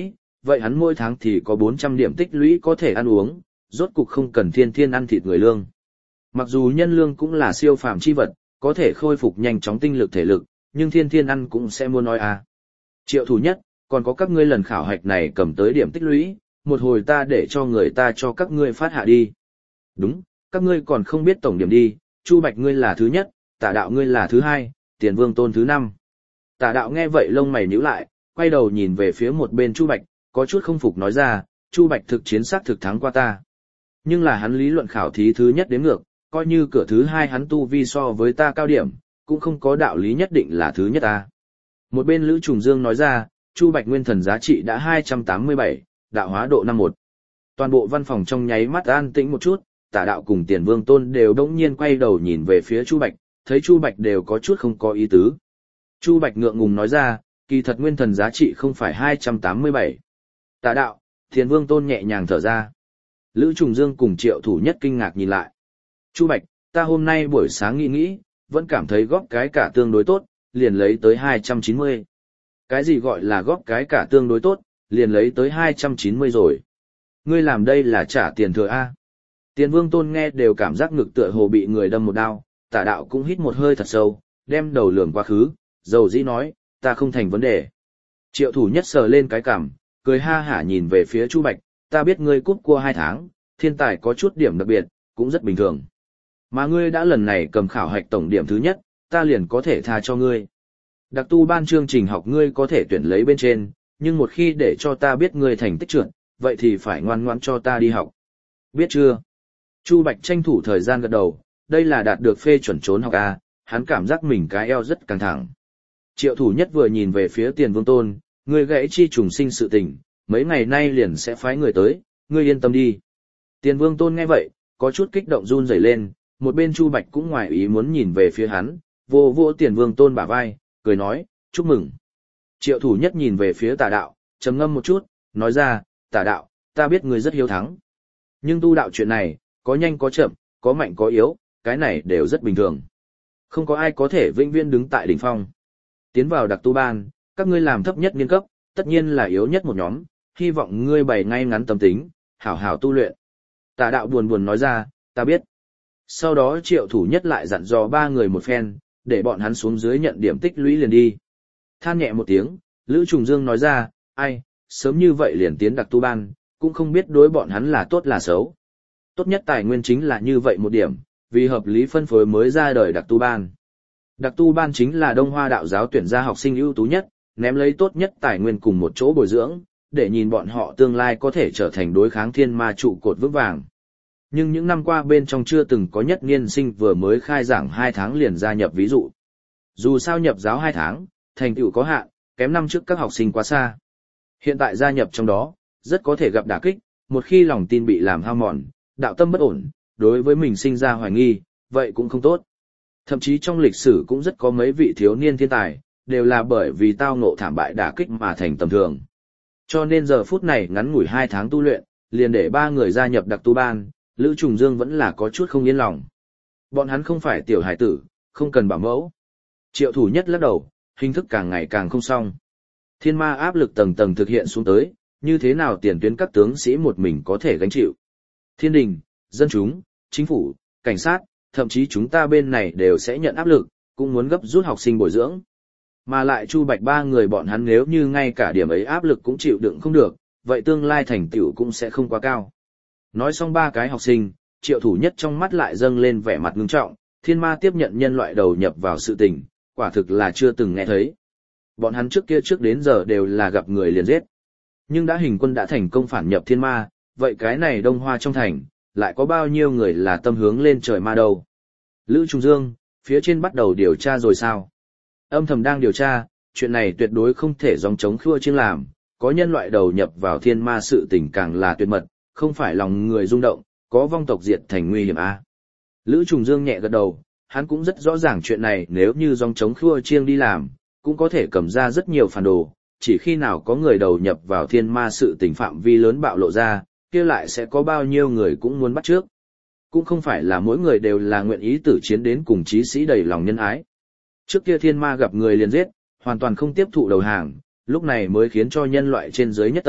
vậy hắn mỗi tháng thì có bốn trăm điểm tích lũy có thể ăn uống, rốt cục không cần thiên thiên ăn thịt người lương. Mặc dù nhân lương cũng là siêu phàm chi vật, có thể khôi phục nhanh chóng tinh lực thể lực, nhưng thiên thiên ăn cũng sẽ muốn nói à. Triệu thủ nhất, còn có các ngươi lần khảo hạch này cầm tới điểm tích lũy, một hồi ta để cho người ta cho các ngươi phát hạ đi. Đúng, các ngươi còn không biết tổng điểm đi, Chu Bạch ngươi là thứ nhất, Tả Đạo ngươi là thứ hai, Tiền Vương Tôn thứ năm. Tả Đạo nghe vậy lông mày nhíu lại, quay đầu nhìn về phía một bên Chu Bạch, có chút không phục nói ra, Chu Bạch thực chiến xác thực thắng qua ta. Nhưng là hắn lý luận khảo thí thứ nhất đến ngược, coi như cửa thứ hai hắn tu vi so với ta cao điểm, cũng không có đạo lý nhất định là thứ nhất ta. Một bên Lữ Trùng Dương nói ra, Chu Bạch nguyên thần giá trị đã hai trăm tám mươi bảy, đạo hóa độ năm mươi mốt. Toàn bộ văn phòng trong nháy mắt an tĩnh một chút, Tả Đạo cùng Tiền Vương Tôn đều đống nhiên quay đầu nhìn về phía Chu Bạch, thấy Chu Bạch đều có chút không có ý tứ. Chu Bạch ngượng ngùng nói ra, kỳ thật nguyên thần giá trị không phải hai trăm tám mươi bảy. Tả Đạo, Tiền Vương Tôn nhẹ nhàng thở ra. Lữ Trùng Dương cùng Triệu Thủ Nhất kinh ngạc nhìn lại. Chu Bạch, ta hôm nay buổi sáng nghĩ nghĩ, vẫn cảm thấy góp cái cả tương đối tốt, liền lấy tới hai trăm chín mươi. Cái gì gọi là góp cái cả tương đối tốt, liền lấy tới hai trăm chín mươi rồi. Ngươi làm đây là trả tiền thừa A. Tiền Vương Tôn nghe đều cảm giác ngực tựa hồ bị người đâm một đao, Tả Đạo cũng hít một hơi thật sâu, đem đầu lườm quá khứ, dầu dĩ nói, ta không thành vấn đề. Triệu Thủ Nhất sờ lên cái cằm, cười ha hả nhìn về phía Chu Bạch, ta biết ngươi cúp cua hai tháng, thiên tài có chút điểm đặc biệt, cũng rất bình thường. Mà ngươi đã lần này cầm khảo hạch tổng điểm thứ nhất, ta liền có thể tha cho ngươi. Đặc tu ban chương trình học ngươi có thể tuyển lấy bên trên, nhưng một khi để cho ta biết ngươi thành tích trượt, vậy thì phải ngoan ngoãn cho ta đi học. Biết chưa? Chu Bạch tranh thủ thời gian gật đầu, đây là đạt được phê chuẩn trốn học A, hắn cảm giác mình cái eo rất căng thẳng. Triệu Thủ Nhất vừa nhìn về phía Tiền Vương Tôn, ngươi gãy chi trùng sinh sự tình, mấy ngày nay liền sẽ phái người tới, ngươi yên tâm đi. Tiền Vương Tôn nghe vậy, có chút kích động run rẩy lên, một bên Chu Bạch cũng ngoài ý muốn nhìn về phía hắn, vô vô Tiền Vương Tôn bả vai, cười nói, chúc mừng. Triệu Thủ Nhất nhìn về phía Tả Đạo, trầm ngâm một chút, nói ra, Tả Đạo, ta biết ngươi rất hiếu thắng. Nhưng tu đạo chuyện này, có nhanh có chậm, có mạnh có yếu, cái này đều rất bình thường. Không có ai có thể vĩnh viễn đứng tại đỉnh phong. Tiến vào đặc tu ban, các ngươi làm thấp nhất niên cấp, tất nhiên là yếu nhất một nhóm, hy vọng ngươi bày ngay ngắn tâm tính, hảo hảo tu luyện. Tả Đạo buồn buồn nói ra, ta biết. Sau đó Triệu Thủ Nhất lại dặn dò ba người một phen, để bọn hắn xuống dưới nhận điểm tích lũy liền đi. Than nhẹ một tiếng, Lữ Trùng Dương nói ra, ai, sớm như vậy liền tiến đặc tu ban, cũng không biết đối bọn hắn là tốt là xấu. Tốt nhất tài nguyên chính là như vậy một điểm, vì hợp lý phân phối mới ra đời đặc tu ban. Đặc tu ban chính là Đông Hoa đạo giáo tuyển ra học sinh ưu tú nhất, ném lấy tốt nhất tài nguyên cùng một chỗ bồi dưỡng, để nhìn bọn họ tương lai có thể trở thành đối kháng thiên ma trụ cột vững vàng. Nhưng những năm qua bên trong chưa từng có nhất niên sinh vừa mới khai giảng hai tháng liền gia nhập ví dụ. Dù sao nhập giáo hai tháng, thành tựu có hạn, kém năm trước các học sinh quá xa. Hiện tại gia nhập trong đó, rất có thể gặp đả kích, một khi lòng tin bị làm hao mòn, đạo tâm bất ổn, đối với mình sinh ra hoài nghi, vậy cũng không tốt. Thậm chí trong lịch sử cũng rất có mấy vị thiếu niên thiên tài, đều là bởi vì tao ngộ thảm bại đả kích mà thành tầm thường. Cho nên giờ phút này ngắn ngủi hai tháng tu luyện, liền để ba người gia nhập đặc tu ban, Lữ Trùng Dương vẫn là có chút không yên lòng. Bọn hắn không phải tiểu hải tử, không cần bảo mẫu. Triệu Thủ Nhất lắc đầu, hình thức càng ngày càng không xong. Thiên ma áp lực tầng tầng thực hiện xuống tới, như thế nào tiền tuyến các tướng sĩ một mình có thể gánh chịu. Thiên đình, dân chúng, chính phủ, cảnh sát, thậm chí chúng ta bên này đều sẽ nhận áp lực, cũng muốn gấp rút học sinh bồi dưỡng. Mà lại Chu Bạch ba người bọn hắn nếu như ngay cả điểm ấy áp lực cũng chịu đựng không được, vậy tương lai thành tựu cũng sẽ không quá cao. Nói xong ba cái học sinh, Triệu Thủ Nhất trong mắt lại dâng lên vẻ mặt ngưng trọng, thiên ma tiếp nhận nhân loại đầu nhập vào sự tình, quả thực là chưa từng nghe thấy. Bọn hắn trước kia trước đến giờ đều là gặp người liền giết. Nhưng đã hình quân đã thành công phản nhập thiên ma, vậy cái này Đông Hoa trong thành, lại có bao nhiêu người là tâm hướng lên trời ma đâu. Lữ Trùng Dương, phía trên bắt đầu điều tra rồi sao? Âm thầm đang điều tra, chuyện này tuyệt đối không thể gióng chống khua chiêng làm, có nhân loại đầu nhập vào thiên ma sự tình càng là tuyệt mật, không phải lòng người rung động, có vong tộc diệt thành nguy hiểm a. Lữ Trùng Dương nhẹ gật đầu, hắn cũng rất rõ ràng chuyện này nếu như gióng chống khua chiêng đi làm, cũng có thể cầm ra rất nhiều phản đồ, chỉ khi nào có người đầu nhập vào thiên ma sự tình phạm vi lớn bạo lộ ra, kia lại sẽ có bao nhiêu người cũng muốn bắt trước. Cũng không phải là mỗi người đều là nguyện ý tử chiến đến cùng chí sĩ đầy lòng nhân ái. Trước kia thiên ma gặp người liền giết, hoàn toàn không tiếp thụ đầu hàng, lúc này mới khiến cho nhân loại trên dưới nhất tâm,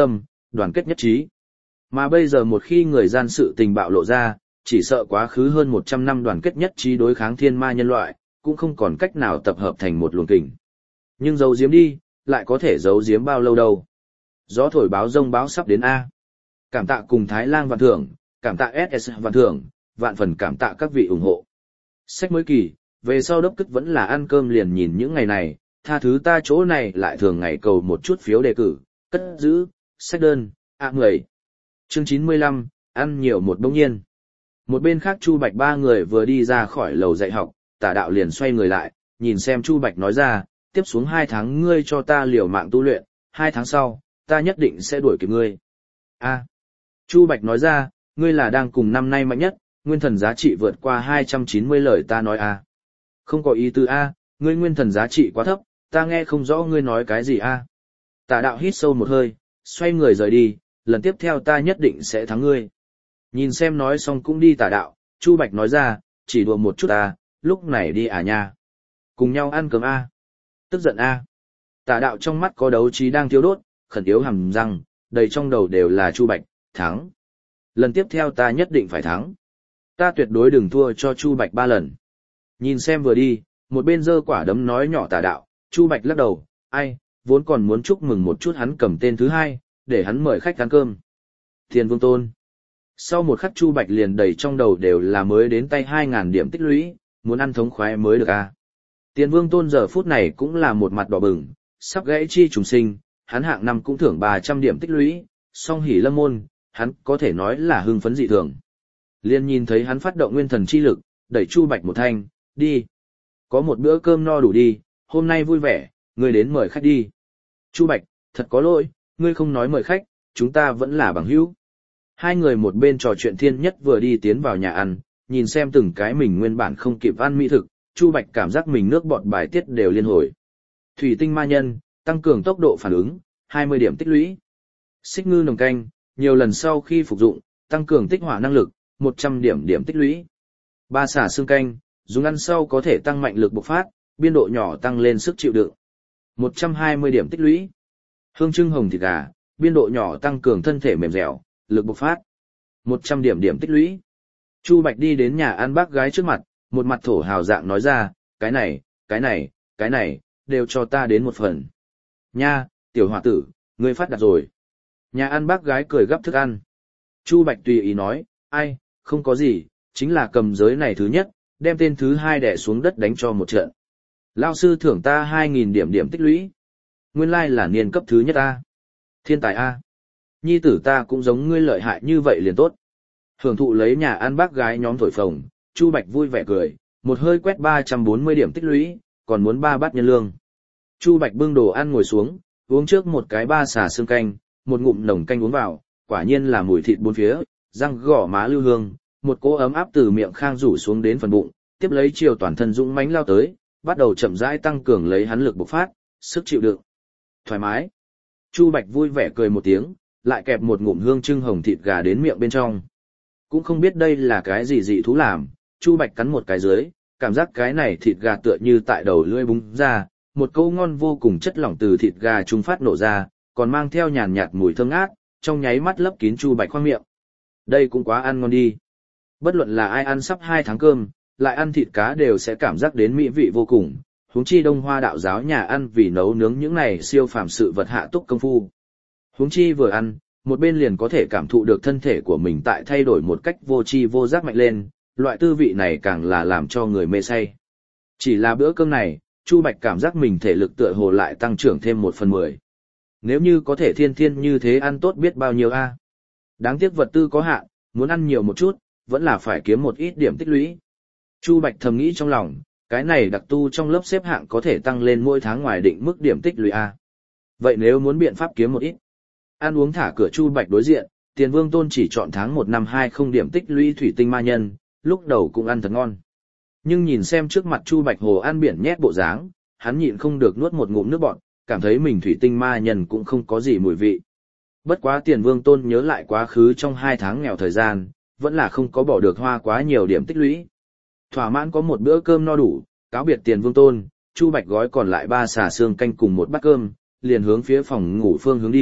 đoàn kết nhất trí. Mà bây giờ một khi người gian sự tình bạo lộ ra, chỉ sợ quá khứ hơn một trăm năm đoàn kết nhất trí đối kháng thiên ma nhân loại, cũng không còn cách nào tập hợp thành một luồng kình. Nhưng giấu giếm đi, lại có thể giấu giếm bao lâu đâu. Gió thổi báo rông báo sắp đến A. Cảm tạ cùng Thái Lang vạn thưởng, cảm tạ ét ét vạn thưởng, vạn phần cảm tạ các vị ủng hộ. Sách mới kỳ, về sau đốc cức vẫn là ăn cơm liền nhìn những ngày này, tha thứ ta chỗ này lại thường ngày cầu một chút phiếu đề cử, cất giữ, sách đơn, ạ người. Chương chín mươi lăm, ăn nhiều một bỗng nhiên. Một bên khác Chu Bạch ba người vừa đi ra khỏi lầu dạy học, Tả Đạo liền xoay người lại, nhìn xem Chu Bạch nói ra, tiếp xuống hai tháng ngươi cho ta liều mạng tu luyện, hai tháng sau, ta nhất định sẽ đuổi kịp ngươi. A. Chu Bạch nói ra, ngươi là đang cùng năm nay mạnh nhất, nguyên thần giá trị vượt qua hai trăm chín mươi lời ta nói a. Không có ý tứ a, ngươi nguyên thần giá trị quá thấp, ta nghe không rõ ngươi nói cái gì a. Tả Đạo hít sâu một hơi, xoay người rời đi, lần tiếp theo ta nhất định sẽ thắng ngươi. Nhìn xem nói xong cũng đi Tả Đạo, Chu Bạch nói ra, chỉ đùa một chút a, lúc này đi à nha. Cùng nhau ăn cơm a. Tức giận a. Tả Đạo trong mắt có đấu trí đang thiêu đốt, khẩn yếu hàm răng, đầy trong đầu đều là Chu Bạch, thắng. Lần tiếp theo ta nhất định phải thắng. Ta tuyệt đối đừng thua cho Chu Bạch ba lần. Nhìn xem vừa đi, một bên giơ quả đấm nói nhỏ Tả Đạo, Chu Bạch lắc đầu, ai, vốn còn muốn chúc mừng một chút hắn cầm tên thứ hai, để hắn mời khách ăn cơm. Thiên Vương Tôn. Sau một khắc Chu Bạch liền đầy trong đầu đều là mới đến tay hai ngàn điểm tích lũy, muốn ăn thống khoái mới được à. Tiền Vương Tôn giờ phút này cũng là một mặt đỏ bừng, sắp gãy chi trùng sinh, hắn hạng năm cũng thưởng ba trăm điểm tích lũy, song hỉ lâm môn, hắn có thể nói là hưng phấn dị thường. Liên nhìn thấy hắn phát động nguyên thần chi lực, đẩy Chu Bạch một thanh, đi. Có một bữa cơm no đủ đi, hôm nay vui vẻ, ngươi đến mời khách đi. Chu Bạch, thật có lỗi, ngươi không nói mời khách, chúng ta vẫn là bằng hữu. Hai người một bên trò chuyện thiên nhất vừa đi tiến vào nhà ăn, nhìn xem từng cái mình nguyên bản không kịp ăn mỹ thực, Chu Bạch cảm giác mình nước bọt bài tiết đều liên hồi. Thủy tinh ma nhân, tăng cường tốc độ phản ứng, hai mươi điểm tích lũy. Xích ngư nồng canh, nhiều lần sau khi phục dụng, tăng cường tích hỏa năng lực, một trăm điểm điểm tích lũy. Ba xả xương canh, dùng ăn sau có thể tăng mạnh lực bộc phát, biên độ nhỏ tăng lên sức chịu đựng. một trăm hai mươi điểm tích lũy. Hương trưng hồng thịt gà, biên độ nhỏ tăng cường thân thể mềm dẻo, lực bộc phát. một trăm điểm điểm tích lũy. Chu Bạch đi đến nhà ăn bác gái trước mặt, một mặt thổ hào dạng nói ra, cái này, cái này, cái này, đều cho ta đến một phần. Nha, tiểu hòa tử, ngươi phát đạt rồi. Nhà ăn bác gái cười gắp thức ăn. Chu Bạch tùy ý nói, ai, không có gì, chính là cầm giới này thứ nhất, đem tên thứ hai đè xuống đất đánh cho một trận. Lao sư thưởng ta hai nghìn điểm điểm tích lũy. Nguyên lai là niên cấp thứ nhất A. Thiên tài A. Nhi tử ta cũng giống ngươi lợi hại như vậy liền tốt. Hưởng thụ lấy nhà ăn bác gái nhóm thổi phồng, Chu Bạch vui vẻ cười, một hơi quét ba trăm bốn mươi điểm tích lũy, còn muốn ba bát nhân lương. Chu Bạch bưng đồ ăn ngồi xuống, uống trước một cái ba xà xương canh, một ngụm nồng canh uống vào, quả nhiên là mùi thịt bốn phía, răng gỏ má lưu hương, một cỗ ấm áp từ miệng khang rủ xuống đến phần bụng, tiếp lấy chiều toàn thân dũng mãnh lao tới, bắt đầu chậm rãi tăng cường lấy hắn lực bộc phát, sức chịu đựng. Thoải mái. Chu Bạch vui vẻ cười một tiếng, lại kẹp một ngụm hương trưng hồng thịt gà đến miệng bên trong. Cũng không biết đây là cái gì dị thú làm, Chu Bạch cắn một cái dưới, cảm giác cái này thịt gà tựa như tại đầu lưỡi búng ra, một câu ngon vô cùng chất lỏng từ thịt gà trung phát nổ ra, còn mang theo nhàn nhạt mùi thơm ngát, trong nháy mắt lấp kín Chu Bạch khoang miệng. Đây cũng quá ăn ngon đi. Bất luận là ai ăn sắp hai tháng cơm, lại ăn thịt cá đều sẽ cảm giác đến mỹ vị vô cùng, huống chi Đông Hoa đạo giáo nhà ăn vì nấu nướng những này siêu phàm sự vật hạ túc công phu. Huống chi vừa ăn, một bên liền có thể cảm thụ được thân thể của mình tại thay đổi một cách vô tri vô giác mạnh lên, loại tư vị này càng là làm cho người mê say. Chỉ là bữa cơm này, Chu Bạch cảm giác mình thể lực tựa hồ lại tăng trưởng thêm một phần mười. Nếu như có thể thiên thiên như thế ăn tốt biết bao nhiêu a. Đáng tiếc vật tư có hạn, muốn ăn nhiều một chút, vẫn là phải kiếm một ít điểm tích lũy. Chu Bạch thầm nghĩ trong lòng, cái này đặc tu trong lớp xếp hạng có thể tăng lên mỗi tháng ngoài định mức điểm tích lũy a. Vậy nếu muốn biện pháp kiếm một ít, ăn uống thả cửa Chu Bạch đối diện, Tiền Vương Tôn chỉ chọn tháng một năm hai không điểm tích lũy thủy tinh ma nhân, lúc đầu cũng ăn thật ngon. Nhưng nhìn xem trước mặt Chu Bạch hồ ăn biển nhét bộ dáng, hắn nhịn không được nuốt một ngụm nước bọt, cảm thấy mình thủy tinh ma nhân cũng không có gì mùi vị. Bất quá Tiền Vương Tôn nhớ lại quá khứ trong hai tháng nghèo thời gian, vẫn là không có bỏ được hoa quá nhiều điểm tích lũy. Thỏa mãn có một bữa cơm no đủ, cáo biệt Tiền Vương Tôn, Chu Bạch gói còn lại ba xà xương canh cùng một bát cơm, liền hướng phía phòng ngủ phương hướng đi,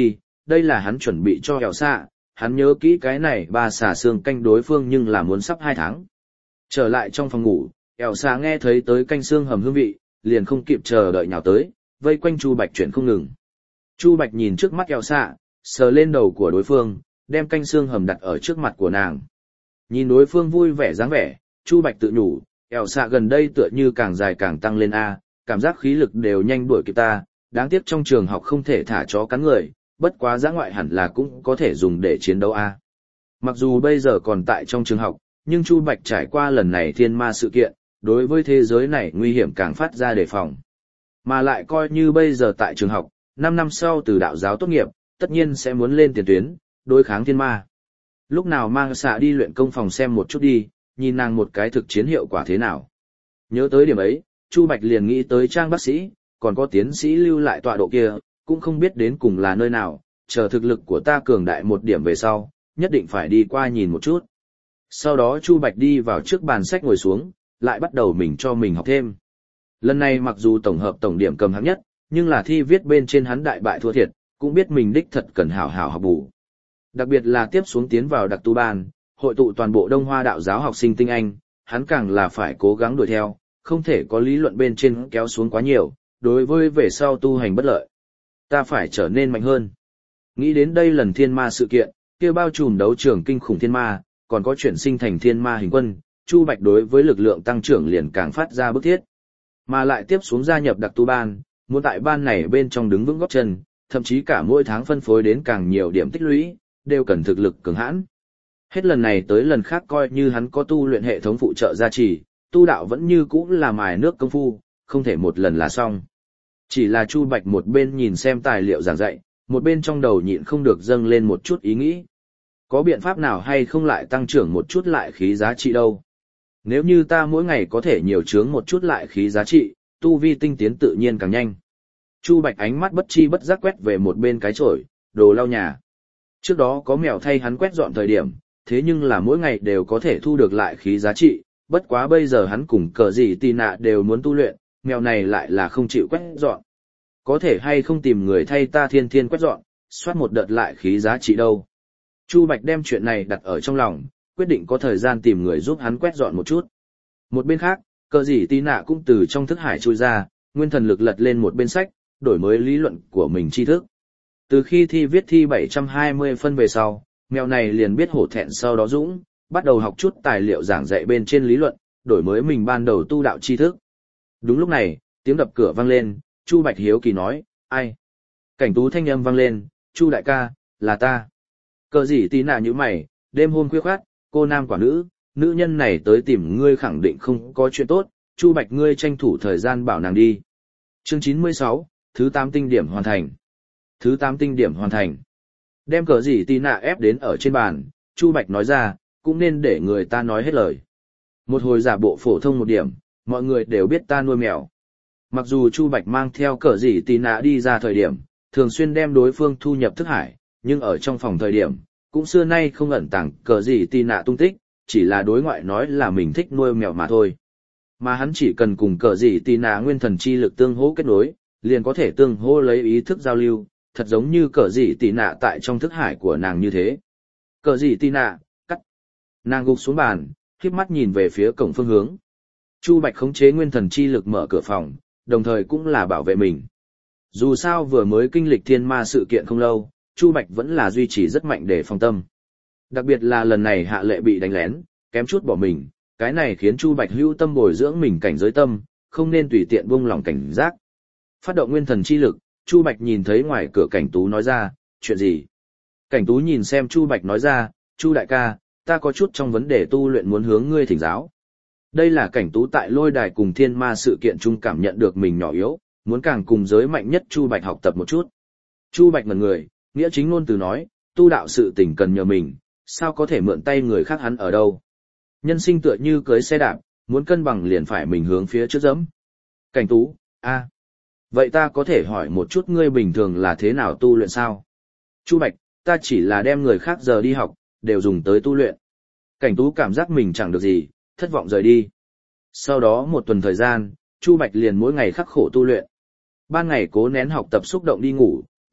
đây là hắn chuẩn bị cho kẹo xạ, hắn nhớ kỹ cái này ba xà xương canh đối phương nhưng là muốn sắp hai tháng. Trở lại trong phòng ngủ, kẹo xạ nghe thấy tới canh xương hầm hương vị, liền không kịp chờ đợi nhào tới, vây quanh Chu Bạch chuyển không ngừng. Chu Bạch nhìn trước mắt kẹo xạ, sờ lên đầu của đối phương, đem canh xương hầm đặt ở trước mặt của nàng. Nhìn đối phương vui vẻ dáng vẻ, Chu Bạch tự nhủ, kẹo xạ gần đây tựa như càng dài càng tăng lên a, cảm giác khí lực đều nhanh đuổi kịp ta, đáng tiếc trong trường học không thể thả chó cắn người, bất quá dã ngoại hẳn là cũng có thể dùng để chiến đấu a. Mặc dù bây giờ còn tại trong trường học, nhưng Chu Bạch trải qua lần này thiên ma sự kiện, đối với thế giới này nguy hiểm càng phát ra đề phòng. Mà lại coi như bây giờ tại trường học, năm năm sau từ đạo giáo tốt nghiệp, tất nhiên sẽ muốn lên tiền tuyến, đối kháng thiên ma. Lúc nào mang xạ đi luyện công phòng xem một chút đi, nhìn nàng một cái thực chiến hiệu quả thế nào. Nhớ tới điểm ấy, Chu Bạch liền nghĩ tới Trang bác sĩ, còn có tiến sĩ lưu lại tọa độ kia, cũng không biết đến cùng là nơi nào, chờ thực lực của ta cường đại một điểm về sau, nhất định phải đi qua nhìn một chút. Sau đó Chu Bạch đi vào trước bàn sách ngồi xuống, lại bắt đầu mình cho mình học thêm. Lần này mặc dù tổng hợp tổng điểm cầm hạng nhất, nhưng là thi viết bên trên hắn đại bại thua thiệt, cũng biết mình đích thật cần hảo hảo học bù. Đặc biệt là tiếp xuống tiến vào đặc tu ban, hội tụ toàn bộ Đông Hoa đạo giáo học sinh tinh anh, hắn càng là phải cố gắng đuổi theo, không thể có lý luận bên trên kéo xuống quá nhiều, đối với về sau tu hành bất lợi. Ta phải trở nên mạnh hơn. Nghĩ đến đây lần thiên ma sự kiện, kia bao trùm đấu trường kinh khủng thiên ma, còn có chuyển sinh thành thiên ma hình quân, Chu Bạch đối với lực lượng tăng trưởng liền càng phát ra bức thiết. Mà lại tiếp xuống gia nhập đặc tu ban, muốn tại ban này bên trong đứng vững gót chân, thậm chí cả mỗi tháng phân phối đến càng nhiều điểm tích lũy, đều cần thực lực cường hãn. Hết lần này tới lần khác coi như hắn có tu luyện hệ thống phụ trợ gia trì, tu đạo vẫn như cũ là mài nước công phu, không thể một lần là xong. Chỉ là Chu Bạch một bên nhìn xem tài liệu giảng dạy, một bên trong đầu nhịn không được dâng lên một chút ý nghĩ. Có biện pháp nào hay không lại tăng trưởng một chút lại khí giá trị đâu? Nếu như ta mỗi ngày có thể nhiều chướng một chút lại khí giá trị, tu vi tinh tiến tự nhiên càng nhanh. Chu Bạch ánh mắt bất chi bất giác quét về một bên cái chổi, đồ lau nhà. Trước đó có mèo thay hắn quét dọn thời điểm, thế nhưng là mỗi ngày đều có thể thu được lại khí giá trị, bất quá bây giờ hắn cùng cờ gì tì nạ đều muốn tu luyện, mèo này lại là không chịu quét dọn. Có thể hay không tìm người thay ta thiên thiên quét dọn, soát một đợt lại khí giá trị đâu. Chu Bạch đem chuyện này đặt ở trong lòng, quyết định có thời gian tìm người giúp hắn quét dọn một chút. Một bên khác, cờ gì tì nạ cũng từ trong thức hải chui ra, nguyên thần lực lật lên một bên sách, đổi mới lý luận của mình tri thức. Từ khi thi viết thi bảy trăm hai mươi phân về sau, mèo này liền biết hổ thẹn sau đó dũng, bắt đầu học chút tài liệu giảng dạy bên trên lý luận, đổi mới mình ban đầu tu đạo tri thức. Đúng lúc này, tiếng đập cửa vang lên, Chu Bạch hiếu kỳ nói, ai? Cảnh Tú thanh âm vang lên, Chu đại ca, là ta. Cờ gì tí nạ như mày, đêm hôm khuya khoát, cô nam quả nữ, nữ nhân này tới tìm ngươi khẳng định không có chuyện tốt, Chu Bạch ngươi tranh thủ thời gian bảo nàng đi. Chương chín mươi sáu, thứ tám tinh điểm hoàn thành. Thứ tám tinh điểm hoàn thành. Đem cờ gì tí nạ ép đến ở trên bàn, Chu Bạch nói ra, cũng nên để người ta nói hết lời. Một hồi giả bộ phổ thông một điểm, mọi người đều biết ta nuôi mèo. Mặc dù Chu Bạch mang theo cờ gì tí nạ đi ra thời điểm, thường xuyên đem đối phương thu nhập thức hải, nhưng ở trong phòng thời điểm, cũng xưa nay không ẩn tàng cờ gì tí nạ tung tích, chỉ là đối ngoại nói là mình thích nuôi mèo mà thôi. Mà hắn chỉ cần cùng cờ gì tí nạ nguyên thần chi lực tương hỗ kết nối, liền có thể tương hỗ lấy ý thức giao lưu, thật giống như cờ gì tí nạ tại trong thức hải của nàng như thế. Cờ gì tí nạ, cắt. Nàng gục xuống bàn, khép mắt nhìn về phía cổng phương hướng. Chu Bạch khống chế nguyên thần chi lực mở cửa phòng, đồng thời cũng là bảo vệ mình. Dù sao vừa mới kinh lịch thiên ma sự kiện không lâu, Chu Bạch vẫn là duy trì rất mạnh để phòng tâm. Đặc biệt là lần này Hạ Lệ bị đánh lén, kém chút bỏ mình, cái này khiến Chu Bạch hữu tâm bồi dưỡng mình cảnh giới tâm, không nên tùy tiện buông lỏng cảnh giác. Phát động nguyên thần chi lực, Chu Bạch nhìn thấy ngoài cửa Cảnh Tú nói ra, chuyện gì? Cảnh Tú nhìn xem Chu Bạch nói ra, Chu đại ca, ta có chút trong vấn đề tu luyện muốn hướng ngươi thỉnh giáo. Đây là Cảnh Tú tại lôi đài cùng thiên ma sự kiện chung cảm nhận được mình nhỏ yếu, muốn càng cùng giới mạnh nhất Chu Bạch học tập một chút. Chu Bạch ngẩn người, nghĩa chính ngôn từ nói, tu đạo sự tình cần nhờ mình, sao có thể mượn tay người khác hắn ở đâu. Nhân sinh tựa như cưới xe đạp, muốn cân bằng liền phải mình hướng phía trước dẫm. Cảnh Tú, a, vậy ta có thể hỏi một chút ngươi bình thường là thế nào tu luyện sao? Chu Bạch, ta chỉ là đem người khác giờ đi học, đều dùng tới tu luyện. Cảnh Tú cảm giác mình chẳng được gì, thất vọng rời đi. Sau đó một tuần thời gian, Chu Bạch liền mỗi ngày khắc khổ tu luyện. Ban ngày cố nén học tập xúc động đi ngủ,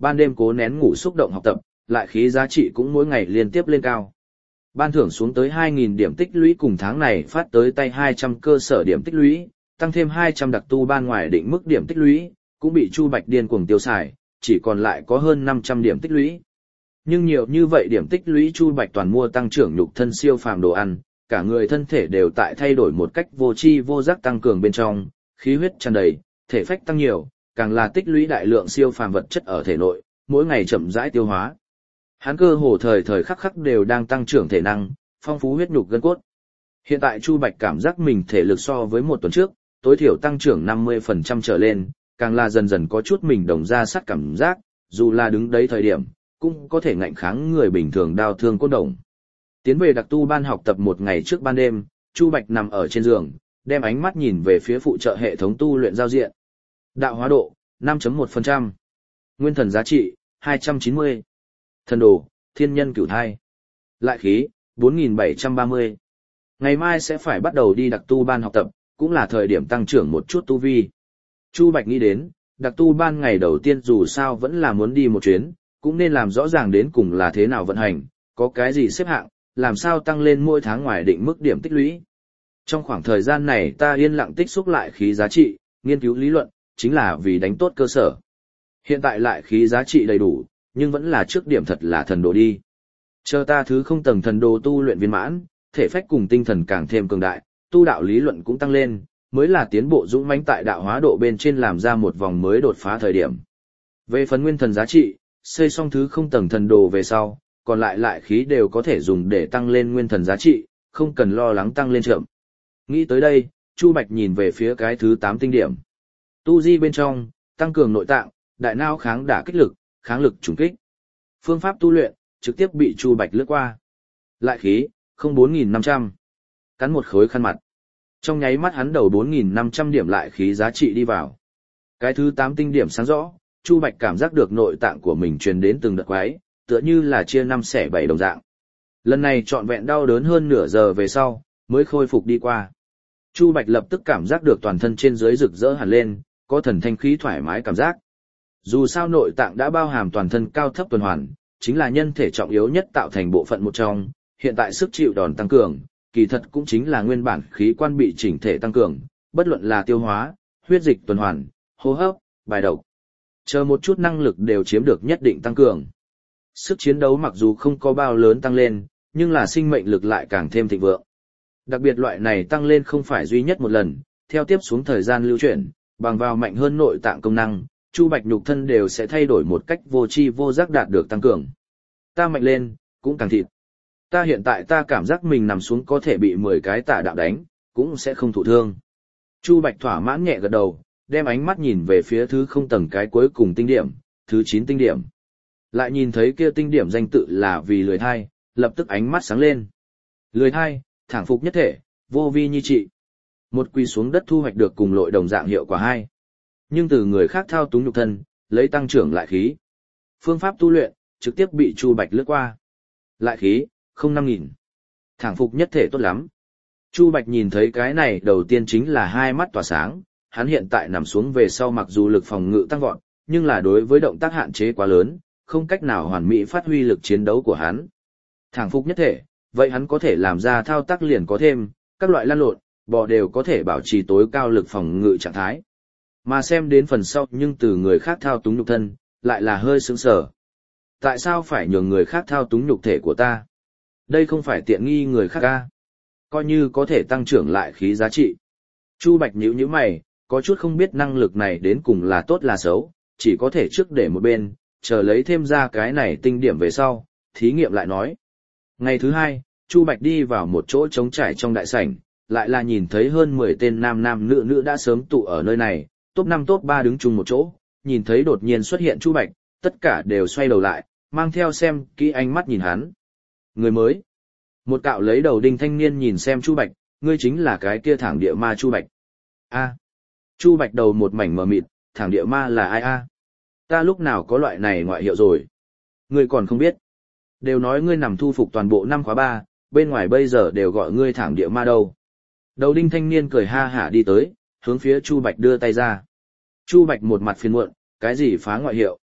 ban đêm cố nén ngủ xúc động học tập, lại khí giá trị cũng mỗi ngày liên tiếp lên cao. Ban thưởng xuống tới hai nghìn điểm tích lũy cùng tháng này phát tới tay hai trăm cơ sở điểm tích lũy, tăng thêm hai trăm đặc tu ban ngoài định mức điểm tích lũy, cũng bị Chu Bạch điên cuồng tiêu xài, chỉ còn lại có hơn năm trăm điểm tích lũy. Nhưng nhiều như vậy điểm tích lũy Chu Bạch toàn mua tăng trưởng nhục thân siêu phàm đồ ăn, cả người thân thể đều tại thay đổi một cách vô tri vô giác tăng cường bên trong, khí huyết tràn đầy, thể phách tăng nhiều, càng là tích lũy đại lượng siêu phàm vật chất ở thể nội, mỗi ngày chậm rãi tiêu hóa. Hắn cơ hồ thời thời khắc khắc đều đang tăng trưởng thể năng, phong phú huyết nhục gân cốt. Hiện tại Chu Bạch cảm giác mình thể lực so với một tuần trước, tối thiểu tăng trưởng năm mươi phần trăm trở lên, càng là dần dần có chút mình đồng ra sắt cảm giác, dù là đứng đấy thời điểm, cũng có thể ngạnh kháng người bình thường đau thương cốt đồng. Tiến về đặc tu ban học tập một ngày trước ban đêm, Chu Bạch nằm ở trên giường, đem ánh mắt nhìn về phía phụ trợ hệ thống tu luyện giao diện. Đạo hóa độ, năm phẩy một phần trăm. Nguyên thần giá trị, hai trăm chín mươi. Thần đồ, thiên nhân cửu thai. Lại khí, bốn nghìn bảy trăm ba mươi. Ngày mai sẽ phải bắt đầu đi đặc tu ban học tập, cũng là thời điểm tăng trưởng một chút tu vi. Chu Bạch nghĩ đến, đặc tu ban ngày đầu tiên dù sao vẫn là muốn đi một chuyến, cũng nên làm rõ ràng đến cùng là thế nào vận hành, có cái gì xếp hạng, làm sao tăng lên mỗi tháng ngoài định mức điểm tích lũy. Trong khoảng thời gian này ta yên lặng tích xúc lại khí giá trị, nghiên cứu lý luận, chính là vì đánh tốt cơ sở. Hiện tại lại khí giá trị đầy đủ, nhưng vẫn là trước điểm thật là thần đồ đi. Chờ ta thứ không tầng thần đồ tu luyện viên mãn, thể phách cùng tinh thần càng thêm cường đại, tu đạo lý luận cũng tăng lên, mới là tiến bộ dũng mãnh tại đạo hóa độ bên trên làm ra một vòng mới đột phá thời điểm. Về phần nguyên thần giá trị, xây xong thứ không tầng thần đồ về sau, còn lại lại khí đều có thể dùng để tăng lên nguyên thần giá trị, không cần lo lắng tăng lên chậm. Nghĩ tới đây, Chu Bạch nhìn về phía cái thứ tám tinh điểm. Tu di bên trong, tăng cường nội tạng, đại não kháng đả kích lực, kháng lực trùng kích. Phương pháp tu luyện, trực tiếp bị Chu Bạch lướt qua. Lại khí, không bốn nghìn năm trăm. Cắn một khối khăn mặt. Trong nháy mắt hắn đầu bốn nghìn năm trăm điểm lại khí giá trị đi vào. Cái thứ tám tinh điểm sáng rõ, Chu Bạch cảm giác được nội tạng của mình truyền đến từng đợt quái, tựa như là chia năm xẻ bảy đồng dạng. Lần này trọn vẹn đau đớn hơn nửa giờ về sau, mới khôi phục đi qua. Chu Bạch lập tức cảm giác được toàn thân trên dưới rực rỡ hẳn lên, có thần thanh khí thoải mái cảm giác. Dù sao nội tạng đã bao hàm toàn thân cao thấp tuần hoàn, chính là nhân thể trọng yếu nhất tạo thành bộ phận một trong, hiện tại sức chịu đòn tăng cường, kỳ thật cũng chính là nguyên bản khí quan bị chỉnh thể tăng cường, bất luận là tiêu hóa, huyết dịch tuần hoàn, hô hấp, bài độc. Chờ một chút năng lực đều chiếm được nhất định tăng cường. Sức chiến đấu mặc dù không có bao lớn tăng lên, nhưng là sinh mệnh lực lại càng thêm thịnh vượng. Đặc biệt loại này tăng lên không phải duy nhất một lần, theo tiếp xuống thời gian lưu chuyển, bằng vào mạnh hơn nội tạng công năng, Chu Bạch nhục thân đều sẽ thay đổi một cách vô tri vô giác đạt được tăng cường. Ta mạnh lên, cũng càng thịt. Ta hiện tại ta cảm giác mình nằm xuống có thể bị mười cái tà đạo đánh, cũng sẽ không thụ thương. Chu Bạch thỏa mãn nhẹ gật đầu, đem ánh mắt nhìn về phía thứ không tầng cái cuối cùng tinh điểm, thứ chín tinh điểm. Lại nhìn thấy kia tinh điểm danh tự là vì lười thai, lập tức ánh mắt sáng lên. Lười thai, thẳng phục nhất thể, vô vi nhi trị. Một quỳ xuống đất thu hoạch được cùng lội đồng dạng hiệu quả hai. Nhưng từ người khác thao túng nhục thân, lấy tăng trưởng lại khí. Phương pháp tu luyện, trực tiếp bị Chu Bạch lướt qua. Lại khí, không năm nghìn. Thẳng phục nhất thể tốt lắm. Chu Bạch nhìn thấy cái này đầu tiên chính là hai mắt tỏa sáng, hắn hiện tại nằm xuống về sau mặc dù lực phòng ngự tăng vọt, nhưng là đối với động tác hạn chế quá lớn, không cách nào hoàn mỹ phát huy lực chiến đấu của hắn. Thẳng phục nhất thể, vậy hắn có thể làm ra thao tác liền có thêm, các loại lăn lộn, bò đều có thể bảo trì tối cao lực phòng ngự trạng thái. Mà xem đến phần sau nhưng từ người khác thao túng nhục thân, lại là hơi sững sờ. Tại sao phải nhường người khác thao túng nhục thể của ta? Đây không phải tiện nghi người khác ca. Coi như có thể tăng trưởng lại khí giá trị. Chu Bạch nhíu nhíu mày, có chút không biết năng lực này đến cùng là tốt là xấu, chỉ có thể trước để một bên, chờ lấy thêm ra cái này tinh điểm về sau, thí nghiệm lại nói. Ngày thứ hai, Chu Bạch đi vào một chỗ trống trải trong đại sảnh, lại là nhìn thấy hơn mười tên nam nam nữ nữ đã sớm tụ ở nơi này, top năm top ba đứng chung một chỗ, nhìn thấy đột nhiên xuất hiện Chu Bạch, tất cả đều xoay đầu lại, mang theo xem kỹ ánh mắt nhìn hắn. Người mới. Một cạo lấy đầu đinh thanh niên nhìn xem Chu Bạch, ngươi chính là cái kia thẳng địa ma Chu Bạch. A. Chu Bạch đầu một mảnh mờ mịt, thẳng địa ma là ai a? Ta lúc nào có loại này ngoại hiệu rồi? Ngươi còn không biết. Đều nói ngươi nằm thu phục toàn bộ năm khóa ba, bên ngoài bây giờ đều gọi ngươi thẳng địa ma đâu. Đầu đinh thanh niên cười ha hả đi tới, hướng phía Chu Bạch đưa tay ra. Chu Bạch một mặt phiền muộn, cái gì phá ngoại hiệu?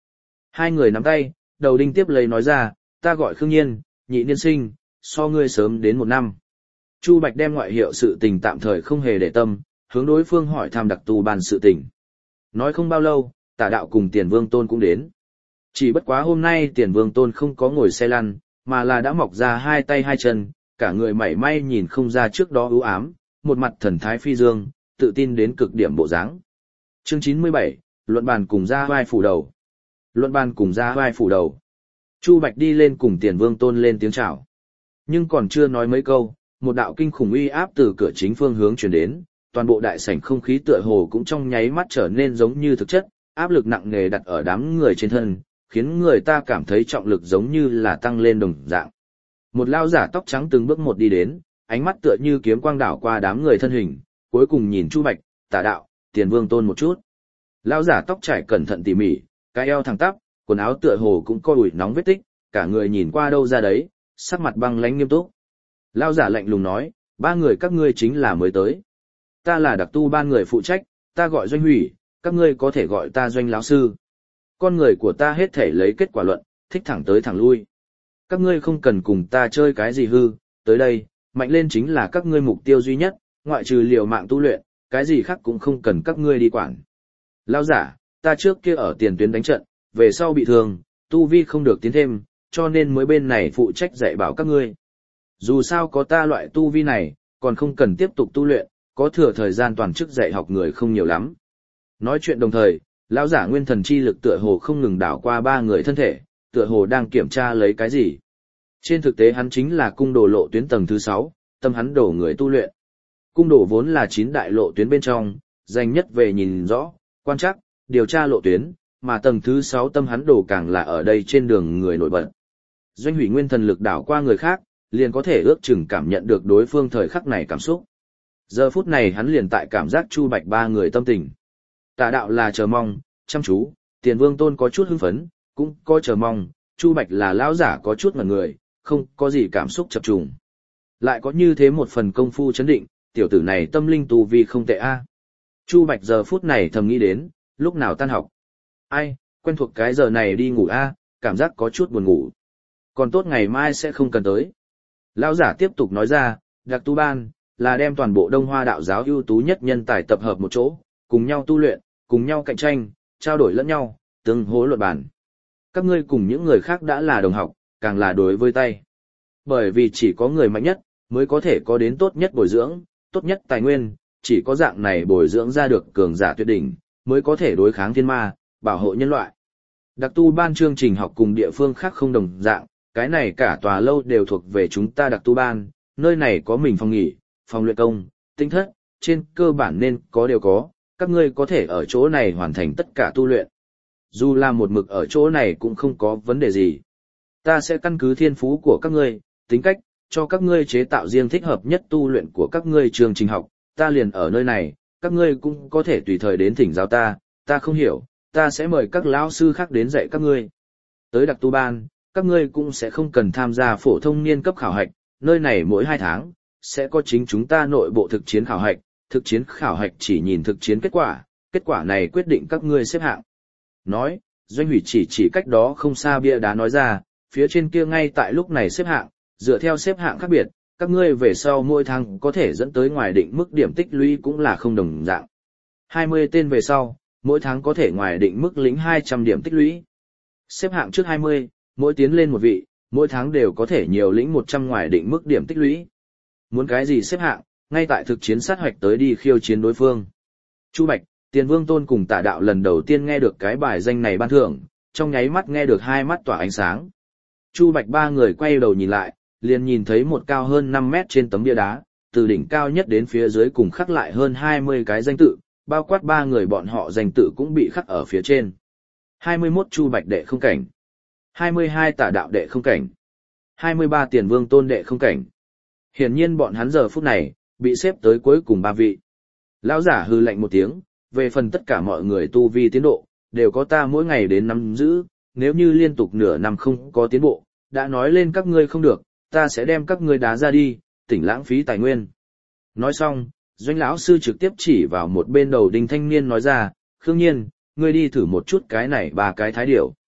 Hai người nắm tay, đầu đinh tiếp lấy nói ra, ta gọi Khương Nhiên, nhị niên sinh, so ngươi sớm đến một năm. Chu Bạch đem ngoại hiệu sự tình tạm thời không hề để tâm, hướng đối phương hỏi thăm đặc tu ban sự tình. Nói không bao lâu, Tả Đạo cùng Tiền Vương Tôn cũng đến. Chỉ bất quá hôm nay Tiền Vương Tôn không có ngồi xe lăn, mà là đã mọc ra hai tay hai chân, cả người mảy may nhìn không ra trước đó ưu ám, một mặt thần thái phi dương, tự tin đến cực điểm bộ dáng. Chương chín mươi bảy, luận bàn cùng ra vai phủ đầu. Luận bàn cùng ra vai phủ đầu. Chu Bạch đi lên cùng Tiền Vương Tôn lên tiếng chào. Nhưng còn chưa nói mấy câu, một đạo kinh khủng uy áp từ cửa chính phương hướng truyền đến, toàn bộ đại sảnh không khí tựa hồ cũng trong nháy mắt trở nên giống như thực chất, áp lực nặng nề đặt ở đám người trên thân, khiến người ta cảm thấy trọng lực giống như là tăng lên đồng dạng. Một lao giả tóc trắng từng bước một đi đến, ánh mắt tựa như kiếm quang đảo qua đám người thân hình, cuối cùng nhìn Chu Bạch, Tả Đạo, Tiền Vương Tôn một chút. Lao giả tóc trải cẩn thận tỉ mỉ, cái eo thẳng tắp, quần áo tựa hồ cũng có ủi nóng vết tích, cả người nhìn qua đâu ra đấy, sắc mặt băng lãnh nghiêm túc. Lao giả lạnh lùng nói, ba người các ngươi chính là mới tới. Ta là đặc tu ban người phụ trách, ta gọi Doanh Hủy, các ngươi có thể gọi ta Doanh lão sư. Con người của ta hết thể lấy kết quả luận, thích thẳng tới thẳng lui. Các ngươi không cần cùng ta chơi cái gì hư, tới đây, mạnh lên chính là các ngươi mục tiêu duy nhất, ngoại trừ liều mạng tu luyện, cái gì khác cũng không cần các ngươi đi quản. Lao giả, ta trước kia ở tiền tuyến đánh trận, về sau bị thương, tu vi không được tiến thêm, cho nên mới bên này phụ trách dạy bảo các ngươi. Dù sao có ta loại tu vi này, còn không cần tiếp tục tu luyện, có thừa thời gian toàn chức dạy học người không nhiều lắm. Nói chuyện đồng thời, lão giả nguyên thần chi lực tựa hồ không ngừng đảo qua ba người thân thể, tựa hồ đang kiểm tra lấy cái gì. Trên thực tế hắn chính là cung đồ lộ tuyến tầng thứ sáu, tâm hắn đổ người tu luyện. Cung đồ vốn là chín đại lộ tuyến bên trong, dành nhất về nhìn rõ, quan trắc, điều tra lộ tuyến, mà tầng thứ sáu tâm hắn đổ càng là ở đây trên đường người nổi bật. Doanh Hủy nguyên thần lực đảo qua người khác, liền có thể ước chừng cảm nhận được đối phương thời khắc này cảm xúc. Giờ phút này hắn liền tại cảm giác Chu Bạch ba người tâm tình. Tả Đạo là chờ mong, chăm chú, Tiền Vương Tôn có chút hưng phấn, cũng có chờ mong, Chu Bạch là lão giả có chút ngẩn người, không có gì cảm xúc chập trùng. Lại có như thế một phần công phu chấn định, tiểu tử này tâm linh tu vi không tệ a. Chu Bạch giờ phút này thầm nghĩ đến, lúc nào tan học. Ai, quen thuộc cái giờ này đi ngủ a, cảm giác có chút buồn ngủ. Còn tốt ngày mai sẽ không cần tới. Lão giả tiếp tục nói ra, đặc tu ban, là đem toàn bộ Đông Hoa đạo giáo ưu tú nhất nhân tài tập hợp một chỗ, cùng nhau tu luyện, cùng nhau cạnh tranh, trao đổi lẫn nhau, tương hỗ luận bàn. Các ngươi cùng những người khác đã là đồng học, càng là đối với tay. Bởi vì chỉ có người mạnh nhất, mới có thể có đến tốt nhất bồi dưỡng, tốt nhất tài nguyên, chỉ có dạng này bồi dưỡng ra được cường giả tuyệt đỉnh, mới có thể đối kháng thiên ma, bảo hộ nhân loại. Đặc tu ban chương trình học cùng địa phương khác không đồng dạng, cái này cả tòa lâu đều thuộc về chúng ta đặc tu ban, nơi này có mình phòng nghỉ, phòng luyện công, tinh thất, trên cơ bản nên có đều có, các ngươi có thể ở chỗ này hoàn thành tất cả tu luyện. Dù là một mực ở chỗ này cũng không có vấn đề gì. Ta sẽ căn cứ thiên phú của các ngươi, tính cách, cho các ngươi chế tạo riêng thích hợp nhất tu luyện của các ngươi chương trình học, ta liền ở nơi này, các ngươi cũng có thể tùy thời đến thỉnh giáo ta, ta không hiểu, ta sẽ mời các lão sư khác đến dạy các ngươi. Tới đặc tu ban, các ngươi cũng sẽ không cần tham gia phổ thông niên cấp khảo hạch, nơi này mỗi hai tháng, sẽ có chính chúng ta nội bộ thực chiến khảo hạch, thực chiến khảo hạch chỉ nhìn thực chiến kết quả, kết quả này quyết định các ngươi xếp hạng. Nói, Doanh Hủy chỉ chỉ cách đó không xa bia đá nói ra, phía trên kia ngay tại lúc này xếp hạng, dựa theo xếp hạng khác biệt, các ngươi về sau mỗi tháng có thể dẫn tới ngoài định mức điểm tích lũy cũng là không đồng dạng. hai mươi tên về sau, mỗi tháng có thể ngoài định mức lĩnh hai trăm điểm tích lũy. Xếp hạng trước hai mươi, mỗi tiến lên một vị, mỗi tháng đều có thể nhiều lĩnh một trăm ngoài định mức điểm tích lũy. Muốn cái gì xếp hạng, ngay tại thực chiến sát hoạch tới đi khiêu chiến đối phương. Chu Bạch, Tiền Vương Tôn cùng Tả Đạo lần đầu tiên nghe được cái bài danh này ban thưởng, trong nháy mắt nghe được hai mắt tỏa ánh sáng. Chu Bạch ba người quay đầu nhìn lại, liền nhìn thấy một cao hơn năm mét trên tấm bia đá, từ đỉnh cao nhất đến phía dưới cùng khắc lại hơn hai mươi cái danh tự, bao quát ba người bọn họ danh tự cũng bị khắc ở phía trên. hai mươi mốt Chu Bạch đệ không cảnh, hai mươi hai Tả Đạo đệ không cảnh, hai mươi ba Tiền Vương Tôn đệ không cảnh. Hiển nhiên bọn hắn giờ phút này, bị xếp tới cuối cùng ba vị. Lão giả hư lạnh một tiếng, về phần tất cả mọi người tu vi tiến độ, đều có ta mỗi ngày đến nắm giữ, nếu như liên tục nửa năm không có tiến bộ, đã nói lên các ngươi không được, ta sẽ đem các ngươi đá ra đi, tỉnh lãng phí tài nguyên. Nói xong, Doanh lão sư trực tiếp chỉ vào một bên đầu đinh thanh niên nói ra, Khương Nhiên, ngươi đi thử một chút cái này ba cái thái điểu.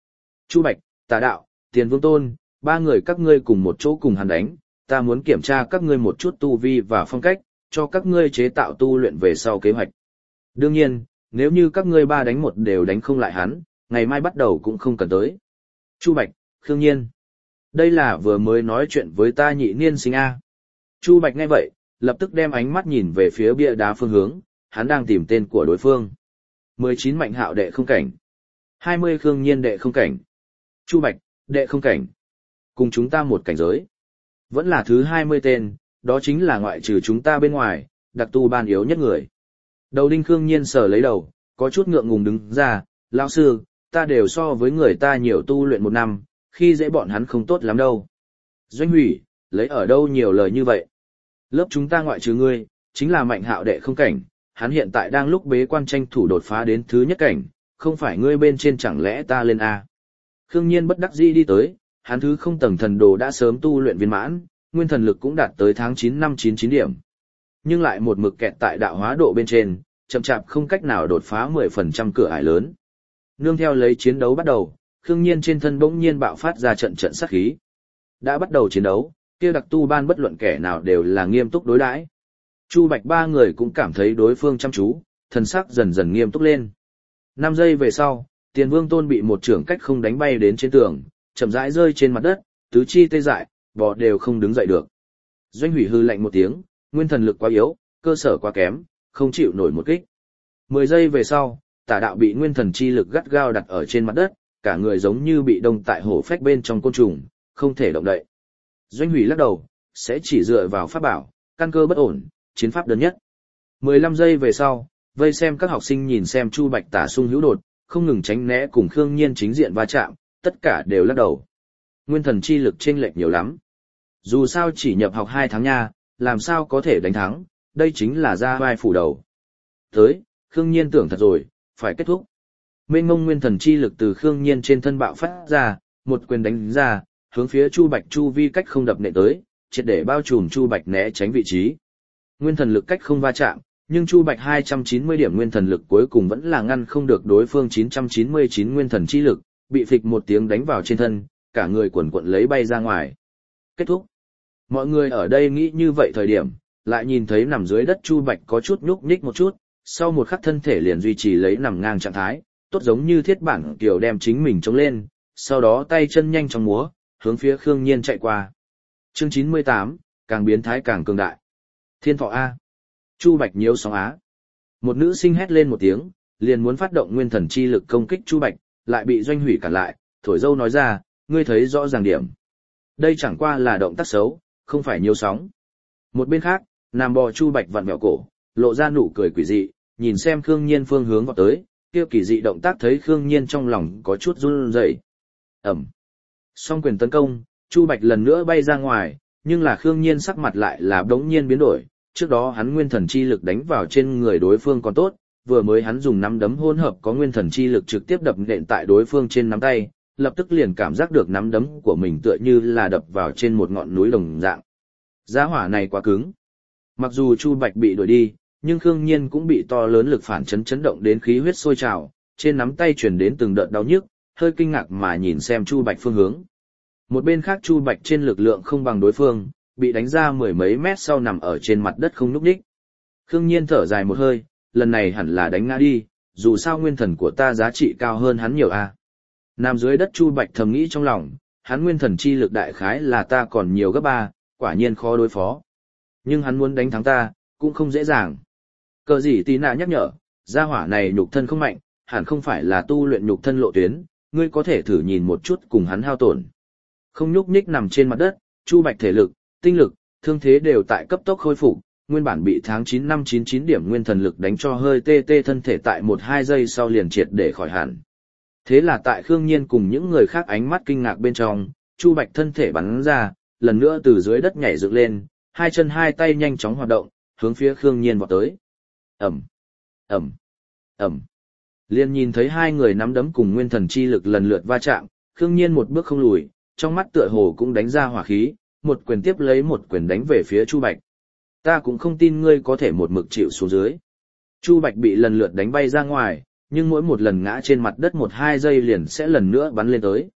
Chu Bạch, Tà Đạo, Tiền Vương Tôn, ba người các ngươi cùng một chỗ cùng hắn đánh, ta muốn kiểm tra các ngươi một chút tu vi và phong cách, cho các ngươi chế tạo tu luyện về sau kế hoạch. Đương nhiên, nếu như các ngươi ba đánh một đều đánh không lại hắn, ngày mai bắt đầu cũng không cần tới. Chu Bạch, Khương Nhiên. Đây là vừa mới nói chuyện với ta nhị niên sinh A. Chu Bạch nghe vậy, lập tức đem ánh mắt nhìn về phía bia đá phương hướng, hắn đang tìm tên của đối phương. mười chín Mạnh Hạo đệ không cảnh. hai mươi Khương Nhiên đệ không cảnh. Chu Bạch, đệ không cảnh. Cùng chúng ta một cảnh giới. Vẫn là thứ hai mươi tên, đó chính là ngoại trừ chúng ta bên ngoài, đặc tu ban yếu nhất người. Đầu đinh Khương Nhiên sờ lấy đầu, có chút ngượng ngùng đứng ra, lão sư, ta đều so với người ta nhiều tu luyện một năm, khi dễ bọn hắn không tốt lắm đâu. Doanh Hủy, lấy ở đâu nhiều lời như vậy? Lớp chúng ta ngoại trừ ngươi, chính là Mạnh Hạo đệ không cảnh, hắn hiện tại đang lúc bế quan tranh thủ đột phá đến thứ nhất cảnh, không phải ngươi bên trên chẳng lẽ ta lên A. Khương Nhiên bất đắc dĩ đi tới, hắn thứ không tầng thần đồ đã sớm tu luyện viên mãn, nguyên thần lực cũng đạt tới tháng chín năm chín chín điểm. Nhưng lại một mực kẹt tại đạo hóa độ bên trên, chậm chạp không cách nào đột phá mười phần trăm cửa ải lớn. Nương theo lấy chiến đấu bắt đầu, Khương Nhiên trên thân bỗng nhiên bạo phát ra trận trận sát khí. Đã bắt đầu chiến đấu, kia đặc tu ban bất luận kẻ nào đều là nghiêm túc đối đãi. Chu Bạch ba người cũng cảm thấy đối phương chăm chú, thần sắc dần dần nghiêm túc lên. Năm giây về sau, Tiền Vương Tôn bị một trưởng cách không đánh bay đến trên tường, chậm rãi rơi trên mặt đất, tứ chi tê dại, bò đều không đứng dậy được. Doanh Hủy hư lạnh một tiếng, nguyên thần lực quá yếu, cơ sở quá kém, không chịu nổi một kích. Mười giây về sau, Tà Đạo bị nguyên thần chi lực gắt gao đặt ở trên mặt đất, cả người giống như bị đông tại hổ phách bên trong côn trùng, không thể động đậy. Doanh Hủy lắc đầu, sẽ chỉ dựa vào pháp bảo, căn cơ bất ổn, chiến pháp đơn nhất. mười lăm giây về sau, vây xem các học sinh nhìn xem Chu Bạch tả sung hữu đột, không ngừng tránh né cùng Khương Nhiên chính diện va chạm, tất cả đều lắc đầu. Nguyên thần chi lực chênh lệch nhiều lắm. Dù sao chỉ nhập học hai tháng nha, làm sao có thể đánh thắng, đây chính là ra vai phủ đầu. Tới, Khương Nhiên tưởng thật rồi, phải kết thúc. Mênh mông nguyên thần chi lực từ Khương Nhiên trên thân bạo phát ra, một quyền đánh ra, hướng phía Chu Bạch chu vi cách không đập nện tới, triệt để bao trùm Chu Bạch né tránh vị trí. Nguyên thần lực cách không va chạm, nhưng Chu Bạch hai trăm chín mươi điểm nguyên thần lực cuối cùng vẫn là ngăn không được đối phương chín trăm chín mươi chín nguyên thần chi lực, bị phịch một tiếng đánh vào trên thân, cả người quần quật lấy bay ra ngoài. Kết thúc. Mọi người ở đây nghĩ như vậy thời điểm, lại nhìn thấy nằm dưới đất Chu Bạch có chút nhúc nhích một chút, sau một khắc thân thể liền duy trì lấy nằm ngang trạng thái, tốt giống như thiết bản kiểu đem chính mình chống lên, sau đó tay chân nhanh chóng múa, hướng phía Khương Nhiên chạy qua. Chương chín mươi tám, càng biến thái càng cường đại. Thiên thọ A. Chu Bạch nhiễu sóng á. Một nữ sinh hét lên một tiếng, liền muốn phát động nguyên thần chi lực công kích Chu Bạch, lại bị Doanh Hủy cản lại, thổi dâu nói ra, ngươi thấy rõ ràng điểm. Đây chẳng qua là động tác xấu, không phải nhiễu sóng. Một bên khác, nằm bò Chu Bạch vặn vẹo cổ, lộ ra nụ cười quỷ dị, nhìn xem Khương Nhiên phương hướng vọt tới, kia kỳ dị động tác thấy Khương Nhiên trong lòng có chút run rẩy. Ầm. Song quyền tấn công, Chu Bạch lần nữa bay ra ngoài, nhưng là Khương Nhiên sắc mặt lại là đống nhiên biến đổi, trước đó hắn nguyên thần chi lực đánh vào trên người đối phương còn tốt, vừa mới hắn dùng nắm đấm hỗn hợp có nguyên thần chi lực trực tiếp đập nện tại đối phương trên nắm tay, lập tức liền cảm giác được nắm đấm của mình tựa như là đập vào trên một ngọn núi đồng dạng. Giá hỏa này quá cứng. Mặc dù Chu Bạch bị đuổi đi, nhưng Khương Nhiên cũng bị to lớn lực phản chấn chấn động đến khí huyết sôi trào, trên nắm tay truyền đến từng đợt đau nhức, hơi kinh ngạc mà nhìn xem Chu Bạch phương hướng. Một bên khác Chu Bạch trên lực lượng không bằng đối phương, bị đánh ra mười mấy mét sau nằm ở trên mặt đất không nhúc nhích. Khương Nhiên thở dài một hơi, lần này hẳn là đánh ngã đi, dù sao nguyên thần của ta giá trị cao hơn hắn nhiều a. À. Nằm dưới đất Chu Bạch thầm nghĩ trong lòng, hắn nguyên thần chi lực đại khái là ta còn nhiều gấp ba, quả nhiên khó đối phó. Nhưng hắn muốn đánh thắng ta, cũng không dễ dàng. Cờ gì tí nạ nhắc nhở, gia hỏa này nhục thân không mạnh, hẳn không phải là tu luyện nhục thân lộ tuyến, ngươi có thể thử nhìn một chút cùng hắn hao tổn. Không nhúc nhích nằm trên mặt đất, Chu Bạch thể lực, tinh lực, thương thế đều tại cấp tốc khôi phục, nguyên bản bị tháng chín năm chín chín điểm nguyên thần lực đánh cho hơi tê tê thân thể tại một hai giây sau liền triệt để khỏi hẳn. Thế là tại Khương Nhiên cùng những người khác ánh mắt kinh ngạc bên trong, Chu Bạch thân thể bắn ra, lần nữa từ dưới đất nhảy dựng lên, hai chân hai tay nhanh chóng hoạt động, hướng phía Khương Nhiên vọt tới. Ầm, ầm, ầm. Liên nhìn thấy hai người nắm đấm cùng nguyên thần chi lực lần lượt va chạm, Khương Nhiên một bước không lùi, trong mắt tựa hồ cũng đánh ra hỏa khí, một quyền tiếp lấy một quyền đánh về phía Chu Bạch. Ta cũng không tin ngươi có thể một mực chịu xuống dưới. Chu Bạch bị lần lượt đánh bay ra ngoài, nhưng mỗi một lần ngã trên mặt đất một hai giây liền sẽ lần nữa bắn lên tới.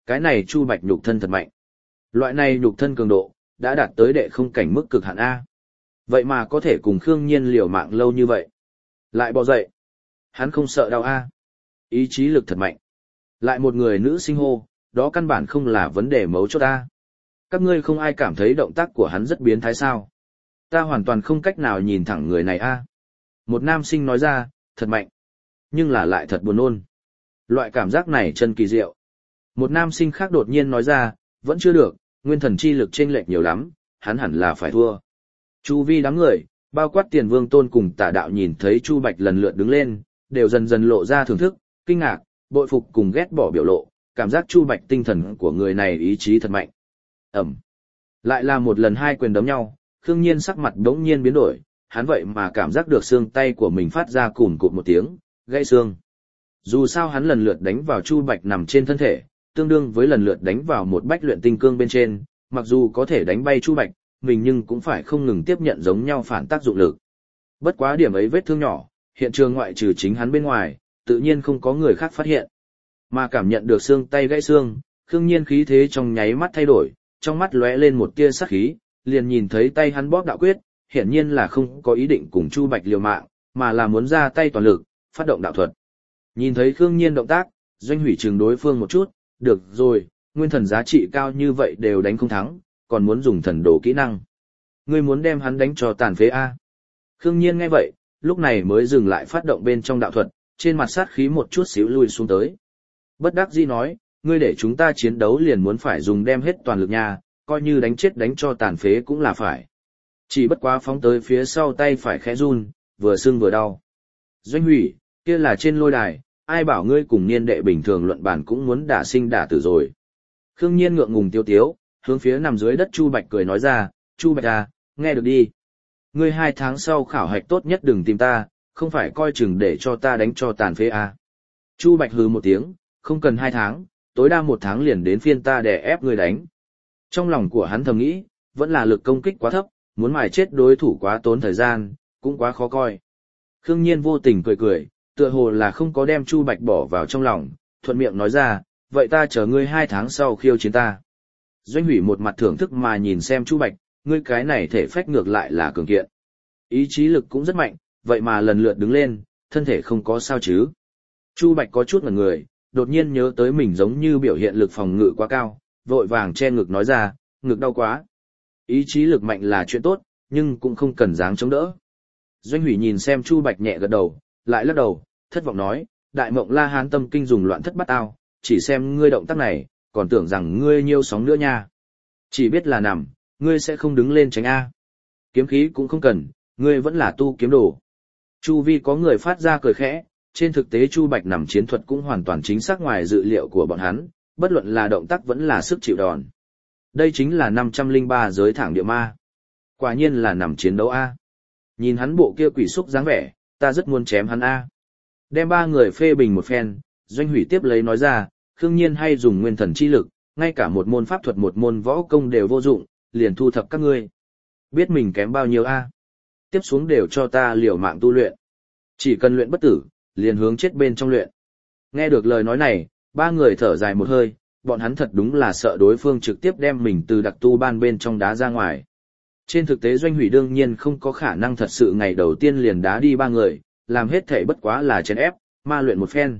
Cái này Chu Bạch nhục thân thật mạnh. Loại này nhục thân cường độ, đã đạt tới đệ không cảnh mức cực hạn A. Vậy mà có thể cùng Khương Nhiên liều mạng lâu như vậy. Lại bò dậy. Hắn không sợ đau A. Ý chí lực thật mạnh. Lại một người nữ sinh hô, đó căn bản không là vấn đề mấu chốt A. Các ngươi không ai cảm thấy động tác của hắn rất biến thái sao. Ta hoàn toàn không cách nào nhìn thẳng người này A. Một nam sinh nói ra, thật mạnh. Nhưng là lại thật buồn nôn. Loại cảm giác này chân kỳ diệu. Một nam sinh khác đột nhiên nói ra, vẫn chưa được, nguyên thần chi lực chênh lệch nhiều lắm, hắn hẳn là phải thua. Chu vi đám người, bao quát Tiền Vương Tôn cùng Tả Đạo nhìn thấy Chu Bạch lần lượt đứng lên, đều dần dần lộ ra thưởng thức, kinh ngạc, bội phục cùng ghét bỏ biểu lộ, cảm giác Chu Bạch tinh thần của người này ý chí thật mạnh. Ẩm. Lại là một lần hai quyền đấm nhau, Khương Nhiên sắc mặt đống nhiên biến đổi, hắn vậy mà cảm giác được xương tay của mình phát ra cùn cụt một tiếng, gãy xương. Dù sao hắn lần lượt đánh vào Chu Bạch nằm trên thân thể, tương đương với lần lượt đánh vào một bách luyện tinh cương bên trên, mặc dù có thể đánh bay Chu Bạch, mình nhưng cũng phải không ngừng tiếp nhận giống nhau phản tác dụng lực. Bất quá điểm ấy vết thương nhỏ, hiện trường ngoại trừ chính hắn bên ngoài, tự nhiên không có người khác phát hiện. Mà cảm nhận được xương tay gãy xương, Khương Nhiên khí thế trong nháy mắt thay đổi, trong mắt lóe lên một tia sát khí, liền nhìn thấy tay hắn bóp đạo quyết, hiển nhiên là không có ý định cùng Chu Bạch liều mạng, mà là muốn ra tay toàn lực, phát động đạo thuật. Nhìn thấy Khương Nhiên động tác, Doanh Hủy trừng đối phương một chút, được rồi, nguyên thần giá trị cao như vậy đều đánh không thắng, còn muốn dùng thần đồ kỹ năng. Ngươi muốn đem hắn đánh cho tàn phế A. Khương Nhiên nghe vậy, lúc này mới dừng lại phát động bên trong đạo thuật, trên mặt sát khí một chút xíu lui xuống tới. Bất đắc dĩ nói, ngươi để chúng ta chiến đấu liền muốn phải dùng đem hết toàn lực nha, coi như đánh chết đánh cho tàn phế cũng là phải. Chỉ bất quá phóng tới phía sau tay phải khẽ run, vừa sưng vừa đau. Doanh Hủy, kia là trên lôi đài, ai bảo ngươi cùng niên đệ bình thường luận bản cũng muốn đả sinh đả tử rồi. Khương Nhiên ngượng ngùng tiêu tiếu, hướng phía nằm dưới đất Chu Bạch cười nói ra, Chu Bạch à, nghe được đi. Ngươi hai tháng sau khảo hạch tốt nhất đừng tìm ta, không phải coi chừng để cho ta đánh cho tàn phế à. Chu Bạch hừ một tiếng, không cần hai tháng, tối đa một tháng liền đến phiên ta để ép ngươi đánh. Trong lòng của hắn thầm nghĩ, vẫn là lực công kích quá thấp, muốn mài chết đối thủ quá tốn thời gian, cũng quá khó coi. Khương Nhiên vô tình cười cười, tựa hồ là không có đem Chu Bạch bỏ vào trong lòng, thuận miệng nói ra, vậy ta chờ ngươi hai tháng sau khiêu chiến ta. Doanh Hủy một mặt thưởng thức mà nhìn xem Chu Bạch, ngươi cái này thể phách ngược lại là cường kiện. Ý chí lực cũng rất mạnh, vậy mà lần lượt đứng lên, thân thể không có sao chứ. Chu Bạch có chút ngẩn người, đột nhiên nhớ tới mình giống như biểu hiện lực phòng ngự quá cao, vội vàng che ngực nói ra, ngực đau quá. Ý chí lực mạnh là chuyện tốt, nhưng cũng không cần dáng chống đỡ. Doanh Hủy nhìn xem Chu Bạch nhẹ gật đầu, lại lắc đầu, thất vọng nói, đại mộng La Hán tâm kinh dùng loạn thất bắt ao, chỉ xem ngươi động tác này, còn tưởng rằng ngươi nhiêu sóng nữa nha. Chỉ biết là nằm, ngươi sẽ không đứng lên tránh A. Kiếm khí cũng không cần, ngươi vẫn là tu kiếm đồ. Chu vi có người phát ra cười khẽ, trên thực tế Chu Bạch nằm chiến thuật cũng hoàn toàn chính xác ngoài dự liệu của bọn hắn, bất luận là động tác vẫn là sức chịu đòn. Đây chính là năm trăm lẻ ba giới thẳng địa ma. Quả nhiên là nằm chiến đấu A. Nhìn hắn bộ kia quỷ xúc dáng vẻ, ta rất muốn chém hắn A. Đem ba người phê bình một phen, Doanh Hủy tiếp lấy nói ra, Khương Nhiên hay dùng nguyên thần chi lực, ngay cả một môn pháp thuật một môn võ công đều vô dụng, liền thu thập các ngươi. Biết mình kém bao nhiêu A. Tiếp xuống đều cho ta liều mạng tu luyện. Chỉ cần luyện bất tử, liền hướng chết bên trong luyện. Nghe được lời nói này, ba người thở dài một hơi, bọn hắn thật đúng là sợ đối phương trực tiếp đem mình từ đặc tu ban bên trong đá ra ngoài. Trên thực tế Doanh Hủy đương nhiên không có khả năng thật sự ngày đầu tiên liền đá đi ba người, làm hết thể bất quá là chèn ép, ma luyện một phen.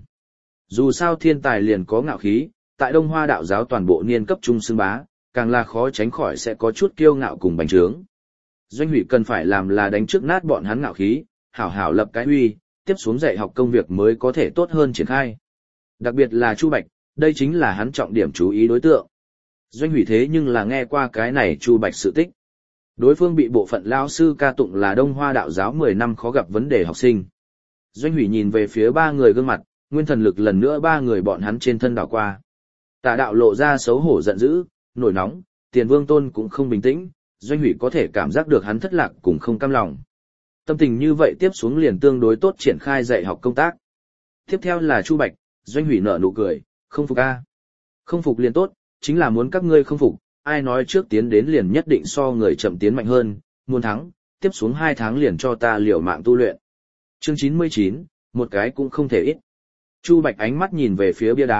Dù sao thiên tài liền có ngạo khí, tại Đông Hoa đạo giáo toàn bộ niên cấp trung xưng bá, càng là khó tránh khỏi sẽ có chút kiêu ngạo cùng bành trướng. Doanh Hủy cần phải làm là đánh trước nát bọn hắn ngạo khí, hảo hảo lập cái uy, tiếp xuống dạy học công việc mới có thể tốt hơn triển khai. Đặc biệt là Chu Bạch, đây chính là hắn trọng điểm chú ý đối tượng. Doanh Hủy thế nhưng là nghe qua cái này Chu Bạch sự tích. Đối phương bị bộ phận lão sư ca tụng là Đông Hoa đạo giáo mười năm khó gặp vấn đề học sinh. Doanh Hủy nhìn về phía ba người gương mặt, nguyên thần lực lần nữa ba người bọn hắn trên thân đảo qua. Tả Đạo lộ ra xấu hổ giận dữ, nổi nóng, Tiền Vương Tôn cũng không bình tĩnh, Doanh Hủy có thể cảm giác được hắn thất lạc cùng không cam lòng. Tâm tình như vậy tiếp xuống liền tương đối tốt triển khai dạy học công tác. Tiếp theo là Chu Bạch, Doanh Hủy nở nụ cười, không phục a. Không phục liền tốt, chính là muốn các ngươi không phục, ai nói trước tiến đến liền nhất định so người chậm tiến mạnh hơn, muốn thắng, tiếp xuống hai tháng liền cho ta liều mạng tu luyện. Chương chín mươi chín, một cái cũng không thể ít. Chu Bạch ánh mắt nhìn về phía bia đá,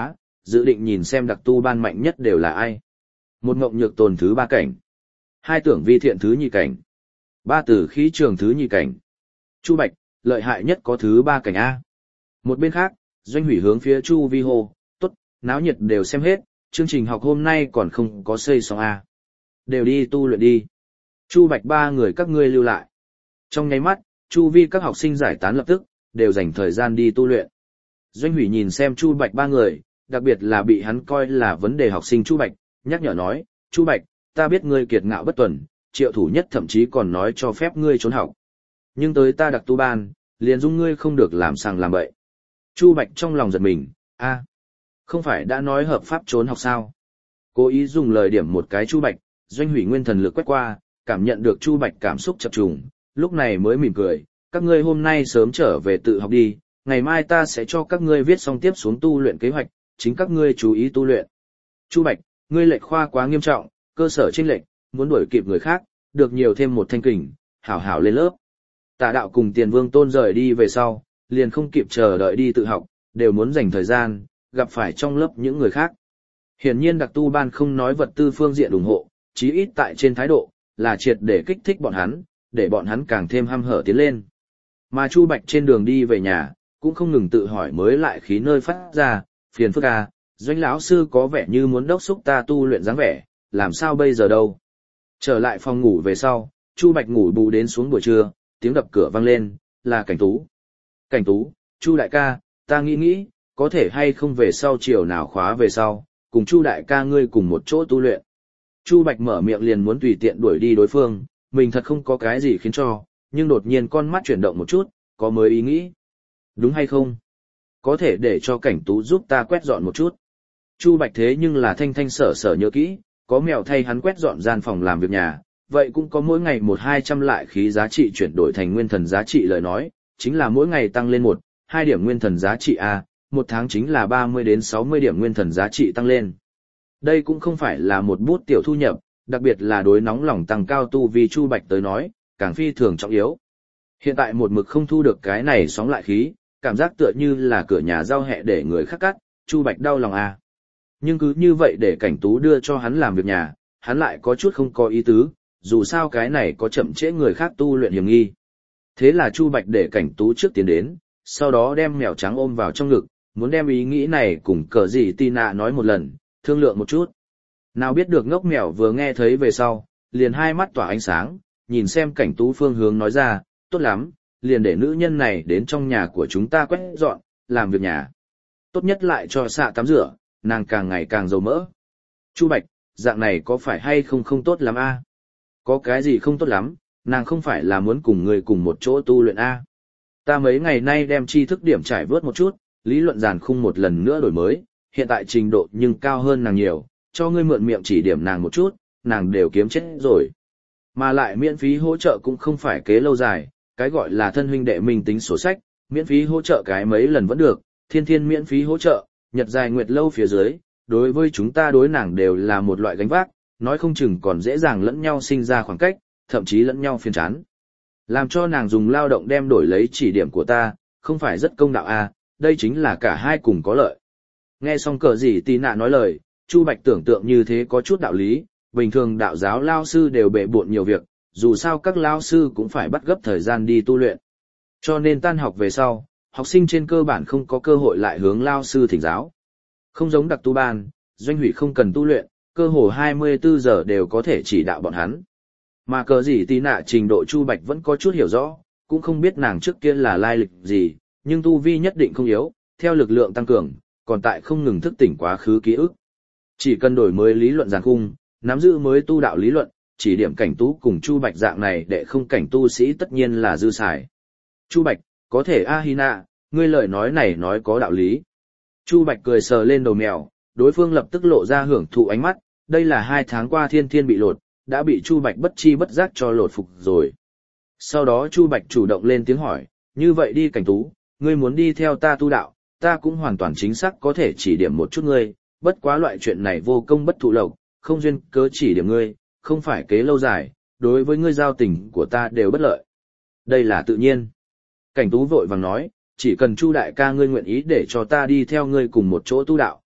dự định nhìn xem đặc tu ban mạnh nhất đều là ai. Một ngộng nhược tồn thứ ba cảnh, hai tưởng vi thiện thứ nhị cảnh, ba tử khí trường thứ nhị cảnh. Chu Bạch, lợi hại nhất có thứ ba cảnh A. Một bên khác, Doanh Hủy hướng phía Chu Vi hô, tốt, náo nhiệt đều xem hết, chương trình học hôm nay còn không có xây xong A. Đều đi tu luyện đi. Chu Bạch ba người các ngươi lưu lại. Trong nháy mắt, Chu Vi các học sinh giải tán lập tức, đều dành thời gian đi tu luyện. Doanh Hủy nhìn xem Chu Bạch ba người, đặc biệt là bị hắn coi là vấn đề học sinh Chu Bạch, nhắc nhở nói, Chu Bạch, ta biết ngươi kiệt ngạo bất tuần, Triệu Thủ Nhất thậm chí còn nói cho phép ngươi trốn học. Nhưng tới ta đặc tu ban, liền dung ngươi không được làm sàng làm bậy. Chu Bạch trong lòng giật mình, a, không phải đã nói hợp pháp trốn học sao? Cố ý dùng lời điểm một cái Chu Bạch, Doanh Hủy nguyên thần lực quét qua, cảm nhận được Chu Bạch cảm xúc chập trùng, lúc này mới mỉm cười, các ngươi hôm nay sớm trở về tự học đi, ngày mai ta sẽ cho các ngươi viết xong tiếp xuống tu luyện kế hoạch, chính các ngươi chú ý tu luyện. Chu Bạch, ngươi lệch khoa quá nghiêm trọng, cơ sở chênh lệch, muốn đuổi kịp người khác, được nhiều thêm một thanh kình, hảo hảo lên lớp. Tả Đạo cùng Tiền Vương Tôn rời đi về sau, liền không kịp chờ đợi đi tự học, đều muốn dành thời gian, gặp phải trong lớp những người khác. Hiển nhiên đặc tu ban không nói vật tư phương diện ủng hộ, chí ít tại trên thái độ, là triệt để kích thích bọn hắn, để bọn hắn càng thêm hăm hở tiến lên. Mà Chu Bạch trên đường đi về nhà, cũng không ngừng tự hỏi mới lại khí nơi phát ra, phiền phức à, Doanh lão sư có vẻ như muốn đốc xúc ta tu luyện dáng vẻ, làm sao bây giờ đâu. Trở lại phòng ngủ về sau, Chu Bạch ngủ bù đến xuống buổi trưa, tiếng đập cửa vang lên, là Cảnh Tú. Cảnh Tú, Chu đại ca, ta nghĩ nghĩ, có thể hay không về sau chiều nào khóa về sau, cùng Chu đại ca ngươi cùng một chỗ tu luyện. Chu Bạch mở miệng liền muốn tùy tiện đuổi đi đối phương, mình thật không có cái gì khiến cho, nhưng đột nhiên con mắt chuyển động một chút, có mới ý nghĩ. Đúng hay không? Có thể để cho Cảnh Tú giúp ta quét dọn một chút. Chu Bạch thế nhưng là thanh thanh sở sở nhớ kỹ, có mèo thay hắn quét dọn gian phòng làm việc nhà, vậy cũng có mỗi ngày một hai trăm lại khí giá trị chuyển đổi thành nguyên thần giá trị lời nói, chính là mỗi ngày tăng lên một, hai điểm nguyên thần giá trị A, một tháng chính là ba mươi đến sáu mươi điểm nguyên thần giá trị tăng lên. Đây cũng không phải là một bút tiểu thu nhập, đặc biệt là đối nóng lòng tăng cao tu vì Chu Bạch tới nói, càng phi thường trọng yếu. Hiện tại một mực không thu được cái này sóng lại khí, cảm giác tựa như là cửa nhà giao hẹ để người khác cắt, Chu Bạch đau lòng A. Nhưng cứ như vậy để Cảnh Tú đưa cho hắn làm việc nhà, hắn lại có chút không có ý tứ, dù sao cái này có chậm trễ người khác tu luyện hiểm nghi. Thế là Chu Bạch để Cảnh Tú trước tiến đến, sau đó đem mèo trắng ôm vào trong ngực, muốn đem ý nghĩ này cùng cờ gì Tina nói một lần, thương lượng một chút. Nào biết được ngốc mèo vừa nghe thấy về sau, liền hai mắt tỏa ánh sáng, nhìn xem Cảnh Tú phương hướng nói ra, tốt lắm, liền để nữ nhân này đến trong nhà của chúng ta quét dọn, làm việc nhà. Tốt nhất lại cho xạ tắm rửa, nàng càng ngày càng dầu mỡ. Chu Bạch, dạng này có phải hay không không tốt lắm a? Có cái gì không tốt lắm, nàng không phải là muốn cùng người cùng một chỗ tu luyện a? Ta mấy ngày nay đem tri thức điểm trải vớt một chút, lý luận giàn khung một lần nữa đổi mới, hiện tại trình độ nhưng cao hơn nàng nhiều, cho ngươi mượn miệng chỉ điểm nàng một chút, nàng đều kiếm chết rồi. Mà lại miễn phí hỗ trợ cũng không phải kế lâu dài, cái gọi là thân huynh đệ mình tính sổ sách, miễn phí hỗ trợ cái mấy lần vẫn được, thiên thiên miễn phí hỗ trợ, nhật dài nguyệt lâu phía dưới, đối với chúng ta đối nàng đều là một loại gánh vác, nói không chừng còn dễ dàng lẫn nhau sinh ra khoảng cách, thậm chí lẫn nhau phiền chán. Làm cho nàng dùng lao động đem đổi lấy chỉ điểm của ta, không phải rất công đạo à, đây chính là cả hai cùng có lợi. Nghe xong cờ gì tì nạ nói lời, Chu Bạch tưởng tượng như thế có chút đạo lý, bình thường đạo giáo lao sư đều bệ bộn nhiều việc, dù sao các lao sư cũng phải bắt gấp thời gian đi tu luyện. Cho nên tan học về sau, học sinh trên cơ bản không có cơ hội lại hướng lao sư thỉnh giáo. Không giống đặc tu ban, Doanh Hủy không cần tu luyện, cơ hồ hai mươi bốn giờ đều có thể chỉ đạo bọn hắn. Mà cờ gì tí nạ trình độ Chu Bạch vẫn có chút hiểu rõ, cũng không biết nàng trước kia là lai lịch gì, nhưng tu vi nhất định không yếu, theo lực lượng tăng cường, còn tại không ngừng thức tỉnh quá khứ ký ức. Chỉ cần đổi mới lý luận giàn khung, nắm giữ mới tu đạo lý luận, chỉ điểm Cảnh Tú cùng Chu Bạch dạng này để không cảnh tu sĩ tất nhiên là dư xài. Chu Bạch, có thể a hi nạ, ngươi lời nói này nói có đạo lý. Chu Bạch cười sờ lên đầu mèo, đối phương lập tức lộ ra hưởng thụ ánh mắt, đây là hai tháng qua thiên thiên bị lột, đã bị Chu Bạch bất chi bất giác cho lột phục rồi. Sau đó Chu Bạch chủ động lên tiếng hỏi, như vậy đi Cảnh Tú, ngươi muốn đi theo ta tu đạo, ta cũng hoàn toàn chính xác có thể chỉ điểm một chút ngươi, bất quá loại chuyện này vô công bất thụ lộc, không duyên cớ chỉ điểm ngươi, không phải kế lâu dài, đối với ngươi giao tình của ta đều bất lợi. Đây là tự nhiên. Cảnh Tú vội vàng nói, chỉ cần Chu đại ca ngươi nguyện ý để cho ta đi theo ngươi cùng một chỗ tu đạo,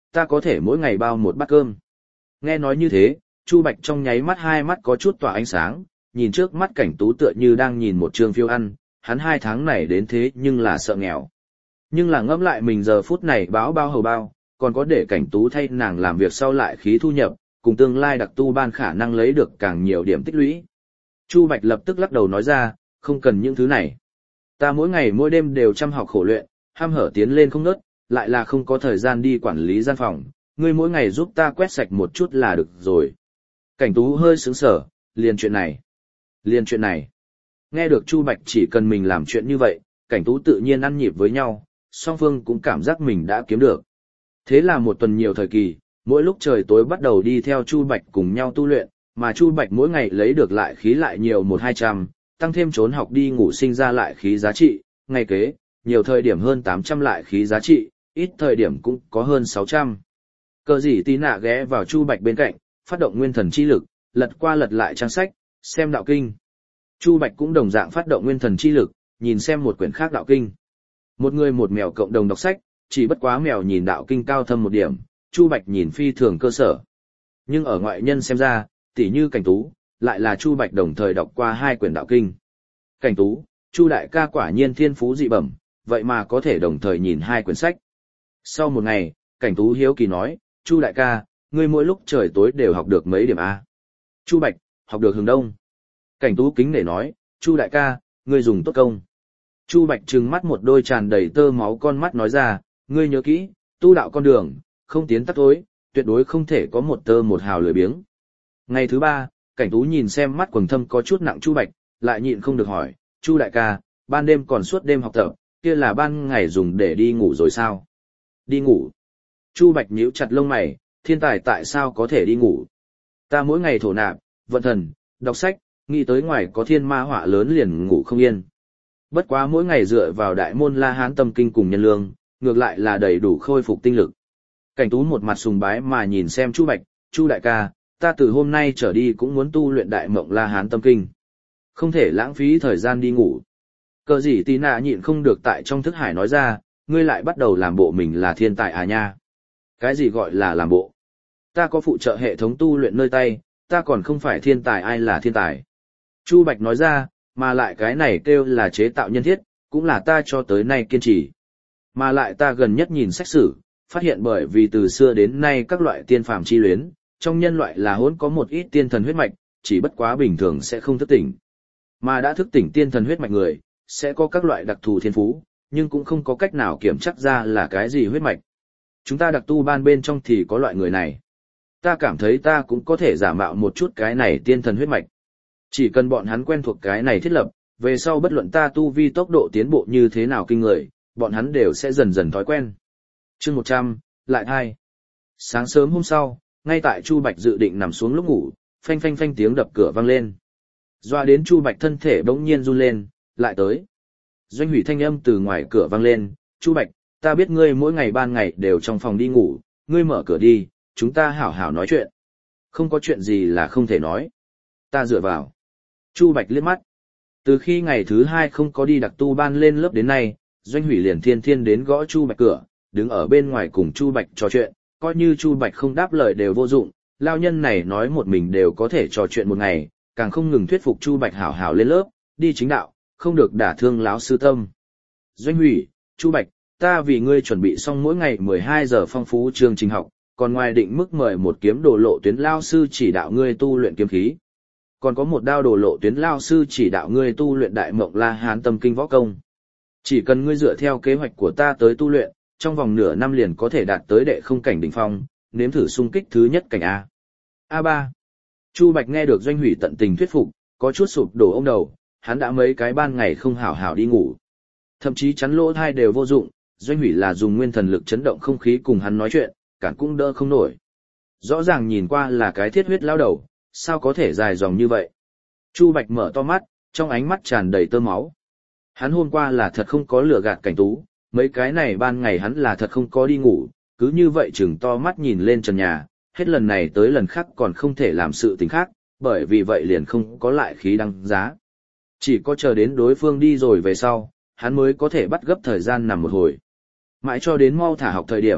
ta có thể mỗi ngày bao một bát cơm. Nghe nói như thế, Chu Bạch trong nháy mắt hai mắt có chút tỏa ánh sáng, nhìn trước mắt Cảnh Tú tựa như đang nhìn một trường phiêu ăn, hắn hai tháng này đến thế nhưng là sợ nghèo. Nhưng là ngẫm lại mình giờ phút này báo bao hầu bao, còn có để Cảnh Tú thay nàng làm việc sau lại khí thu nhập, cùng tương lai đặc tu ban khả năng lấy được càng nhiều điểm tích lũy. Chu Bạch lập tức lắc đầu nói ra, không cần những thứ này. Ta mỗi ngày mỗi đêm đều chăm học khổ luyện, ham hở tiến lên không ngớt, lại là không có thời gian đi quản lý gian phòng, ngươi mỗi ngày giúp ta quét sạch một chút là được rồi. Cảnh Tú hơi sững sờ, liền chuyện này. Liền chuyện này. Nghe được Chu Bạch chỉ cần mình làm chuyện như vậy, Cảnh Tú tự nhiên ăn nhịp với nhau, song phương cũng cảm giác mình đã kiếm được. Thế là một tuần nhiều thời kỳ, mỗi lúc trời tối bắt đầu đi theo Chu Bạch cùng nhau tu luyện, mà Chu Bạch mỗi ngày lấy được lại khí lại nhiều một hai trăm, tăng thêm trốn học đi ngủ sinh ra lại khí giá trị, ngày kế, nhiều thời điểm hơn tám trăm lại khí giá trị, ít thời điểm cũng có hơn sáu trăm. Cờ gì tí nạ ghé vào Chu Bạch bên cạnh, phát động nguyên thần chi lực, lật qua lật lại trang sách, xem đạo kinh. Chu Bạch cũng đồng dạng phát động nguyên thần chi lực, nhìn xem một quyển khác đạo kinh. Một người một mèo cộng đồng đọc sách, chỉ bất quá mèo nhìn đạo kinh cao thâm một điểm, Chu Bạch nhìn phi thường cơ sở. Nhưng ở ngoại nhân xem ra, tỉ như Cảnh Tú, lại là Chu Bạch đồng thời đọc qua hai quyển đạo kinh. Cảnh Tú, Chu đại ca quả nhiên thiên phú dị bẩm, vậy mà có thể đồng thời nhìn hai quyển sách. Sau một ngày, Cảnh Tú hiếu kỳ nói, Chu đại ca, ngươi mỗi lúc trời tối đều học được mấy điểm A. Chu Bạch, học được hướng đông. Cảnh Tú kính nể nói, Chu đại ca, ngươi dùng tốt công. Chu Bạch trừng mắt một đôi tràn đầy tơ máu con mắt nói ra, ngươi nhớ kỹ, tu đạo con đường, không tiến tắt tối, tuyệt đối không thể có một tơ một hào lười biếng. Ngày thứ ba, Cảnh Tú nhìn xem mắt quầng thâm có chút nặng Chu Bạch, lại nhịn không được hỏi, Chu đại ca, ban đêm còn suốt đêm học tập, kia là ban ngày dùng để đi ngủ rồi sao? Đi ngủ. Chu Bạch nhíu chặt lông mày, thiên tài tại sao có thể đi ngủ? Ta mỗi ngày thổ nạp, vận thần, đọc sách, nghĩ tới ngoài có thiên ma họa lớn liền ngủ không yên. Bất quá mỗi ngày dựa vào đại môn La Hán tâm kinh cùng nhân lương, ngược lại là đầy đủ khôi phục tinh lực. Cảnh Tú một mặt sùng bái mà nhìn xem Chu Bạch, Chu đại ca, ta từ hôm nay trở đi cũng muốn tu luyện đại mộng La Hán tâm kinh. Không thể lãng phí thời gian đi ngủ. Cờ gì tí nạ nhịn không được tại trong thức hải nói ra, ngươi lại bắt đầu làm bộ mình là thiên tài à nha. Cái gì gọi là làm bộ? Ta có phụ trợ hệ thống tu luyện nơi tay, ta còn không phải thiên tài ai là thiên tài. Chu Bạch nói ra, mà lại cái này kêu là chế tạo nhân thiết, cũng là ta cho tới nay kiên trì. Mà lại ta gần nhất nhìn sách sử, phát hiện bởi vì từ xưa đến nay các loại tiên phàm chi luyến, trong nhân loại là hỗn có một ít tiên thần huyết mạch, chỉ bất quá bình thường sẽ không thức tỉnh. Mà đã thức tỉnh tiên thần huyết mạch người, sẽ có các loại đặc thù thiên phú, nhưng cũng không có cách nào kiểm chắc ra là cái gì huyết mạch. Chúng ta đặc tu ban bên trong thì có loại người này. Ta cảm thấy ta cũng có thể giả mạo một chút cái này tiên thần huyết mạch. Chỉ cần bọn hắn quen thuộc cái này thiết lập, về sau bất luận ta tu vi tốc độ tiến bộ như thế nào kinh người, bọn hắn đều sẽ dần dần thói quen. Chương một trăm, lại hai. Sáng sớm hôm sau, ngay tại Chu Bạch dự định nằm xuống lúc ngủ, phanh phanh phanh tiếng đập cửa vang lên. Doa đến Chu Bạch thân thể bỗng nhiên run lên, lại tới. Doanh Hủy thanh âm từ ngoài cửa vang lên, Chu Bạch, ta biết ngươi mỗi ngày ban ngày đều trong phòng đi ngủ, ngươi mở cửa đi, chúng ta hảo hảo nói chuyện. Không có chuyện gì là không thể nói. Ta dựa vào. Chu Bạch liếc mắt. Từ khi ngày thứ hai không có đi đặc tu ban lên lớp đến nay, Doanh Hủy liền thiên thiên đến gõ Chu Bạch cửa, đứng ở bên ngoài cùng Chu Bạch trò chuyện, coi như Chu Bạch không đáp lời đều vô dụng, lao nhân này nói một mình đều có thể trò chuyện một ngày, càng không ngừng thuyết phục Chu Bạch hảo hảo lên lớp, đi chính đạo, không được đả thương lão sư tâm. Doanh Hủy, Chu Bạch, ta vì ngươi chuẩn bị xong mỗi ngày mười hai giờ phong phú chương trình học, còn ngoài định mức mời một kiếm đồ lộ tuyến lao sư chỉ đạo ngươi tu luyện kiếm khí. Còn có một đao đồ lộ tuyến lao sư chỉ đạo ngươi tu luyện đại mộng La Hán tâm kinh võ công. Chỉ cần ngươi dựa theo kế hoạch của ta tới tu luyện, trong vòng nửa năm liền có thể đạt tới đệ không cảnh đỉnh phong, nếm thử xung kích thứ nhất cảnh A. A ba. Chu Bạch nghe được Doanh Hủy tận tình thuyết phục, có chút sụp đổ ông đầu, hắn đã mấy cái ban ngày không hảo hảo đi ngủ. Thậm chí chắn lỗ thai đều vô dụng, Doanh Hủy là dùng nguyên thần lực chấn động không khí cùng hắn nói chuyện, cản cũng đỡ không nổi. Rõ ràng nhìn qua là cái thiết huyết lao đầu, sao có thể dài dòng như vậy? Chu Bạch mở to mắt, trong ánh mắt tràn đầy tơ máu. Hắn hôm qua là thật không có lừa gạt Cảnh Tú, mấy cái này ban ngày hắn là thật không có đi ngủ, cứ như vậy chừng to mắt nhìn lên trần nhà, hết lần này tới lần khác còn không thể làm sự tình khác, bởi vì vậy liền không có lại khí đăng giá. Chỉ có chờ đến đối phương đi rồi về sau, hắn mới có thể bắt gấp thời gian nằm một hồi. Mãi cho đến mau thả học thời điểm,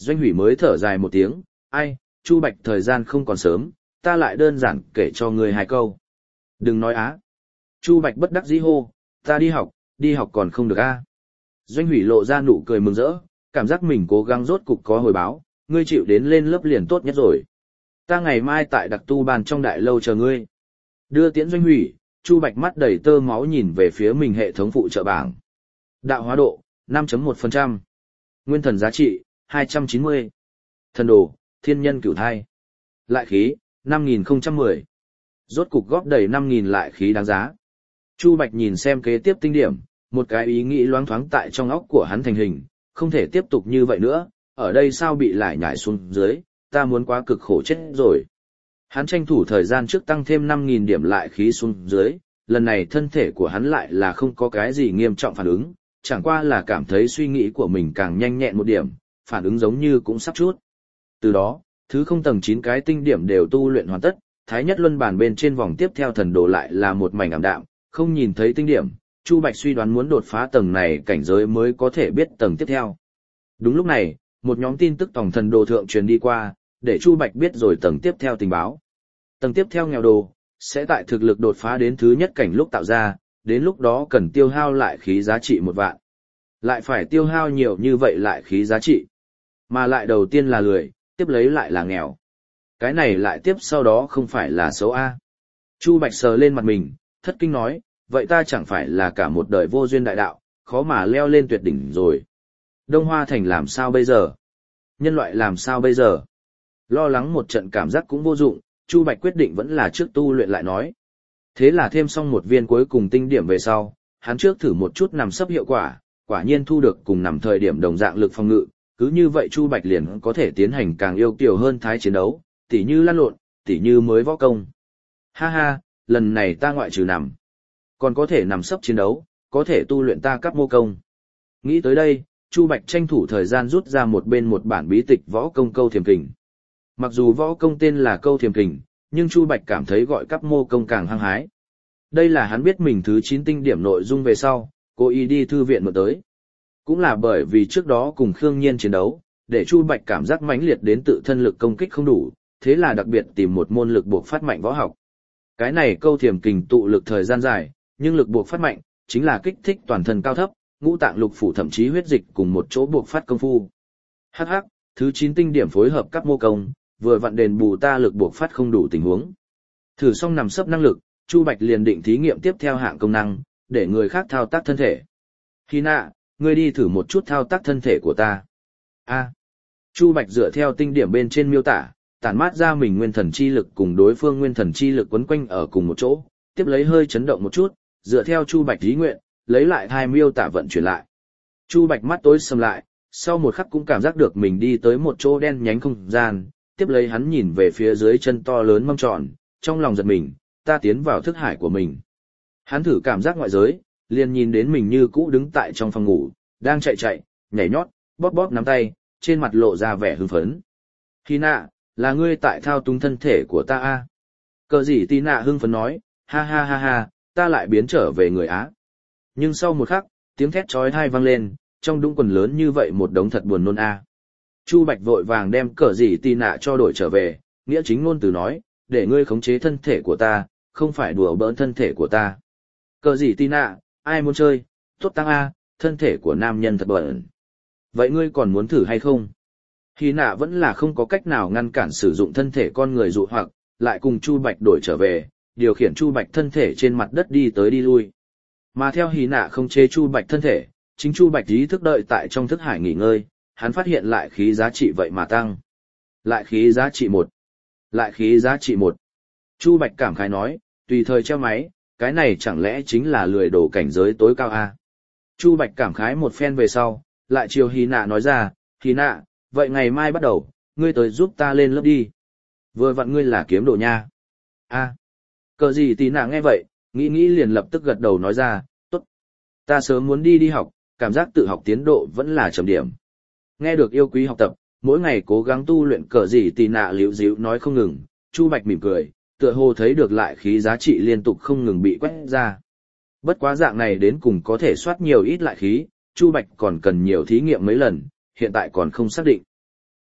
Doanh Hủy mới thở dài một tiếng, ai, Chu Bạch thời gian không còn sớm, ta lại đơn giản kể cho ngươi hai câu. Đừng nói á. Chu Bạch bất đắc dĩ hô, ta đi học, đi học còn không được a. Doanh Hủy lộ ra nụ cười mừng rỡ, cảm giác mình cố gắng rốt cục có hồi báo, ngươi chịu đến lên lớp liền tốt nhất rồi. Ta ngày mai tại đặc tu bàn trong đại lâu chờ ngươi. Đưa tiễn Doanh Hủy, Chu Bạch mắt đầy tơ máu nhìn về phía mình hệ thống phụ trợ bảng. Đạo hóa độ, năm phẩy một phần trăm. Nguyên thần giá trị, hai trăm chín mươi. Thần đồ, thiên nhân cửu thai. Lại khí, năm nghìn không trăm mười. Rốt cục góp đầy năm nghìn lại khí đáng giá. Chu Bạch nhìn xem kế tiếp tinh điểm, một cái ý nghĩ loáng thoáng tại trong óc của hắn thành hình, không thể tiếp tục như vậy nữa, ở đây sao bị lại nhảy xuống dưới, ta muốn quá cực khổ chết rồi. Hắn tranh thủ thời gian trước tăng thêm năm nghìn điểm lại khí xuống dưới, lần này thân thể của hắn lại là không có cái gì nghiêm trọng phản ứng, chẳng qua là cảm thấy suy nghĩ của mình càng nhanh nhẹn một điểm, phản ứng giống như cũng sắp chút. Từ đó, thứ không tầng chín cái tinh điểm đều tu luyện hoàn tất, thái nhất luân bàn bên trên vòng tiếp theo thần đồ lại là một mảnh ảm đạm, không nhìn thấy tinh điểm, Chu Bạch suy đoán muốn đột phá tầng này cảnh giới mới có thể biết tầng tiếp theo. Đúng lúc này, một nhóm tin tức tổng thần đồ thượng truyền đi qua, để Chu Bạch biết rồi tầng tiếp theo tình báo. Tầng tiếp theo nghèo đồ, sẽ tại thực lực đột phá đến thứ nhất cảnh lúc tạo ra, đến lúc đó cần tiêu hao lại khí giá trị một vạn. Lại phải tiêu hao nhiều như vậy lại khí giá trị. Mà lại đầu tiên là lười, tiếp lấy lại là nghèo. Cái này lại tiếp sau đó không phải là xấu A. Chu Bạch sờ lên mặt mình, thất kinh nói, vậy ta chẳng phải là cả một đời vô duyên đại đạo, khó mà leo lên tuyệt đỉnh rồi. Đông Hoa Thành làm sao bây giờ? Nhân loại làm sao bây giờ? Lo lắng một trận cảm giác cũng vô dụng, Chu Bạch quyết định vẫn là trước tu luyện lại nói. Thế là thêm xong một viên cuối cùng tinh điểm về sau, hắn trước thử một chút nằm sấp hiệu quả, quả nhiên thu được cùng nằm thời điểm đồng dạng lực phòng ngự, cứ như vậy Chu Bạch liền có thể tiến hành càng yêu kiều hơn thái chiến đấu, tỉ như lăn lộn, tỉ như mới võ công. Ha ha, lần này ta ngoại trừ nằm, còn có thể nằm sấp chiến đấu, có thể tu luyện ta các mô công. Nghĩ tới đây, Chu Bạch tranh thủ thời gian rút ra một bên một bản bí tịch võ công câu thiềm kình. Mặc dù võ công tên là câu thiềm kình, nhưng Chu Bạch cảm thấy gọi các mô công càng hăng hái. Đây là hắn biết mình thứ chín tinh điểm nội dung về sau, cố ý đi thư viện mượn tới. Cũng là bởi vì trước đó cùng Khương Nhiên chiến đấu, để Chu Bạch cảm giác mãnh liệt đến tự thân lực công kích không đủ, thế là đặc biệt tìm một môn lực buộc phát mạnh võ học. Cái này câu thiềm kình tụ lực thời gian dài, nhưng lực buộc phát mạnh, chính là kích thích toàn thân cao thấp, ngũ tạng lục phủ thậm chí huyết dịch cùng một chỗ buộc phát công phu. Hắc hắc, thứ chín tinh điểm phối hợp các mô công, vừa vặn đền bù ta lực buộc phát không đủ tình huống. Thử xong nằm sấp năng lực, Chu Bạch liền định thí nghiệm tiếp theo hạng công năng, để người khác thao tác thân thể. Hy nạ, ngươi đi thử một chút thao tác thân thể của ta. A. Chu Bạch dựa theo tinh điểm bên trên miêu tả, tản mát ra mình nguyên thần chi lực cùng đối phương nguyên thần chi lực quấn quanh ở cùng một chỗ, tiếp lấy hơi chấn động một chút, dựa theo Chu Bạch ý nguyện, lấy lại hai miêu tả vận chuyển lại. Chu Bạch mắt tối sầm lại, sau một khắc cũng cảm giác được mình đi tới một chỗ đen nhánh không gian, tiếp lấy hắn nhìn về phía dưới chân to lớn mâm tròn, trong lòng giật mình, ta tiến vào thức hải của mình. Hắn thử cảm giác ngoại giới, liền nhìn đến mình như cũ đứng tại trong phòng ngủ, đang chạy chạy, nhảy nhót, bóp bóp nắm tay, trên mặt lộ ra vẻ hưng phấn. Hy nạ, là ngươi tại thao túng thân thể của ta a? Cờ gì tí nạ hưng phấn nói, ha ha ha ha, ta lại biến trở về người Á. Nhưng sau một khắc, tiếng thét chói tai vang lên, trong đũng quần lớn như vậy một đống thật buồn nôn a. Chu Bạch vội vàng đem cờ gì tí nạ cho đổi trở về, nghĩa chính ngôn từ nói, để ngươi khống chế thân thể của ta, không phải đùa bỡn thân thể của ta. Cờ gì tí nạ, ai muốn chơi, tốt tăng a, thân thể của nam nhân thật bẩn. Vậy ngươi còn muốn thử hay không? Hy nạ vẫn là không có cách nào ngăn cản sử dụng thân thể con người dụ hoặc, lại cùng Chu Bạch đổi trở về, điều khiển Chu Bạch thân thể trên mặt đất đi tới đi lui. Mà theo Hy nạ không chế Chu Bạch thân thể, chính Chu Bạch ý thức đợi tại trong thức hải nghỉ ngơi, hắn phát hiện lại khí giá trị vậy mà tăng. Lại khí giá trị một. Lại khí giá trị một. Chu Bạch cảm khái nói, tùy thời treo máy, cái này chẳng lẽ chính là lười đổ cảnh giới tối cao a? Chu Bạch cảm khái một phen về sau, lại chiều Hy nạ nói ra, Hy nạ, vậy ngày mai bắt đầu, ngươi tới giúp ta lên lớp đi. Vừa vặn ngươi là kiếm đồ nha. A. Cờ gì tí nạ nghe vậy, nghĩ nghĩ liền lập tức gật đầu nói ra, tốt. Ta sớm muốn đi đi học, cảm giác tự học tiến độ vẫn là chấm điểm. Nghe được yêu quý học tập, mỗi ngày cố gắng tu luyện cờ gì tí nạ liễu díu nói không ngừng, Chu Bạch mỉm cười, tựa hồ thấy được lại khí giá trị liên tục không ngừng bị quét ra. Bất quá dạng này đến cùng có thể soát nhiều ít lại khí, Chu Bạch còn cần nhiều thí nghiệm mấy lần, hiện tại còn không xác định.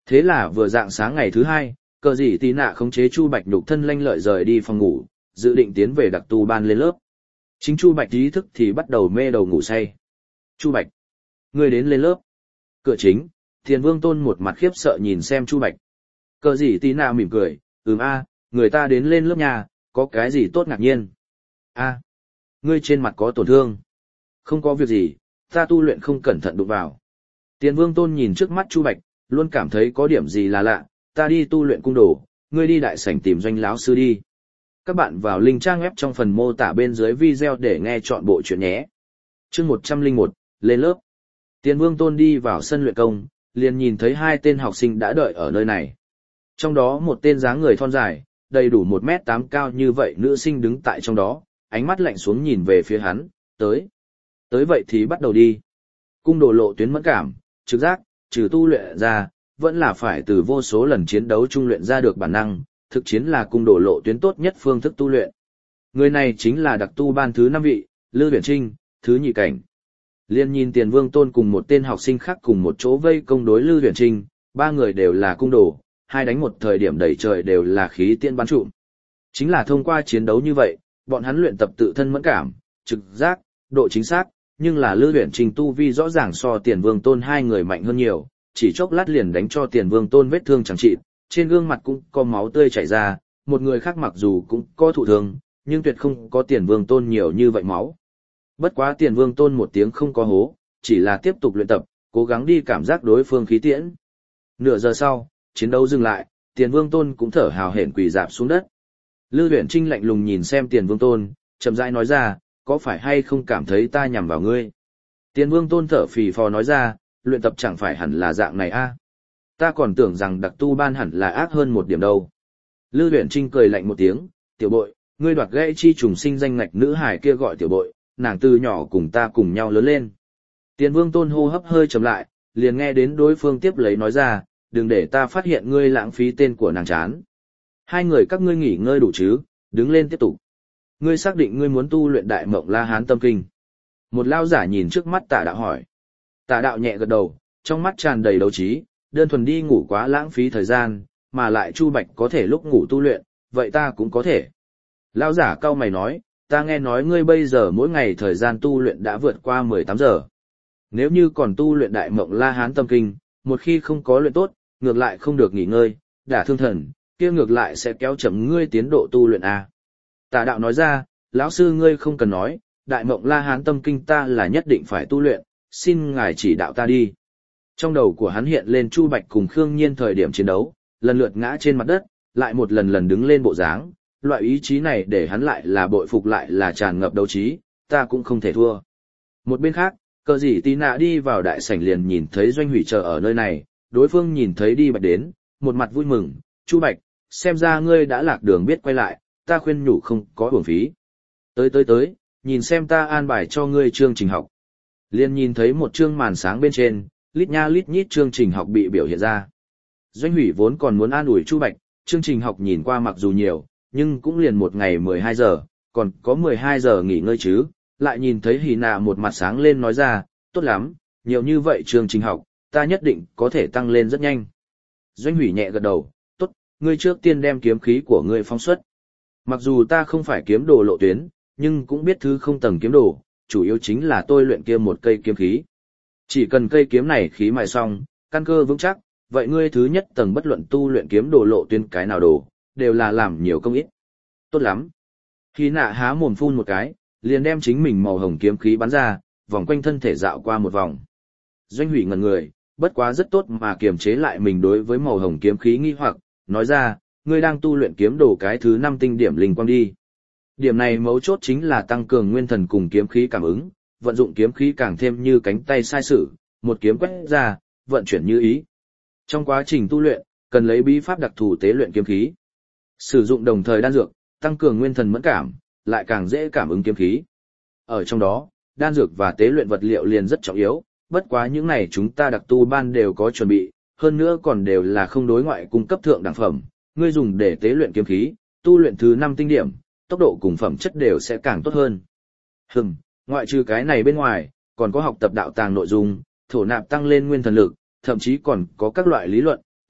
Thế là vừa dạng sáng ngày thứ hai, cờ dị tí nạ khống chế Chu Bạch nhục thân lanh lợi rời đi phòng ngủ, dự định tiến về đặc tu ban lên lớp. Chính Chu Bạch ý thức thì bắt đầu mê đầu ngủ say. Chu Bạch, ngươi đến lên lớp. Cửa chính, Tiền Vương Tôn một mặt khiếp sợ nhìn xem Chu Bạch. Cờ dị tí nạ mỉm cười, ừm a, người ta đến lên lớp nhà, có cái gì tốt ngạc nhiên. A, ngươi trên mặt có tổn thương. Không có việc gì, ta tu luyện không cẩn thận đụng vào. Tiền Vương Tôn nhìn trước mắt Chu Bạch, luôn cảm thấy có điểm gì là lạ, ta đi tu luyện cung đồ, ngươi đi đại sảnh tìm Doanh lão sư đi. Các bạn vào link trang web trong phần mô tả bên dưới video để nghe chọn bộ chuyện nhé. Chương một trăm lẻ một, lên lớp. Tiền Vương Tôn đi vào sân luyện công, liền nhìn thấy hai tên học sinh đã đợi ở nơi này. Trong đó một tên dáng người thon dài, đầy đủ một mét tám cao như vậy nữ sinh đứng tại trong đó, ánh mắt lạnh xuống nhìn về phía hắn, tới. Tới vậy thì bắt đầu đi. Cung đồ lộ tuyến mẫn cảm, trực giác, trừ tu luyện ra, vẫn là phải từ vô số lần chiến đấu trung luyện ra được bản năng, thực chiến là cung đồ lộ tuyến tốt nhất phương thức tu luyện. Người này chính là đặc tu ban thứ năm vị, Lư Huyền Trinh, thứ nhị cảnh. Liên nhìn Tiền Vương Tôn cùng một tên học sinh khác cùng một chỗ vây công đối Lư Huyền Trinh, ba người đều là cung đồ, hai đánh một thời điểm đầy trời đều là khí tiên bắn trụm. Chính là thông qua chiến đấu như vậy, bọn hắn luyện tập tự thân mẫn cảm, trực giác, độ chính xác, nhưng là Lư Huyền Trinh tu vi rõ ràng so Tiền Vương Tôn hai người mạnh hơn nhiều, chỉ chốc lát liền đánh cho Tiền Vương Tôn vết thương chẳng trị, trên gương mặt cũng có máu tươi chảy ra, một người khác mặc dù cũng có thụ thương, nhưng tuyệt không có Tiền Vương Tôn nhiều như vậy máu. Bất quá Tiền Vương Tôn một tiếng không có hố, chỉ là tiếp tục luyện tập, cố gắng đi cảm giác đối phương khí tiễn. Nửa giờ sau, chiến đấu dừng lại, Tiền Vương Tôn cũng thở hào hển quỳ rạp xuống đất. Lư Huyền Trinh lạnh lùng nhìn xem Tiền Vương Tôn, chậm rãi nói ra, có phải hay không cảm thấy ta nhằm vào ngươi? Tiền Vương Tôn thở phì phò nói ra, luyện tập chẳng phải hẳn là dạng này a? Ta còn tưởng rằng đặc tu ban hẳn là ác hơn một điểm đâu. Lư Huyền Trinh cười lạnh một tiếng, tiểu bội, ngươi đoạt gãy chi trùng sinh danh ngạch nữ hải kia gọi tiểu bội, nàng từ nhỏ cùng ta cùng nhau lớn lên. Tiền Vương Tôn hô hấp hơi chậm lại, liền nghe đến đối phương tiếp lấy nói ra, đừng để ta phát hiện ngươi lãng phí tên của nàng chán. Hai người các ngươi nghỉ ngơi đủ chứ, đứng lên tiếp tục. Ngươi xác định ngươi muốn tu luyện đại mộng La Hán tâm kinh. Một lao giả nhìn trước mắt Tả Đạo hỏi. Tả Đạo nhẹ gật đầu, trong mắt tràn đầy đấu trí, đơn thuần đi ngủ quá lãng phí thời gian, mà lại Chu Bạch có thể lúc ngủ tu luyện, vậy ta cũng có thể. Lao giả cau mày nói, ta nghe nói ngươi bây giờ mỗi ngày thời gian tu luyện đã vượt qua mười tám giờ. Nếu như còn tu luyện đại mộng La Hán tâm kinh, một khi không có luyện tốt, ngược lại không được nghỉ ngơi, đả thương thần, kia ngược lại sẽ kéo chậm ngươi tiến độ tu luyện a. Tả Đạo nói ra, lão sư ngươi không cần nói, đại mộng La Hán tâm kinh ta là nhất định phải tu luyện, xin ngài chỉ đạo ta đi. Trong đầu của hắn hiện lên Chu Bạch cùng Khương Nhiên thời điểm chiến đấu, lần lượt ngã trên mặt đất, lại một lần lần đứng lên bộ dáng, loại ý chí này để hắn lại là bội phục lại là tràn ngập đấu trí, ta cũng không thể thua. Một bên khác, cờ dị tí nạ đi vào đại sảnh liền nhìn thấy Doanh Hủy chờ ở nơi này, đối phương nhìn thấy đi Bạch đến, một mặt vui mừng, Chu Bạch, xem ra ngươi đã lạc đường biết quay lại, ta khuyên nhủ không có uổng phí. Tới tới tới, nhìn xem ta an bài cho ngươi chương trình học. Liền nhìn thấy một chương màn sáng bên trên, lít nha lít nhít chương trình học bị biểu hiện ra. Doanh Hủy vốn còn muốn an ủi Chu Bạch, chương trình học nhìn qua mặc dù nhiều, nhưng cũng liền một ngày mười hai giờ, còn có mười hai giờ nghỉ ngơi chứ, lại nhìn thấy Hỉ Nạ một mặt sáng lên nói ra, tốt lắm, nhiều như vậy chương trình học, ta nhất định có thể tăng lên rất nhanh. Doanh Hủy nhẹ gật đầu, tốt, ngươi trước tiên đem kiếm khí của ngươi phóng xuất. Mặc dù ta không phải kiếm đồ lộ tuyến, nhưng cũng biết thứ không tầng kiếm đồ, chủ yếu chính là tôi luyện kia một cây kiếm khí. Chỉ cần cây kiếm này khí mài xong, căn cơ vững chắc, vậy ngươi thứ nhất tầng bất luận tu luyện kiếm đồ lộ tuyến cái nào đồ, đều là làm nhiều công ít. Tốt lắm. Khi nạ há mồm phun một cái, liền đem chính mình màu hồng kiếm khí bắn ra, vòng quanh thân thể dạo qua một vòng. Doanh Hủy ngẩn người, bất quá rất tốt mà kiềm chế lại mình đối với màu hồng kiếm khí nghi hoặc, nói ra, ngươi đang tu luyện kiếm đồ cái thứ năm tinh điểm linh quang đi. Điểm này mấu chốt chính là tăng cường nguyên thần cùng kiếm khí cảm ứng, vận dụng kiếm khí càng thêm như cánh tay sai sử, một kiếm quét ra, vận chuyển như ý. Trong quá trình tu luyện, cần lấy bí pháp đặc thù tế luyện kiếm khí. Sử dụng đồng thời đan dược, tăng cường nguyên thần mẫn cảm, lại càng dễ cảm ứng kiếm khí. Ở trong đó, đan dược và tế luyện vật liệu liền rất trọng yếu, bất quá những này chúng ta đặc tu ban đều có chuẩn bị, hơn nữa còn đều là không đối ngoại cung cấp thượng đẳng phẩm, ngươi dùng để tế luyện kiếm khí, tu luyện thứ năm tinh điểm, tốc độ cùng phẩm chất đều sẽ càng tốt hơn. Hừm, ngoại trừ cái này bên ngoài, còn có học tập đạo tàng nội dung, thổ nạp tăng lên nguyên thần lực, thậm chí còn có các loại lý luận,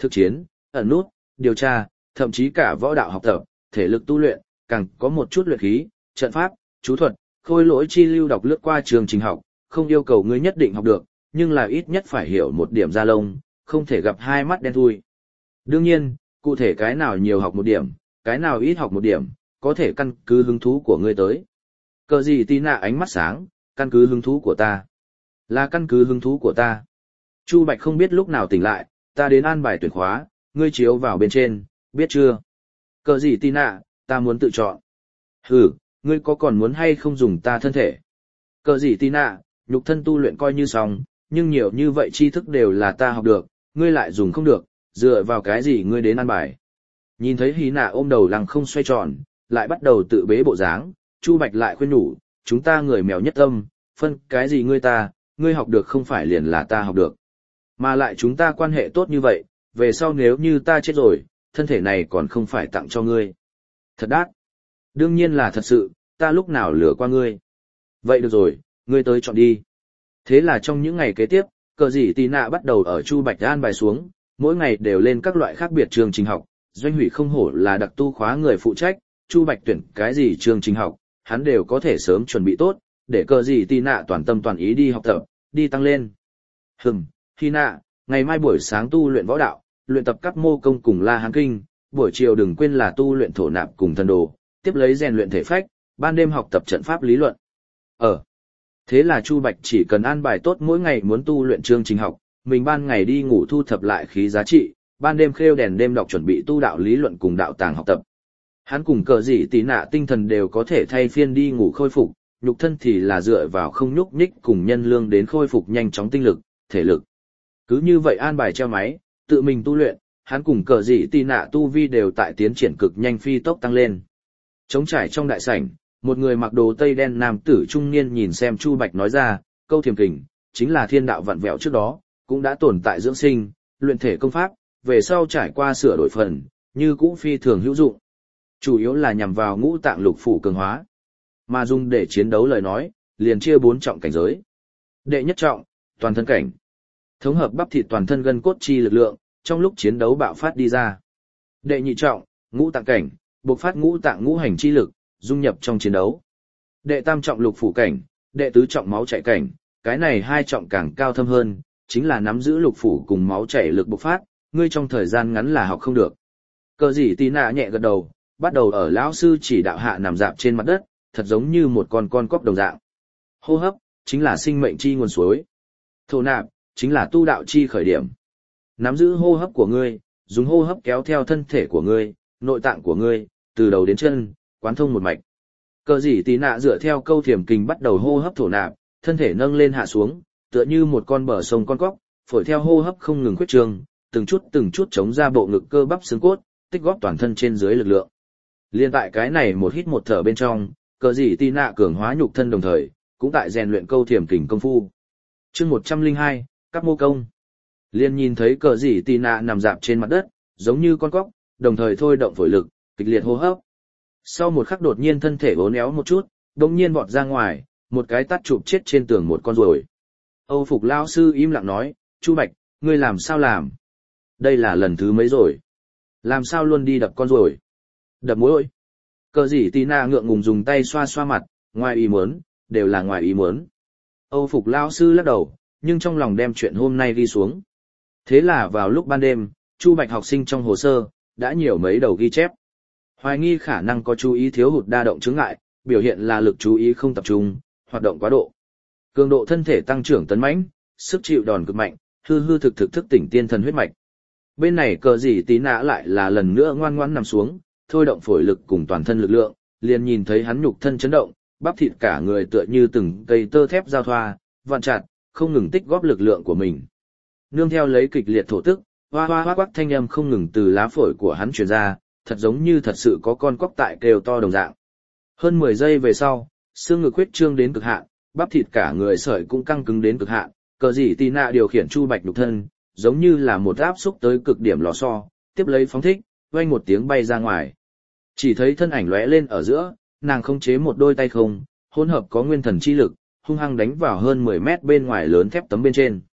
thực chiến, ẩn nút, điều tra, thậm chí cả võ đạo học tập, thể lực tu luyện, càng có một chút luyện khí, trận pháp, chú thuật, khôi lỗi chi lưu đọc lướt qua trường trình học, không yêu cầu ngươi nhất định học được, nhưng là ít nhất phải hiểu một điểm da lông, không thể gặp hai mắt đen thui. Đương nhiên, cụ thể cái nào nhiều học một điểm, cái nào ít học một điểm, có thể căn cứ hứng thú của ngươi tới. Cờ gì tí nạ ánh mắt sáng, căn cứ hứng thú của ta. Là căn cứ hứng thú của ta. Chu Bạch không biết lúc nào tỉnh lại, ta đến an bài tuyển khóa, ngươi chiếu vào bên trên, biết chưa? Cờ gì tí nạ, ta muốn tự chọn. Hừ, ngươi có còn muốn hay không dùng ta thân thể? Cờ gì tí nạ, nhục thân tu luyện coi như xong, nhưng nhiều như vậy tri thức đều là ta học được, ngươi lại dùng không được, dựa vào cái gì ngươi đến an bài? Nhìn thấy Hy Nạ ôm đầu lăng không xoay tròn, lại bắt đầu tự bế bộ dáng, Chu Bạch lại khuyên nhủ, chúng ta người mèo nhất tâm, phân cái gì ngươi ta, ngươi học được không phải liền là ta học được. Mà lại chúng ta quan hệ tốt như vậy, về sau nếu như ta chết rồi, thân thể này còn không phải tặng cho ngươi. Thật đắt. Đương nhiên là thật sự, ta lúc nào lừa qua ngươi. Vậy được rồi, ngươi tới chọn đi. Thế là trong những ngày kế tiếp, cờ dị tì nạ bắt đầu ở Chu Bạch an bài xuống, mỗi ngày đều lên các loại khác biệt chương trình học, doanh hủy không hổ là đặc tu khóa người phụ trách, Chu Bạch tuyển cái gì chương trình học, hắn đều có thể sớm chuẩn bị tốt, để cờ gì tì nạ toàn tâm toàn ý đi học tập, đi tăng lên. Hừm, Hy Nạ, ngày mai buổi sáng tu luyện võ đạo, luyện tập các mô công cùng La Hán Kinh, buổi chiều đừng quên là tu luyện thổ nạp cùng thần đồ, tiếp lấy rèn luyện thể phách, ban đêm học tập trận pháp lý luận. Ờ, thế là Chu Bạch chỉ cần an bài tốt mỗi ngày muốn tu luyện chương trình học, mình ban ngày đi ngủ thu thập lại khí giá trị, ban đêm khêu đèn đêm đọc chuẩn bị tu đạo lý luận cùng đạo tàng học tập. Hắn cùng cờ dị tí nạ tinh thần đều có thể thay phiên đi ngủ khôi phục, nhục thân thì là dựa vào không nhúc nhích cùng nhân lương đến khôi phục nhanh chóng tinh lực, thể lực. Cứ như vậy an bài treo máy, tự mình tu luyện, hắn cùng cờ dị tí nạ tu vi đều tại tiến triển cực nhanh phi tốc tăng lên. Trống trải trong đại sảnh, một người mặc đồ tây đen nam tử trung niên nhìn xem Chu Bạch nói ra, câu thiềm kình, chính là thiên đạo vặn vẹo trước đó, cũng đã tồn tại dưỡng sinh, luyện thể công pháp, về sau trải qua sửa đổi phần, như cũ phi thường hữu dụng. Chủ yếu là nhằm vào ngũ tạng lục phủ cường hóa. Mà dùng để chiến đấu lời nói, liền chia bốn trọng cảnh giới. Đệ nhất trọng, toàn thân cảnh. Thống hợp bắp thịt toàn thân gân cốt chi lực lượng, trong lúc chiến đấu bạo phát đi ra. Đệ nhị trọng, ngũ tạng cảnh, bộc phát ngũ tạng ngũ hành chi lực, dung nhập trong chiến đấu. Đệ tam trọng lục phủ cảnh, đệ tứ trọng máu chảy cảnh, cái này hai trọng càng cao thâm hơn, chính là nắm giữ lục phủ cùng máu chảy lực bộc phát, ngươi trong thời gian ngắn là học không được. Cờ dị tí nạ nhẹ gật đầu, bắt đầu ở lão sư chỉ đạo hạ nằm dạp trên mặt đất, thật giống như một con con cóc đồng dạng. Hô hấp, chính là sinh mệnh chi nguồn suối. Thổ nạp, chính là tu đạo chi khởi điểm. Nắm giữ hô hấp của ngươi, dùng hô hấp kéo theo thân thể của ngươi, nội tạng của ngươi, từ đầu đến chân, quán thông một mạch. Cờ dị tí nạ dựa theo câu thiềm kình bắt đầu hô hấp thổ nạp, thân thể nâng lên hạ xuống, tựa như một con bờ sông con cóc, phổi theo hô hấp không ngừng khuyết trường, từng chút từng chút chống ra bộ ngực cơ bắp xương cốt, tích góp toàn thân trên dưới lực lượng. Liên tại cái này một hít một thở bên trong, cờ dị tí nạ cường hóa nhục thân đồng thời, cũng tại rèn luyện câu thiềm kình công phu. Chương một trăm lẻ hai, các mô công. Liên nhìn thấy cờ dị tí nạ nằm dạp trên mặt đất, giống như con cóc, đồng thời thôi động phổi lực, kịch liệt hô hấp. Sau một khắc đột nhiên thân thể uốn éo một chút, đột nhiên vọt ra ngoài, một cái tát chụp chết trên tường một con ruồi. Âu Phục lão sư im lặng nói, Chu Bạch, ngươi làm sao làm? Đây là lần thứ mấy rồi? Làm sao luôn đi đập con ruồi? Đập mũi. Cờ dị tí nạ ngượng ngùng dùng tay xoa xoa mặt, ngoài ý muốn, đều là ngoài ý muốn. Âu Phục lão sư lắc đầu, nhưng trong lòng đem chuyện hôm nay ghi xuống. Thế là vào lúc ban đêm, Chu Bạch học sinh trong hồ sơ, đã nhiều mấy đầu ghi chép. Hoài nghi khả năng có chú ý thiếu hụt đa động chứng ngại, biểu hiện là lực chú ý không tập trung, hoạt động quá độ. Cường độ thân thể tăng trưởng tấn mãnh, sức chịu đòn cực mạnh, hư hư thực thực thức tỉnh tiên thần huyết mạch. Bên này cờ dị tí nạ lại là lần nữa ngoan ngoãn nằm xuống, thôi động phổi lực cùng toàn thân lực lượng, liền nhìn thấy hắn nhục thân chấn động, bắp thịt cả người tựa như từng cây tơ thép giao thoa, vặn chặt, không ngừng tích góp lực lượng của mình. Nương theo lấy kịch liệt thổ tức, hoa hoa hoa quắc thanh âm không ngừng từ lá phổi của hắn truyền ra, thật giống như thật sự có con cóc tại kêu to đồng dạng. Hơn mười giây về sau, xương ngực huyết trương đến cực hạn, bắp thịt cả người sợi cũng căng cứng đến cực hạn, cờ dị tí nạ điều khiển Chu Bạch nhục thân, giống như là một áp xúc tới cực điểm lò xo, tiếp lấy phóng thích, vang một tiếng bay ra ngoài. Chỉ thấy thân ảnh lóe lên ở giữa, nàng khống chế một đôi tay không, hỗn hợp có nguyên thần chi lực, hung hăng đánh vào hơn mười mét bên ngoài lớn thép tấm bên trên.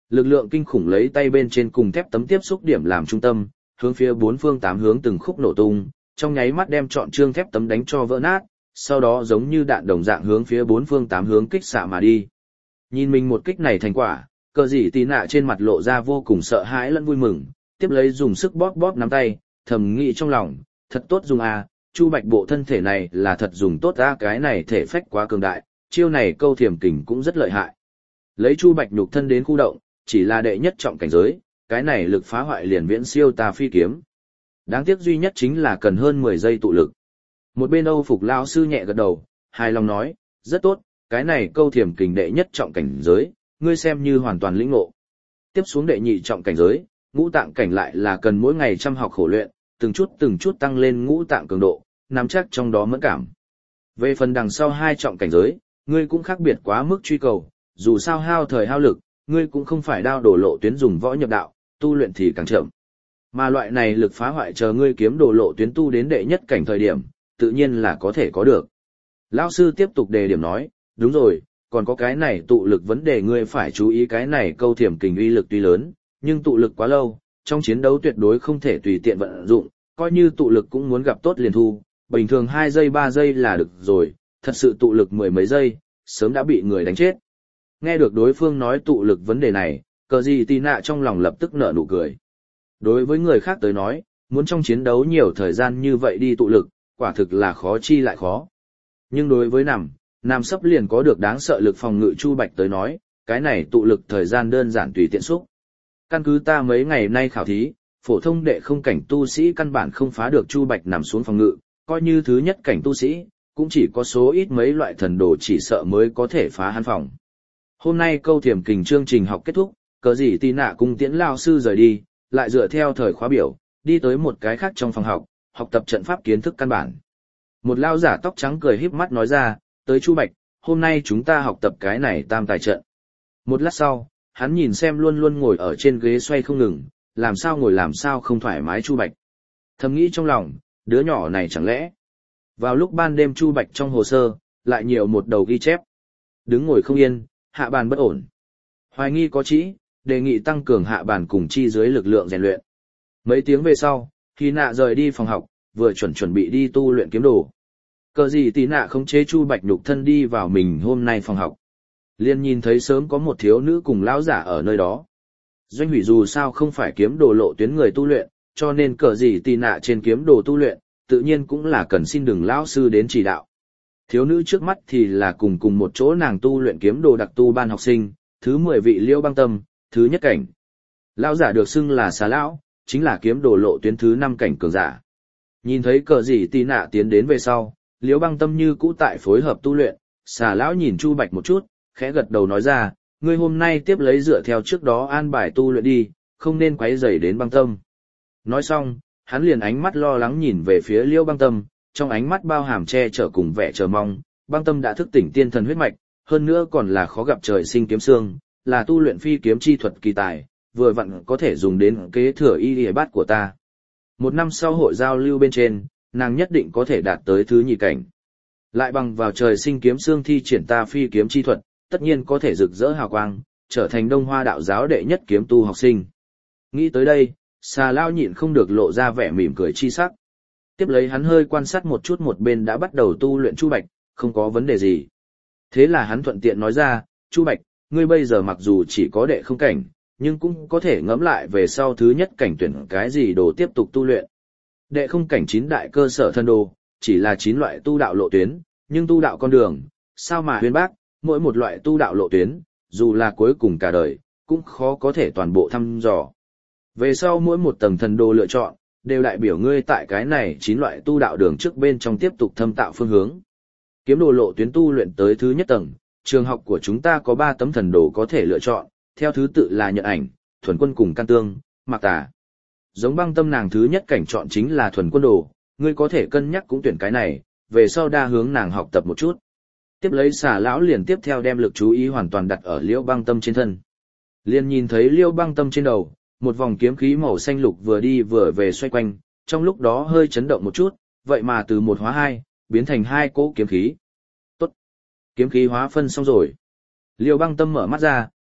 Lực lượng kinh khủng lấy tay bên trên cùng thép tấm tiếp xúc điểm làm trung tâm, hướng phía bốn phương tám hướng từng khúc nổ tung, trong nháy mắt đem trọn trương thép tấm đánh cho vỡ nát, sau đó giống như đạn đồng dạng hướng phía bốn phương tám hướng kích xạ mà đi. Nhìn mình một kích này thành quả, cờ dị tì nạ trên mặt lộ ra vô cùng sợ hãi lẫn vui mừng, tiếp lấy dùng sức bóp bóp nắm tay, thầm nghĩ trong lòng, thật tốt dùng à, Chu Bạch bộ thân thể này là thật dùng tốt ra, cái này thể phách quá cường đại, chiêu này câu thiểm kình cũng rất lợi hại. Lấy Chu Bạch nhục thân đến khu động, chỉ là đệ nhất trọng cảnh giới, cái này lực phá hoại liền viễn siêu ta phi kiếm. Đáng tiếc duy nhất chính là cần hơn mười giây tụ lực. Một bên Âu Phục lão sư nhẹ gật đầu, hài lòng nói, rất tốt, cái này câu thiểm kình đệ nhất trọng cảnh giới, ngươi xem như hoàn toàn lĩnh ngộ. Tiếp xuống đệ nhị trọng cảnh giới, ngũ tạng cảnh lại là cần mỗi ngày chăm học khổ luyện, từng chút từng chút tăng lên ngũ tạng cường độ, nắm chắc trong đó mẫn cảm. Về phần đằng sau hai trọng cảnh giới, ngươi cũng khác biệt quá mức truy cầu, dù sao hao thời hao lực, ngươi cũng không phải đao đổ lộ tuyến dùng võ nhập đạo, tu luyện thì càng chậm. Mà loại này lực phá hoại chờ ngươi kiếm đổ lộ tuyến tu đến đệ nhất cảnh thời điểm, tự nhiên là có thể có được. Lão sư tiếp tục đề điểm nói, đúng rồi, còn có cái này tụ lực vấn đề ngươi phải chú ý, cái này câu thiểm kình uy lực tuy lớn, nhưng tụ lực quá lâu, trong chiến đấu tuyệt đối không thể tùy tiện vận dụng, coi như tụ lực cũng muốn gặp tốt liền thu, bình thường hai giây ba giây là được rồi, thật sự tụ lực mười mấy giây, sớm đã bị người đánh chết. Nghe được đối phương nói tụ lực vấn đề này, cờ gì tì nạ trong lòng lập tức nở nụ cười. Đối với người khác tới nói, muốn trong chiến đấu nhiều thời gian như vậy đi tụ lực, quả thực là khó chi lại khó. Nhưng đối với nằm, Nam sấp liền có được đáng sợ lực phòng ngự Chu Bạch tới nói, cái này tụ lực thời gian đơn giản tùy tiện xúc. Căn cứ ta mấy ngày nay khảo thí, phổ thông đệ không cảnh tu sĩ căn bản không phá được Chu Bạch nằm xuống phòng ngự, coi như thứ nhất cảnh tu sĩ, cũng chỉ có số ít mấy loại thần đồ chỉ sợ mới có thể phá hắn phòng. Hôm nay câu thiểm kình chương trình học kết thúc, cờ gì tì nạ cùng Tiễn lao sư rời đi, lại dựa theo thời khóa biểu, đi tới một cái khác trong phòng học, học tập trận pháp kiến thức căn bản. Một lao giả tóc trắng cười híp mắt nói ra, tới Chu Bạch, hôm nay chúng ta học tập cái này tam tài trận. Một lát sau, hắn nhìn xem luôn luôn ngồi ở trên ghế xoay không ngừng, làm sao ngồi làm sao không thoải mái Chu Bạch. Thầm nghĩ trong lòng, đứa nhỏ này chẳng lẽ. Vào lúc ban đêm Chu Bạch trong hồ sơ, lại nhiều một đầu ghi chép. Đứng ngồi không yên, hạ bàn bất ổn. Hoài nghi có trĩ, đề nghị tăng cường hạ bàn cùng chi dưới lực lượng rèn luyện. Mấy tiếng về sau, Hy Nạ rời đi phòng học, vừa chuẩn chuẩn bị đi tu luyện kiếm đồ. Cờ gì tí nạ không chế Chu Bạch nhục thân đi vào mình hôm nay phòng học. Liên nhìn thấy sớm có một thiếu nữ cùng lão giả ở nơi đó. Doanh hủy dù sao không phải kiếm đồ lộ tuyến người tu luyện, cho nên cờ gì tí nạ trên kiếm đồ tu luyện, tự nhiên cũng là cần xin đừng lão sư đến chỉ đạo. Thiếu nữ trước mắt thì là cùng cùng một chỗ nàng tu luyện kiếm đồ đặc tu ban học sinh, thứ mười vị Liêu Băng Tâm, thứ nhất cảnh. Lão giả được xưng là xà lão, chính là kiếm đồ lộ tuyến thứ năm cảnh cường giả. Nhìn thấy cờ gì tí nạ tiến đến về sau, Liêu Băng Tâm như cũ tại phối hợp tu luyện, xà lão nhìn Chu Bạch một chút, khẽ gật đầu nói ra, ngươi hôm nay tiếp lấy dựa theo trước đó an bài tu luyện đi, không nên quấy rầy đến Băng Tâm. Nói xong, hắn liền ánh mắt lo lắng nhìn về phía Liêu Băng Tâm, trong ánh mắt bao hàm che chở cùng vẻ chờ mong. Băng Tâm đã thức tỉnh tiên thần huyết mạch, hơn nữa còn là khó gặp trời sinh kiếm xương, là tu luyện phi kiếm chi thuật kỳ tài, vừa vặn có thể dùng đến kế thừa y y bát của ta. Một năm sau hội giao lưu bên trên, nàng nhất định có thể đạt tới thứ nhị cảnh. Lại bằng vào trời sinh kiếm xương thi triển ta phi kiếm chi thuật, tất nhiên có thể rực rỡ hào quang, trở thành Đông Hoa đạo giáo đệ nhất kiếm tu học sinh. Nghĩ tới đây, xà lao nhịn không được lộ ra vẻ mỉm cười chi sắc. Tiếp lấy hắn hơi quan sát một chút một bên đã bắt đầu tu luyện Chu Bạch, không có vấn đề gì. Thế là hắn thuận tiện nói ra, Chu Bạch, ngươi bây giờ mặc dù chỉ có đệ không cảnh, nhưng cũng có thể ngẫm lại về sau thứ nhất cảnh tuyển cái gì đồ tiếp tục tu luyện. Đệ không cảnh chín đại cơ sở thân đồ, chỉ là chín loại tu đạo lộ tuyến, nhưng tu đạo con đường, sao mà huyên bác, mỗi một loại tu đạo lộ tuyến, dù là cuối cùng cả đời, cũng khó có thể toàn bộ thăm dò. Về sau mỗi một tầng thần đồ lựa chọn, đều đại biểu ngươi tại cái này chín loại tu đạo đường trước bên trong tiếp tục thâm tạo phương hướng. Kiếm đồ lộ tuyến tu luyện tới thứ nhất tầng, trường học của chúng ta có ba tấm thần đồ có thể lựa chọn, theo thứ tự là Nhận Ảnh, Thuần Quân cùng Can Tương, Mạc Tà. Giống Băng Tâm nàng thứ nhất cảnh chọn chính là Thuần Quân đồ, ngươi có thể cân nhắc cũng tuyển cái này, về sau đa hướng nàng học tập một chút. Tiếp lấy xà lão liền tiếp theo đem lực chú ý hoàn toàn đặt ở Liễu Băng Tâm trên thân. Liền nhìn thấy Liễu Băng Tâm trên đầu, một vòng kiếm khí màu xanh lục vừa đi vừa về xoay quanh, trong lúc đó hơi chấn động một chút, vậy mà từ một hóa hai, biến thành hai cỗ kiếm khí. Tốt! Kiếm khí hóa phân xong rồi. Liễu Băng Tâm mở mắt ra,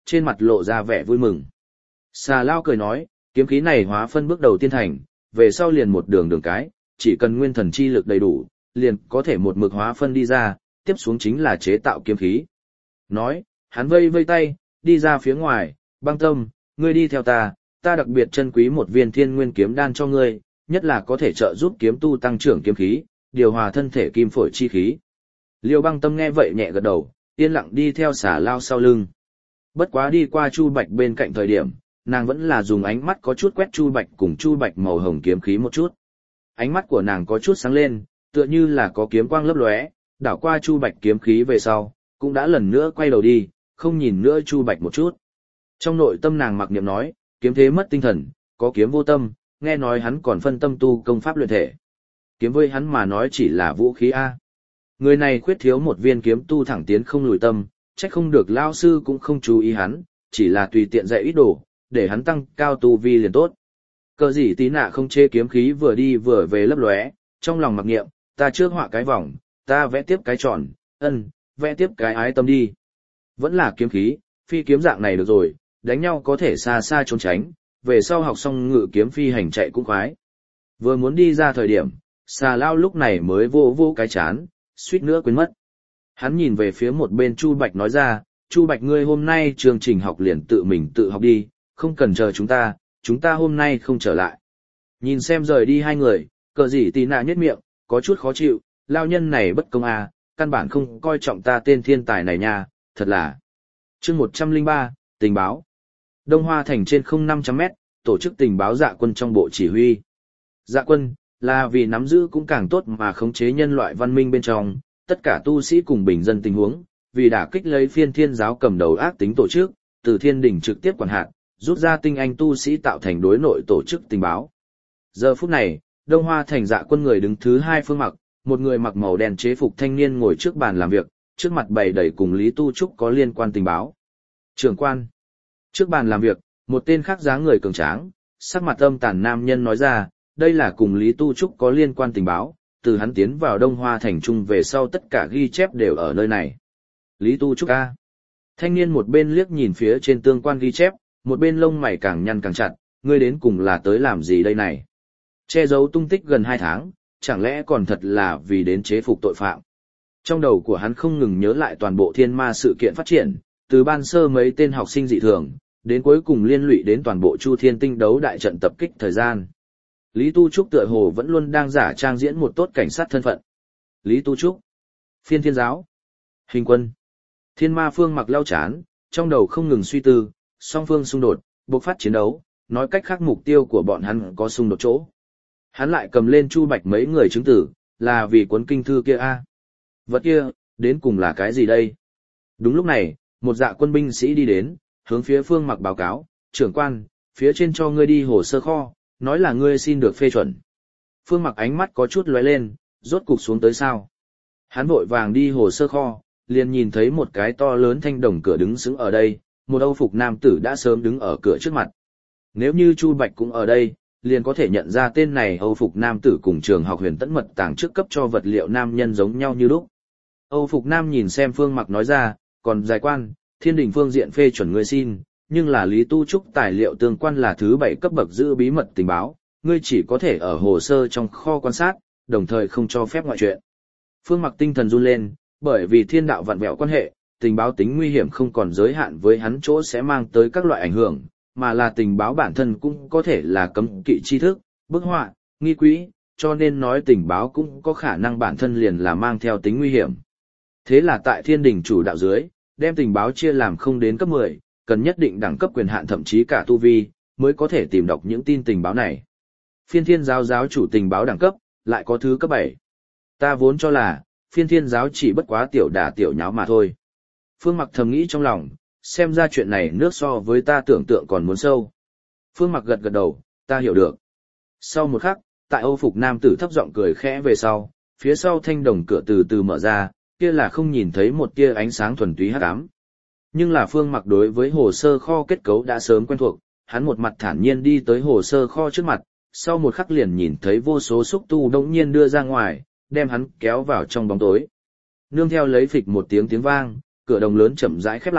trên mặt lộ ra vẻ vui mừng. Xà Lao cười nói, kiếm khí này hóa phân bước đầu tiên thành, về sau liền một đường đường cái, chỉ cần nguyên thần chi lực đầy đủ, liền có thể một mực hóa phân đi ra, tiếp xuống chính là chế tạo kiếm khí. Nói, hắn vây vây tay, đi ra phía ngoài, Băng Tâm, ngươi đi theo ta, ta đặc biệt trân quý một viên thiên nguyên kiếm đan cho ngươi, nhất là có thể trợ giúp kiếm tu tăng trưởng kiếm khí, điều hòa thân thể kim phổi chi khí. Liêu Băng Tâm nghe vậy nhẹ gật đầu, yên lặng đi theo Xà Lao sau lưng. Bất quá đi qua Chu Bạch bên cạnh thời điểm, nàng vẫn là dùng ánh mắt có chút quét Chu Bạch cùng Chu Bạch màu hồng kiếm khí một chút. Ánh mắt của nàng có chút sáng lên, tựa như là có kiếm quang lấp lóe, đảo qua Chu Bạch kiếm khí về sau, cũng đã lần nữa quay đầu đi, không nhìn nữa Chu Bạch một chút. Trong nội tâm nàng mặc niệm nói, kiếm thế mất tinh thần, có kiếm vô tâm, nghe nói hắn còn phân tâm tu công pháp luyện thể. Kiếm với hắn mà nói chỉ là vũ khí A. Người này khuyết thiếu một viên kiếm tu thẳng tiến không lùi tâm, trách không được lao sư cũng không chú ý hắn, chỉ là tùy tiện dạy ít đồ, để hắn tăng cao tu vi liền tốt. Cờ gì tí nạ không chê kiếm khí vừa đi vừa về lấp lóe, trong lòng mặc niệm, ta trước họa cái vòng, ta vẽ tiếp cái tròn, ân, vẽ tiếp cái ái tâm đi. Vẫn là kiếm khí, phi kiếm dạng này được rồi, đánh nhau có thể xa xa trốn tránh, về sau học xong ngự kiếm phi hành chạy cũng khoái. Vừa muốn đi ra thời điểm, Xà Lao lúc này mới vô vô cái chán, suýt nữa quên mất. Hắn nhìn về phía một bên Chu Bạch nói ra, Chu Bạch ngươi hôm nay chương trình học liền tự mình tự học đi, không cần chờ chúng ta, chúng ta hôm nay không trở lại. Nhìn xem rời đi hai người, cờ gì tì nạ nhếch miệng, có chút khó chịu, lao nhân này bất công à, căn bản không coi trọng ta tên thiên tài này nha, thật là. Chương một trăm lẻ ba, tình báo. Đông Hoa thành trên không năm trăm mét, tổ chức tình báo dạ quân trong bộ chỉ huy. Dạ quân, là vì nắm giữ cũng càng tốt mà khống chế nhân loại văn minh bên trong, tất cả tu sĩ cùng bình dân tình huống, vì đả kích lấy phiên thiên giáo cầm đầu ác tính tổ chức, từ thiên đỉnh trực tiếp quản hạt, rút ra tinh anh tu sĩ tạo thành đối nội tổ chức tình báo. Giờ phút này, Đông Hoa thành dạ quân người đứng thứ hai Phương Mặc, một người mặc màu đen chế phục thanh niên ngồi trước bàn làm việc, trước mặt bày đầy cùng Lý Tu Trúc có liên quan tình báo. Trưởng quan. Trước bàn làm việc, một tên khác dáng người cường tráng, sắc mặt âm tàn nam nhân nói ra, đây là cùng Lý Tu Trúc có liên quan tình báo, từ hắn tiến vào Đông Hoa thành trung về sau tất cả ghi chép đều ở nơi này. Lý Tu Trúc A. Thanh niên một bên liếc nhìn phía trên tương quan ghi chép, một bên lông mày càng nhăn càng chặt, ngươi đến cùng là tới làm gì đây này? Che giấu tung tích gần hai tháng, chẳng lẽ còn thật là vì đến chế phục tội phạm? Trong đầu của hắn không ngừng nhớ lại toàn bộ thiên ma sự kiện phát triển, từ ban sơ mấy tên học sinh dị thường, đến cuối cùng liên lụy đến toàn bộ Chu Thiên Tinh đấu đại trận tập kích thời gian. Lý Tu Trúc tựa hồ vẫn luôn đang giả trang diễn một tốt cảnh sát thân phận. Lý Tu Trúc, Phiên Thiên Giáo, Hình Quân, Thiên Ma Phương Mặc lau chán, trong đầu không ngừng suy tư, song phương xung đột, bộc phát chiến đấu, nói cách khác mục tiêu của bọn hắn có xung đột chỗ. Hắn lại cầm lên Chu Bạch mấy người chứng tử, là vì cuốn kinh thư kia a. Vật kia, đến cùng là cái gì đây? Đúng lúc này, một dạ quân binh sĩ đi đến, hướng phía Phương Mặc báo cáo, trưởng quan, phía trên cho ngươi đi hồ sơ kho, nói là ngươi xin được phê chuẩn. Phương Mặc ánh mắt có chút lóe lên, rốt cục xuống tới sao. Hắn vội vàng đi hồ sơ kho, liền nhìn thấy một cái to lớn thanh đồng cửa đứng sững ở đây, một Âu phục nam tử đã sớm đứng ở cửa trước mặt. Nếu như Chu Bạch cũng ở đây, liền có thể nhận ra tên này Âu phục nam tử cùng trường học Huyền Tẫn mật tàng trước cấp cho vật liệu nam nhân giống nhau như lúc. Âu phục nam nhìn xem Phương Mặc nói ra, còn giải quan, thiên đình phương diện phê chuẩn ngươi xin, nhưng là Lý Tu Trúc tài liệu tương quan là thứ bảy cấp bậc giữ bí mật tình báo, ngươi chỉ có thể ở hồ sơ trong kho quan sát, đồng thời không cho phép ngoại chuyện. Phương Mặc tinh thần run lên, bởi vì thiên đạo vặn vẹo quan hệ, tình báo tính nguy hiểm không còn giới hạn với hắn chỗ sẽ mang tới các loại ảnh hưởng, mà là tình báo bản thân cũng có thể là cấm kỵ tri thức, bức họa, nghi quỹ, cho nên nói tình báo cũng có khả năng bản thân liền là mang theo tính nguy hiểm. Thế là tại thiên đình chủ đạo dưới, đem tình báo chia làm không đến cấp mười, cần nhất định đẳng cấp quyền hạn thậm chí cả tu vi, mới có thể tìm đọc những tin tình báo này. Phiên thiên giáo giáo chủ tình báo đẳng cấp, lại có thứ cấp bảy. Ta vốn cho là, phiên thiên giáo chỉ bất quá tiểu đả tiểu nháo mà thôi. Phương Mặc thầm nghĩ trong lòng, xem ra chuyện này nước so với ta tưởng tượng còn muốn sâu. Phương Mặc gật gật đầu, ta hiểu được. Sau một khắc, tại Âu phục nam tử thấp giọng cười khẽ về sau, phía sau thanh đồng cửa từ từ mở ra, kia là không nhìn thấy một tia ánh sáng thuần túy hắc ám. Nhưng là Phương Mặc đối với hồ sơ kho kết cấu đã sớm quen thuộc, hắn một mặt thản nhiên đi tới hồ sơ kho trước mặt, sau một khắc liền nhìn thấy vô số xúc tu đột nhiên đưa ra ngoài, đem hắn kéo vào trong bóng tối. Nương theo lấy phịch một tiếng tiếng vang, cửa đồng lớn chậm rãi khép lại,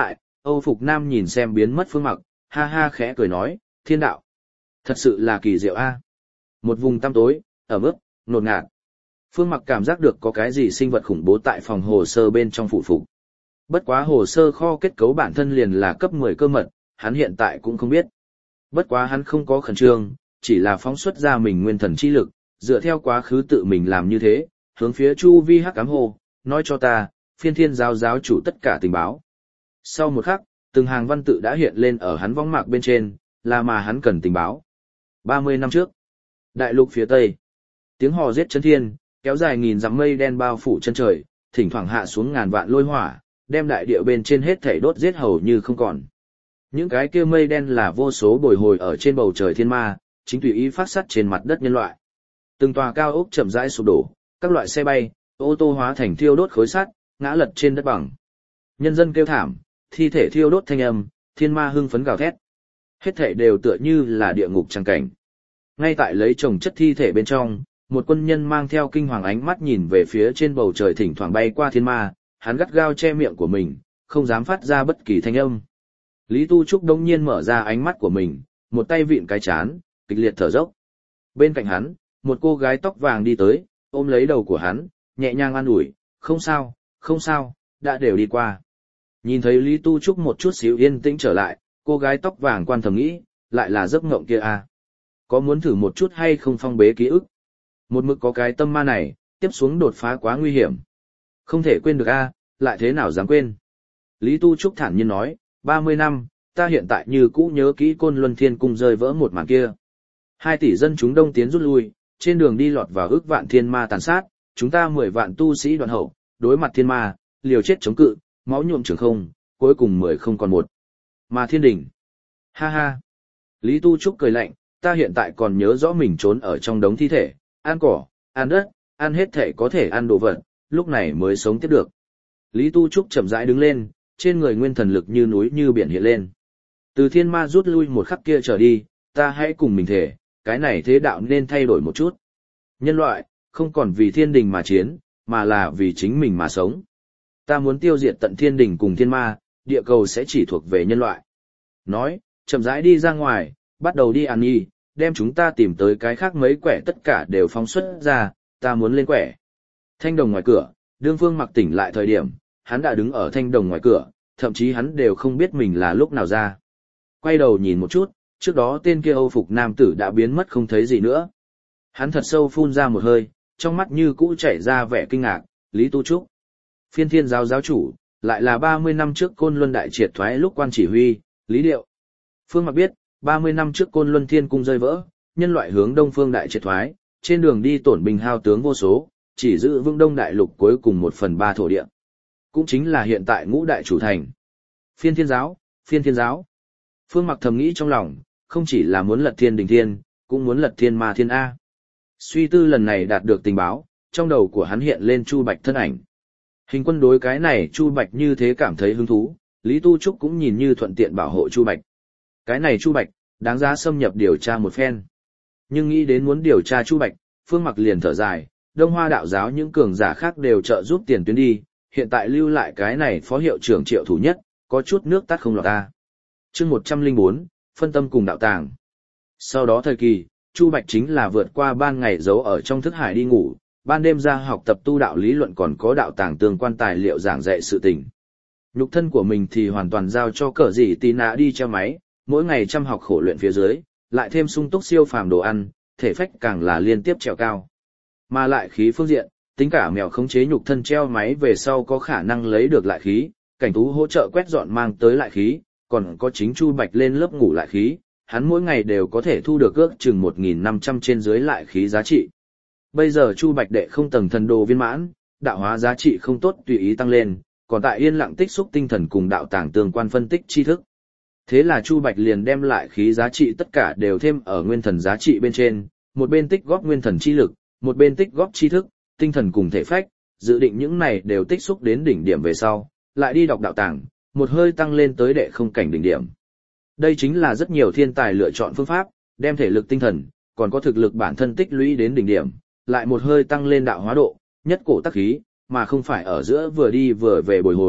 Âu Phục Nam nhìn xem biến mất Phương Mặc, ha ha khẽ cười nói, thiên đạo. Thật sự là kỳ diệu a. Một vùng tăm tối, ẩm ướt, ngột ngạt. Phương Mặc cảm giác được có cái gì sinh vật khủng bố tại phòng hồ sơ bên trong phụ phục. Bất quá hồ sơ kho kết cấu bản thân liền là cấp mười cơ mật, hắn hiện tại cũng không biết. Bất quá hắn không có khẩn trương, chỉ là phóng xuất ra mình nguyên thần chi lực, dựa theo quá khứ tự mình làm như thế, hướng phía chu vi hắc ám hồ, nói cho ta, phiên thiên giáo giáo chủ tất cả tình báo. Sau một khắc, từng hàng văn tự đã hiện lên ở hắn võng mạc bên trên, là mà hắn cần tình báo. ba mươi năm trước, đại lục phía tây, tiếng hò giết chấn thiên, kéo dài nghìn dặm mây đen bao phủ chân trời, thỉnh thoảng hạ xuống ngàn vạn lôi hỏa, đem đại địa bên trên hết thảy đốt giết hầu như không còn. Những cái kia mây đen là vô số bồi hồi ở trên bầu trời thiên ma, chính tùy ý phát sắt trên mặt đất nhân loại. Từng tòa cao ốc chậm rãi sụp đổ, các loại xe bay, ô tô hóa thành thiêu đốt khối sắt, ngã lật trên đất bằng. Nhân dân kêu thảm, thi thể thiêu đốt thanh âm, thiên ma hưng phấn gào thét. Hết thảy đều tựa như là địa ngục trăng cảnh. Ngay tại lấy chồng chất thi thể bên trong, một quân nhân mang theo kinh hoàng ánh mắt nhìn về phía trên bầu trời thỉnh thoảng bay qua thiên ma, hắn gắt gao che miệng của mình, không dám phát ra bất kỳ thanh âm. Lý Tu Trúc đông nhiên mở ra ánh mắt của mình, một tay vịn cái chán, kịch liệt thở dốc. Bên cạnh hắn, một cô gái tóc vàng đi tới, ôm lấy đầu của hắn, nhẹ nhàng an ủi, không sao, không sao, đã đều đi qua. Nhìn thấy Lý Tu Trúc một chút xíu yên tĩnh trở lại, cô gái tóc vàng quan thầm nghĩ, lại là giấc mộng kia à. Có muốn thử một chút hay không phong bế ký ức? Một mực có cái tâm ma này, tiếp xuống đột phá quá nguy hiểm. Không thể quên được a, lại thế nào dám quên. Lý Tu Trúc thản nhiên nói, ba mươi năm, ta hiện tại như cũ nhớ kỹ Côn Luân Thiên Cung rơi vỡ một màn kia. Hai tỷ dân chúng đông tiến rút lui, trên đường đi lọt vào ước vạn thiên ma tàn sát, chúng ta mười vạn tu sĩ đoạn hậu, đối mặt thiên ma, liều chết chống cự, máu nhuộm trường không, cuối cùng mười không còn một. Mà thiên đỉnh. Ha ha. Lý Tu Trúc cười lạnh, ta hiện tại còn nhớ rõ mình trốn ở trong đống thi thể, ăn cỏ, ăn đất, ăn hết thể có thể ăn đồ vật, lúc này mới sống tiếp được. Lý Tu Trúc chậm rãi đứng lên, trên người nguyên thần lực như núi như biển hiện lên. Từ thiên ma rút lui một khắc kia trở đi, ta hãy cùng mình thể, cái này thế đạo nên thay đổi một chút. Nhân loại, không còn vì thiên đình mà chiến, mà là vì chính mình mà sống. Ta muốn tiêu diệt tận thiên đình cùng thiên ma, địa cầu sẽ chỉ thuộc về nhân loại. Nói, chậm rãi đi ra ngoài, bắt đầu đi ăn y, đem chúng ta tìm tới cái khác mấy quẻ tất cả đều phóng xuất ra, ta muốn lên quẻ. Thanh đồng ngoài cửa, đương Phương Mặc tỉnh lại thời điểm, hắn đã đứng ở thanh đồng ngoài cửa, thậm chí hắn đều không biết mình là lúc nào ra. Quay đầu nhìn một chút, trước đó tên kia Âu Phục nam tử đã biến mất không thấy gì nữa. Hắn thật sâu phun ra một hơi, trong mắt như cũ chảy ra vẻ kinh ngạc, Lý Tu Trúc. Phiên thiên giáo giáo chủ, lại là ba mươi năm trước Côn Luân đại triệt thoái lúc quan chỉ huy, Lý Điệu. Phương Mặc biết, ba mươi năm trước Côn Luân Thiên Cung rơi vỡ, nhân loại hướng Đông Phương đại triệt thoái, trên đường đi tổn binh hao tướng vô số, chỉ giữ vững Đông đại lục cuối cùng một phần ba thổ địa. Cũng chính là hiện tại ngũ đại chủ thành. Phiên thiên giáo, phiên thiên giáo. Phương Mặc thầm nghĩ trong lòng, không chỉ là muốn lật thiên đình thiên, cũng muốn lật thiên ma thiên A. Suy tư lần này đạt được tình báo, trong đầu của hắn hiện lên Chu Bạch thân ảnh. Hình quân đối cái này Chu Bạch như thế cảm thấy hứng thú, Lý Tu Trúc cũng nhìn như thuận tiện bảo hộ Chu Bạch. Cái này Chu Bạch, đáng giá xâm nhập điều tra một phen. Nhưng nghĩ đến muốn điều tra Chu Bạch, Phương Mặc liền thở dài, Đông Hoa đạo giáo những cường giả khác đều trợ giúp tiền tuyến đi, hiện tại lưu lại cái này phó hiệu trưởng Triệu Thủ Nhất, có chút nước tắt không lọt ta. Chương một trăm lẻ bốn, phân tâm cùng đạo tàng. Sau đó thời kỳ, Chu Bạch chính là vượt qua ban ngày giấu ở trong thức hải đi ngủ, ban đêm ra học tập tu đạo lý luận còn có đạo tàng tương quan tài liệu giảng dạy sự tình. Nhục thân của mình thì hoàn toàn giao cho cỡ gì tí nã đi treo máy, mỗi ngày chăm học khổ luyện phía dưới, lại thêm sung túc siêu phàm đồ ăn, thể phách càng là liên tiếp trèo cao. Mà lại khí phương diện, tính cả mèo khống chế nhục thân treo máy về sau có khả năng lấy được lại khí, cảnh tú hỗ trợ quét dọn mang tới lại khí, còn có chính Chu Bạch lên lớp ngủ lại khí, hắn mỗi ngày đều có thể thu được ước chừng một nghìn năm trăm trên dưới lại khí giá trị. Bây giờ Chu Bạch đệ không tầng thần đồ viên mãn, đạo hóa giá trị không tốt tùy ý tăng lên, còn tại yên lặng tích xúc tinh thần cùng đạo tàng tương quan phân tích tri thức. Thế là Chu Bạch liền đem lại khí giá trị tất cả đều thêm ở nguyên thần giá trị bên trên, một bên tích góp nguyên thần chi lực, một bên tích góp tri thức, tinh thần cùng thể phách, dự định những này đều tích xúc đến đỉnh điểm về sau, lại đi đọc đạo tàng, một hơi tăng lên tới đệ không cảnh đỉnh điểm. Đây chính là rất nhiều thiên tài lựa chọn phương pháp, đem thể lực tinh thần, còn có thực lực bản thân tích lũy đến đỉnh điểm, lại một hơi tăng lên đạo hóa độ, nhất cổ tắc khí, mà không phải ở giữa vừa đi vừa về bồi hồi,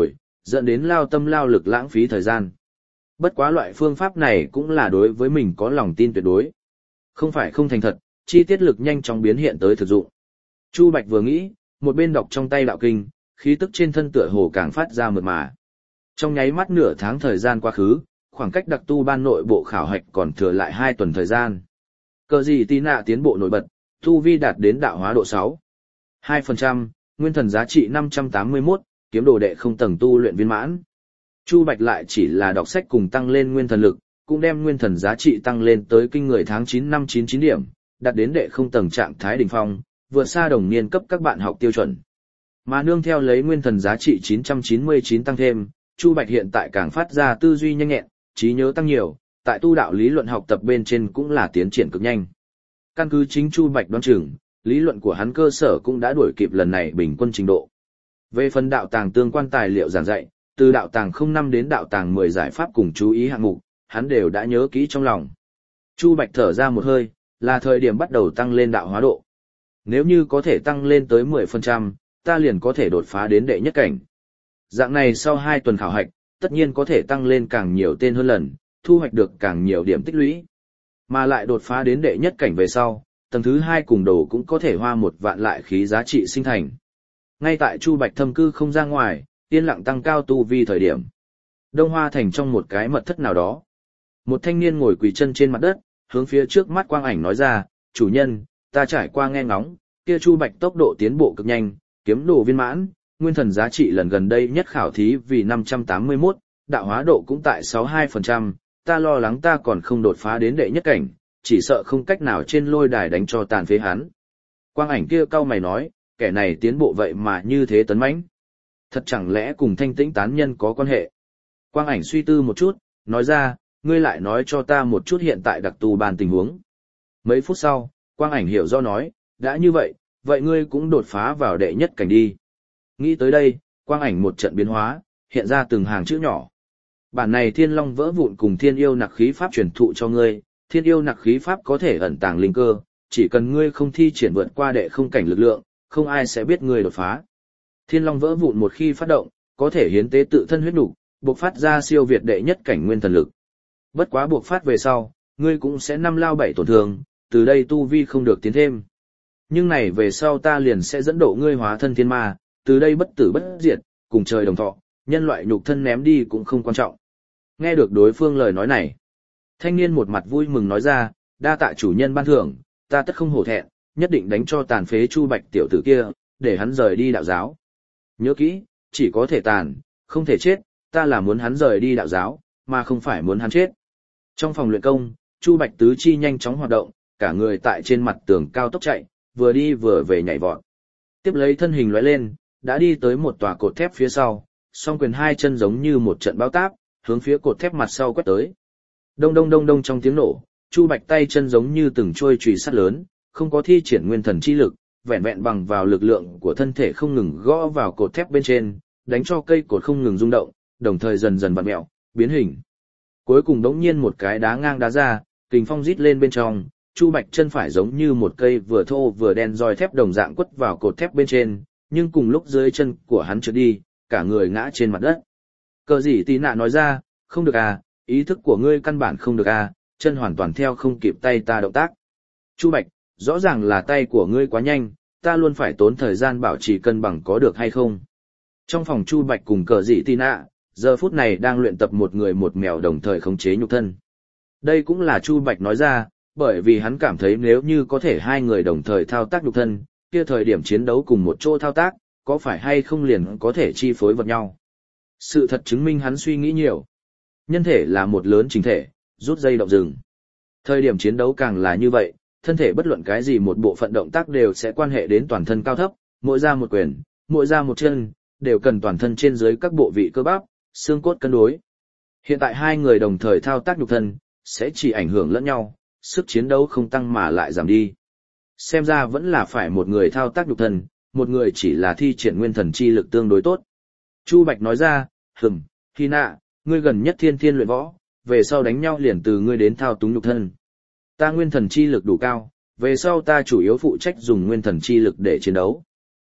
dẫn đến lao tâm lao lực lãng phí thời gian. Bất quá loại phương pháp này cũng là đối với mình có lòng tin tuyệt đối. Không phải không thành thật, chi tiết lực nhanh chóng biến hiện tới thực dụng. Chu Bạch vừa nghĩ, một bên đọc trong tay đạo kinh, khí tức trên thân tựa hồ càng phát ra mượt mà. Trong nháy mắt nửa tháng thời gian quá khứ, khoảng cách đặc tu ban nội bộ khảo hạch còn thừa lại hai tuần thời gian. Cờ gì tí nạ tiến bộ nổi bật, tu vi đạt đến đạo hóa độ sáu. hai phần trăm, nguyên thần giá trị năm trăm tám mươi mốt, kiếm đồ đệ không tầng tu luyện viên mãn. Chu Bạch lại chỉ là đọc sách cùng tăng lên nguyên thần lực, cũng đem nguyên thần giá trị tăng lên tới kinh người tháng chín năm chín chín điểm, đạt đến đệ không tầng trạng thái đỉnh phong, vượt xa đồng niên cấp các bạn học tiêu chuẩn. Mà nương theo lấy nguyên thần giá trị chín trăm chín mươi chín tăng thêm, Chu Bạch hiện tại càng phát ra tư duy nhanh nhẹn, trí nhớ tăng nhiều, tại tu đạo lý luận học tập bên trên cũng là tiến triển cực nhanh. Căn cứ chính Chu Bạch đoán chừng, lý luận của hắn cơ sở cũng đã đuổi kịp lần này bình quân trình độ. Về phần đạo tàng tương quan tài liệu giảng dạy, từ đạo tàng không năm đến đạo tàng mười giải pháp cùng chú ý hạng mục, hắn đều đã nhớ kỹ trong lòng. Chu Bạch thở ra một hơi, là thời điểm bắt đầu tăng lên đạo hóa độ. Nếu như có thể tăng lên tới mười phần trăm, ta liền có thể đột phá đến đệ nhất cảnh. Dạng này sau hai tuần khảo hạch, tất nhiên có thể tăng lên càng nhiều tên hơn lần, thu hoạch được càng nhiều điểm tích lũy. Mà lại đột phá đến đệ nhất cảnh về sau, tầng thứ hai cùng đồ cũng có thể hoa một vạn lại khí giá trị sinh thành. Ngay tại Chu Bạch thâm cư không ra ngoài, yên lặng tăng cao tu vi thời điểm. Đông Hoa Thành trong một cái mật thất nào đó. Một thanh niên ngồi quỳ chân trên mặt đất, hướng phía trước mắt quang ảnh nói ra, chủ nhân, ta trải qua nghe ngóng, kia Chu Bạch tốc độ tiến bộ cực nhanh, kiếm đồ viên mãn, nguyên thần giá trị lần gần đây nhất khảo thí vì năm trăm tám mươi mốt, đạo hóa độ cũng tại sáu mươi hai phần trăm, ta lo lắng ta còn không đột phá đến đệ nhất cảnh, chỉ sợ không cách nào trên lôi đài đánh cho tàn phế hắn. Quang ảnh kia cau mày nói, kẻ này tiến bộ vậy mà như thế tấn mãnh. Thật chẳng lẽ cùng thanh tĩnh tán nhân có quan hệ? Quang ảnh suy tư một chút, nói ra, ngươi lại nói cho ta một chút hiện tại đặc tu ban tình huống. Mấy phút sau, Quang ảnh hiểu do nói, đã như vậy, vậy ngươi cũng đột phá vào đệ nhất cảnh đi. Nghĩ tới đây, Quang ảnh một trận biến hóa, hiện ra từng hàng chữ nhỏ. Bản này Thiên Long vỡ vụn cùng Thiên Yêu Nặc khí pháp truyền thụ cho ngươi, Thiên Yêu Nặc khí pháp có thể ẩn tàng linh cơ, chỉ cần ngươi không thi triển vượt qua đệ không cảnh lực lượng, không ai sẽ biết ngươi đột phá. Thiên Long vỡ vụn một khi phát động, có thể hiến tế tự thân huyết nục, buộc phát ra siêu việt đệ nhất cảnh nguyên thần lực. Bất quá buộc phát về sau, ngươi cũng sẽ năm lao bảy tổn thương, từ đây tu vi không được tiến thêm. Nhưng này về sau ta liền sẽ dẫn độ ngươi hóa thân thiên ma, từ đây bất tử bất diệt, cùng trời đồng thọ, nhân loại nhục thân ném đi cũng không quan trọng. Nghe được đối phương lời nói này, thanh niên một mặt vui mừng nói ra, đa tạ chủ nhân ban thưởng, ta tất không hổ thẹn, nhất định đánh cho tàn phế Chu Bạch tiểu tử kia, để hắn rời đi đạo giáo. Nhớ kỹ, chỉ có thể tàn, không thể chết, ta là muốn hắn rời đi đạo giáo, mà không phải muốn hắn chết. Trong phòng luyện công, Chu Bạch tứ chi nhanh chóng hoạt động, cả người tại trên mặt tường cao tốc chạy, vừa đi vừa về nhảy vọt. Tiếp lấy thân hình lóe lên, đã đi tới một tòa cột thép phía sau, song quyền hai chân giống như một trận bão táp, hướng phía cột thép mặt sau quét tới. Đông đông đông đông trong tiếng nổ, Chu Bạch tay chân giống như từng trôi chùy sắt lớn, không có thi triển nguyên thần chi lực, vẹn vẹn bằng vào lực lượng của thân thể không ngừng gõ vào cột thép bên trên, đánh cho cây cột không ngừng rung động, đồng thời dần dần vặn mèo, biến hình. Cuối cùng đống nhiên một cái đá ngang đá ra, kình phong rít lên bên trong, Chu Bạch chân phải giống như một cây vừa thô vừa đen roi thép đồng dạng quất vào cột thép bên trên, nhưng cùng lúc dưới chân của hắn trượt đi, cả người ngã trên mặt đất. Cờ gì tí nạ nói ra, không được à, ý thức của ngươi căn bản không được à, chân hoàn toàn theo không kịp tay ta động tác. Chu Bạch, rõ ràng là tay của ngươi quá nhanh, ta luôn phải tốn thời gian bảo trì cân bằng có được hay không. Trong phòng Chu Bạch cùng cờ dị tì nạ, giờ phút này đang luyện tập một người một mèo đồng thời khống chế nhục thân. Đây cũng là Chu Bạch nói ra, bởi vì hắn cảm thấy nếu như có thể hai người đồng thời thao tác nhục thân, kia thời điểm chiến đấu cùng một chỗ thao tác, có phải hay không liền có thể chi phối vật nhau. Sự thật chứng minh hắn suy nghĩ nhiều. Nhân thể là một lớn chính thể, rút dây động rừng. Thời điểm chiến đấu càng là như vậy, thân thể bất luận cái gì một bộ phận động tác đều sẽ quan hệ đến toàn thân cao thấp, mỗi ra một quyền, mỗi ra một chân, đều cần toàn thân trên dưới các bộ vị cơ bắp, xương cốt cân đối. Hiện tại hai người đồng thời thao tác nhục thân, sẽ chỉ ảnh hưởng lẫn nhau, sức chiến đấu không tăng mà lại giảm đi. Xem ra vẫn là phải một người thao tác nhục thân, một người chỉ là thi triển nguyên thần chi lực tương đối tốt. Chu Bạch nói ra, hừm, Hy nạ, ngươi gần nhất thiên thiên luyện võ, về sau đánh nhau liền từ ngươi đến thao túng nhục thân. Ta nguyên thần chi lực đủ cao, về sau ta chủ yếu phụ trách dùng nguyên thần chi lực để chiến đấu.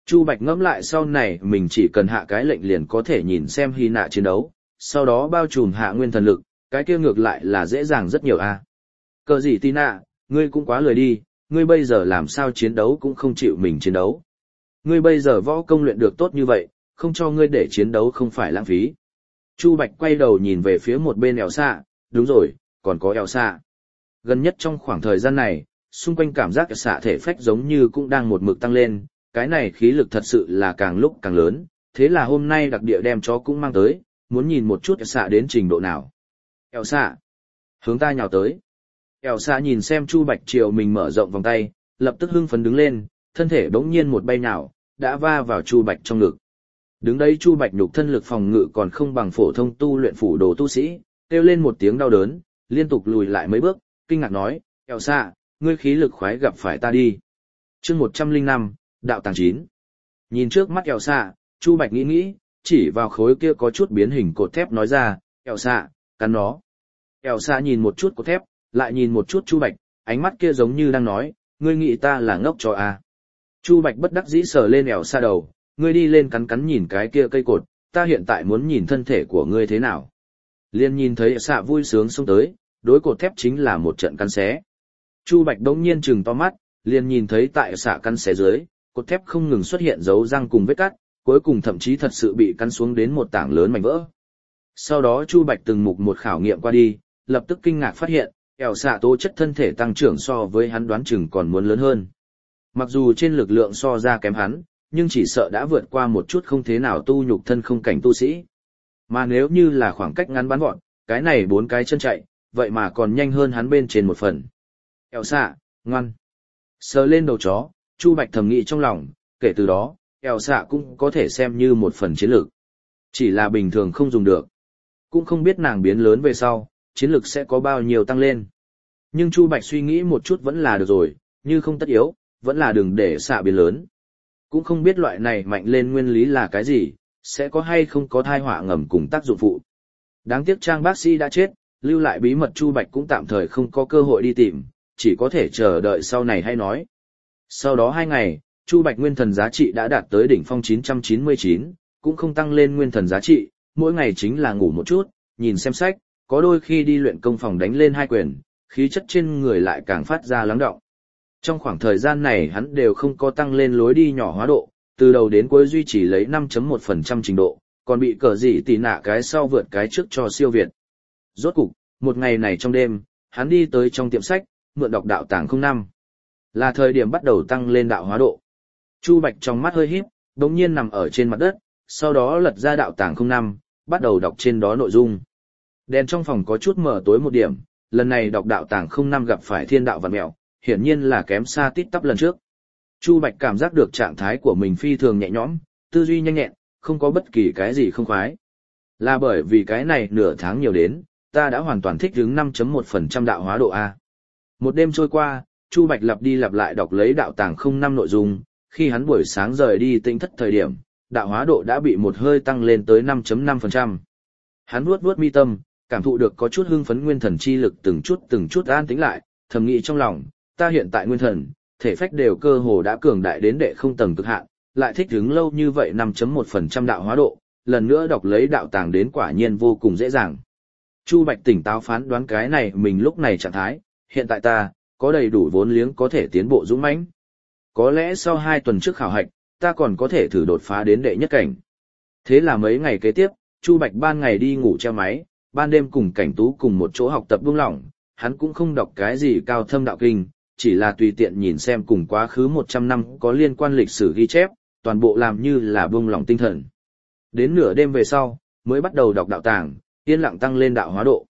Chu Bạch ngẫm lại sau này mình chỉ cần hạ cái lệnh liền có thể nhìn xem Hy Nạ chiến đấu, sau đó bao trùm hạ nguyên thần lực, cái kia ngược lại là dễ dàng rất nhiều a. Cờ gì tí nạ, ngươi cũng quá lười đi, ngươi bây giờ làm sao chiến đấu cũng không chịu mình chiến đấu. Ngươi bây giờ võ công luyện được tốt như vậy, không cho ngươi để chiến đấu không phải lãng phí. Chu Bạch quay đầu nhìn về phía một bên eo xạ, đúng rồi, còn có eo xạ. Gần nhất trong khoảng thời gian này, xung quanh cảm giác xạ thể phách giống như cũng đang một mực tăng lên, cái này khí lực thật sự là càng lúc càng lớn, thế là hôm nay đặc địa đem chó cũng mang tới, muốn nhìn một chút xạ đến trình độ nào. Eo xạ, hướng ta nhào tới. Eo xạ nhìn xem Chu Bạch chiều mình mở rộng vòng tay, lập tức hưng phấn đứng lên, thân thể bỗng nhiên một bay nhào, đã va vào Chu Bạch trong ngực. Đứng đấy Chu Bạch nhục thân lực phòng ngự còn không bằng phổ thông tu luyện phủ đồ tu sĩ, kêu lên một tiếng đau đớn, liên tục lùi lại mấy bước, kinh ngạc nói, Eo xạ, ngươi khí lực khoái gặp phải ta đi. Chương một trăm linh năm, đạo tàng chín. Nhìn trước mắt Eo xạ, Chu Bạch nghĩ nghĩ, chỉ vào khối kia có chút biến hình cột thép nói ra, Eo xạ, cắn nó. Eo xạ nhìn một chút cột thép, lại nhìn một chút Chu Bạch, ánh mắt kia giống như đang nói, ngươi nghĩ ta là ngốc cho à. Chu Bạch bất đắc dĩ sờ lên Eo xạ đầu, ngươi đi lên cắn cắn nhìn cái kia cây cột, ta hiện tại muốn nhìn thân thể của ngươi thế nào. Liên nhìn thấy Eo xạ vui sướng xông tới, đối cột thép chính là một trận cắn xé. Chu Bạch đống nhiên trừng to mắt, liền nhìn thấy tại Eo xạ cắn xé dưới, cột thép không ngừng xuất hiện dấu răng cùng vết cắt, cuối cùng thậm chí thật sự bị cắn xuống đến một tảng lớn mảnh vỡ. Sau đó Chu Bạch từng mục một khảo nghiệm qua đi, lập tức kinh ngạc phát hiện, Eo xạ tố chất thân thể tăng trưởng so với hắn đoán chừng còn muốn lớn hơn. Mặc dù trên lực lượng so ra kém hắn, nhưng chỉ sợ đã vượt qua một chút không thế nào tu nhục thân không cảnh tu sĩ. Mà nếu như là khoảng cách ngắn bắn vọt, cái này bốn cái chân chạy, vậy mà còn nhanh hơn hắn bên trên một phần. Eo xạ, ngoan. Sờ lên đầu chó, Chu Bạch thầm nghĩ trong lòng, kể từ đó, Eo xạ cũng có thể xem như một phần chiến lược. Chỉ là bình thường không dùng được. Cũng không biết nàng biến lớn về sau, chiến lược sẽ có bao nhiêu tăng lên. Nhưng Chu Bạch suy nghĩ một chút vẫn là được rồi, như không tất yếu, vẫn là đừng để xạ biến lớn. Cũng không biết loại này mạnh lên nguyên lý là cái gì, sẽ có hay không có thai họa ngầm cùng tác dụng phụ. Đáng tiếc Trang bác sĩ đã chết, lưu lại bí mật Chu Bạch cũng tạm thời không có cơ hội đi tìm, chỉ có thể chờ đợi sau này hay nói. Sau đó hai ngày, Chu Bạch nguyên thần giá trị đã đạt tới đỉnh phong chín trăm chín mươi chín, cũng không tăng lên nguyên thần giá trị, mỗi ngày chính là ngủ một chút, nhìn xem sách, có đôi khi đi luyện công phòng đánh lên hai quyền, khí chất trên người lại càng phát ra lắng đọng. Trong khoảng thời gian này hắn đều không có tăng lên lối đi nhỏ hóa độ, từ đầu đến cuối duy trì lấy năm phẩy một phần trăm trình độ, còn bị cờ gì tỉ nạ cái sau vượt cái trước cho siêu việt. Rốt cục, một ngày này trong đêm, hắn đi tới trong tiệm sách, mượn đọc đạo tàng không năm. Là thời điểm bắt đầu tăng lên đạo hóa độ. Chu Bạch trong mắt hơi híp, đống nhiên nằm ở trên mặt đất, sau đó lật ra đạo tàng không năm, bắt đầu đọc trên đó nội dung. Đèn trong phòng có chút mở tối một điểm, lần này đọc đạo tàng không năm gặp phải thiên đạo vạn mẹo, hiển nhiên là kém xa tít tắp lần trước. Chu Bạch cảm giác được trạng thái của mình phi thường nhẹ nhõm, tư duy nhanh nhẹn, không có bất kỳ cái gì không khoái. Là bởi vì cái này nửa tháng nhiều đến, ta đã hoàn toàn thích ứng năm phẩy một phần trăm đạo hóa độ A. Một đêm trôi qua, Chu Bạch lặp đi lặp lại đọc lấy đạo tàng không năm nội dung, khi hắn buổi sáng rời đi tinh thất thời điểm, đạo hóa độ đã bị một hơi tăng lên tới năm phẩy năm phần trăm. Hắn vuốt vuốt mi tâm, cảm thụ được có chút hưng phấn nguyên thần chi lực từng chút từng chút an tĩnh lại, thầm nghĩ trong lòng, ta hiện tại nguyên thần, thể phách đều cơ hồ đã cường đại đến đệ không tầng cực hạn, lại thích ứng lâu như vậy năm phẩy một phần trăm đạo hóa độ, lần nữa đọc lấy đạo tàng đến quả nhiên vô cùng dễ dàng. Chu Bạch tỉnh táo phán đoán cái này mình lúc này trạng thái, hiện tại ta, có đầy đủ vốn liếng có thể tiến bộ dũng mãnh. Có lẽ sau hai tuần trước khảo hạch, ta còn có thể thử đột phá đến đệ nhất cảnh. Thế là mấy ngày kế tiếp, Chu Bạch ban ngày đi ngủ treo máy, ban đêm cùng Cảnh Tú cùng một chỗ học tập buông lỏng, hắn cũng không đọc cái gì cao thâm đạo kinh, chỉ là tùy tiện nhìn xem cùng quá khứ một trăm năm có liên quan lịch sử ghi chép, toàn bộ làm như là buông lỏng tinh thần. Đến nửa đêm về sau, mới bắt đầu đọc đạo tàng, yên lặng tăng lên đạo hóa độ.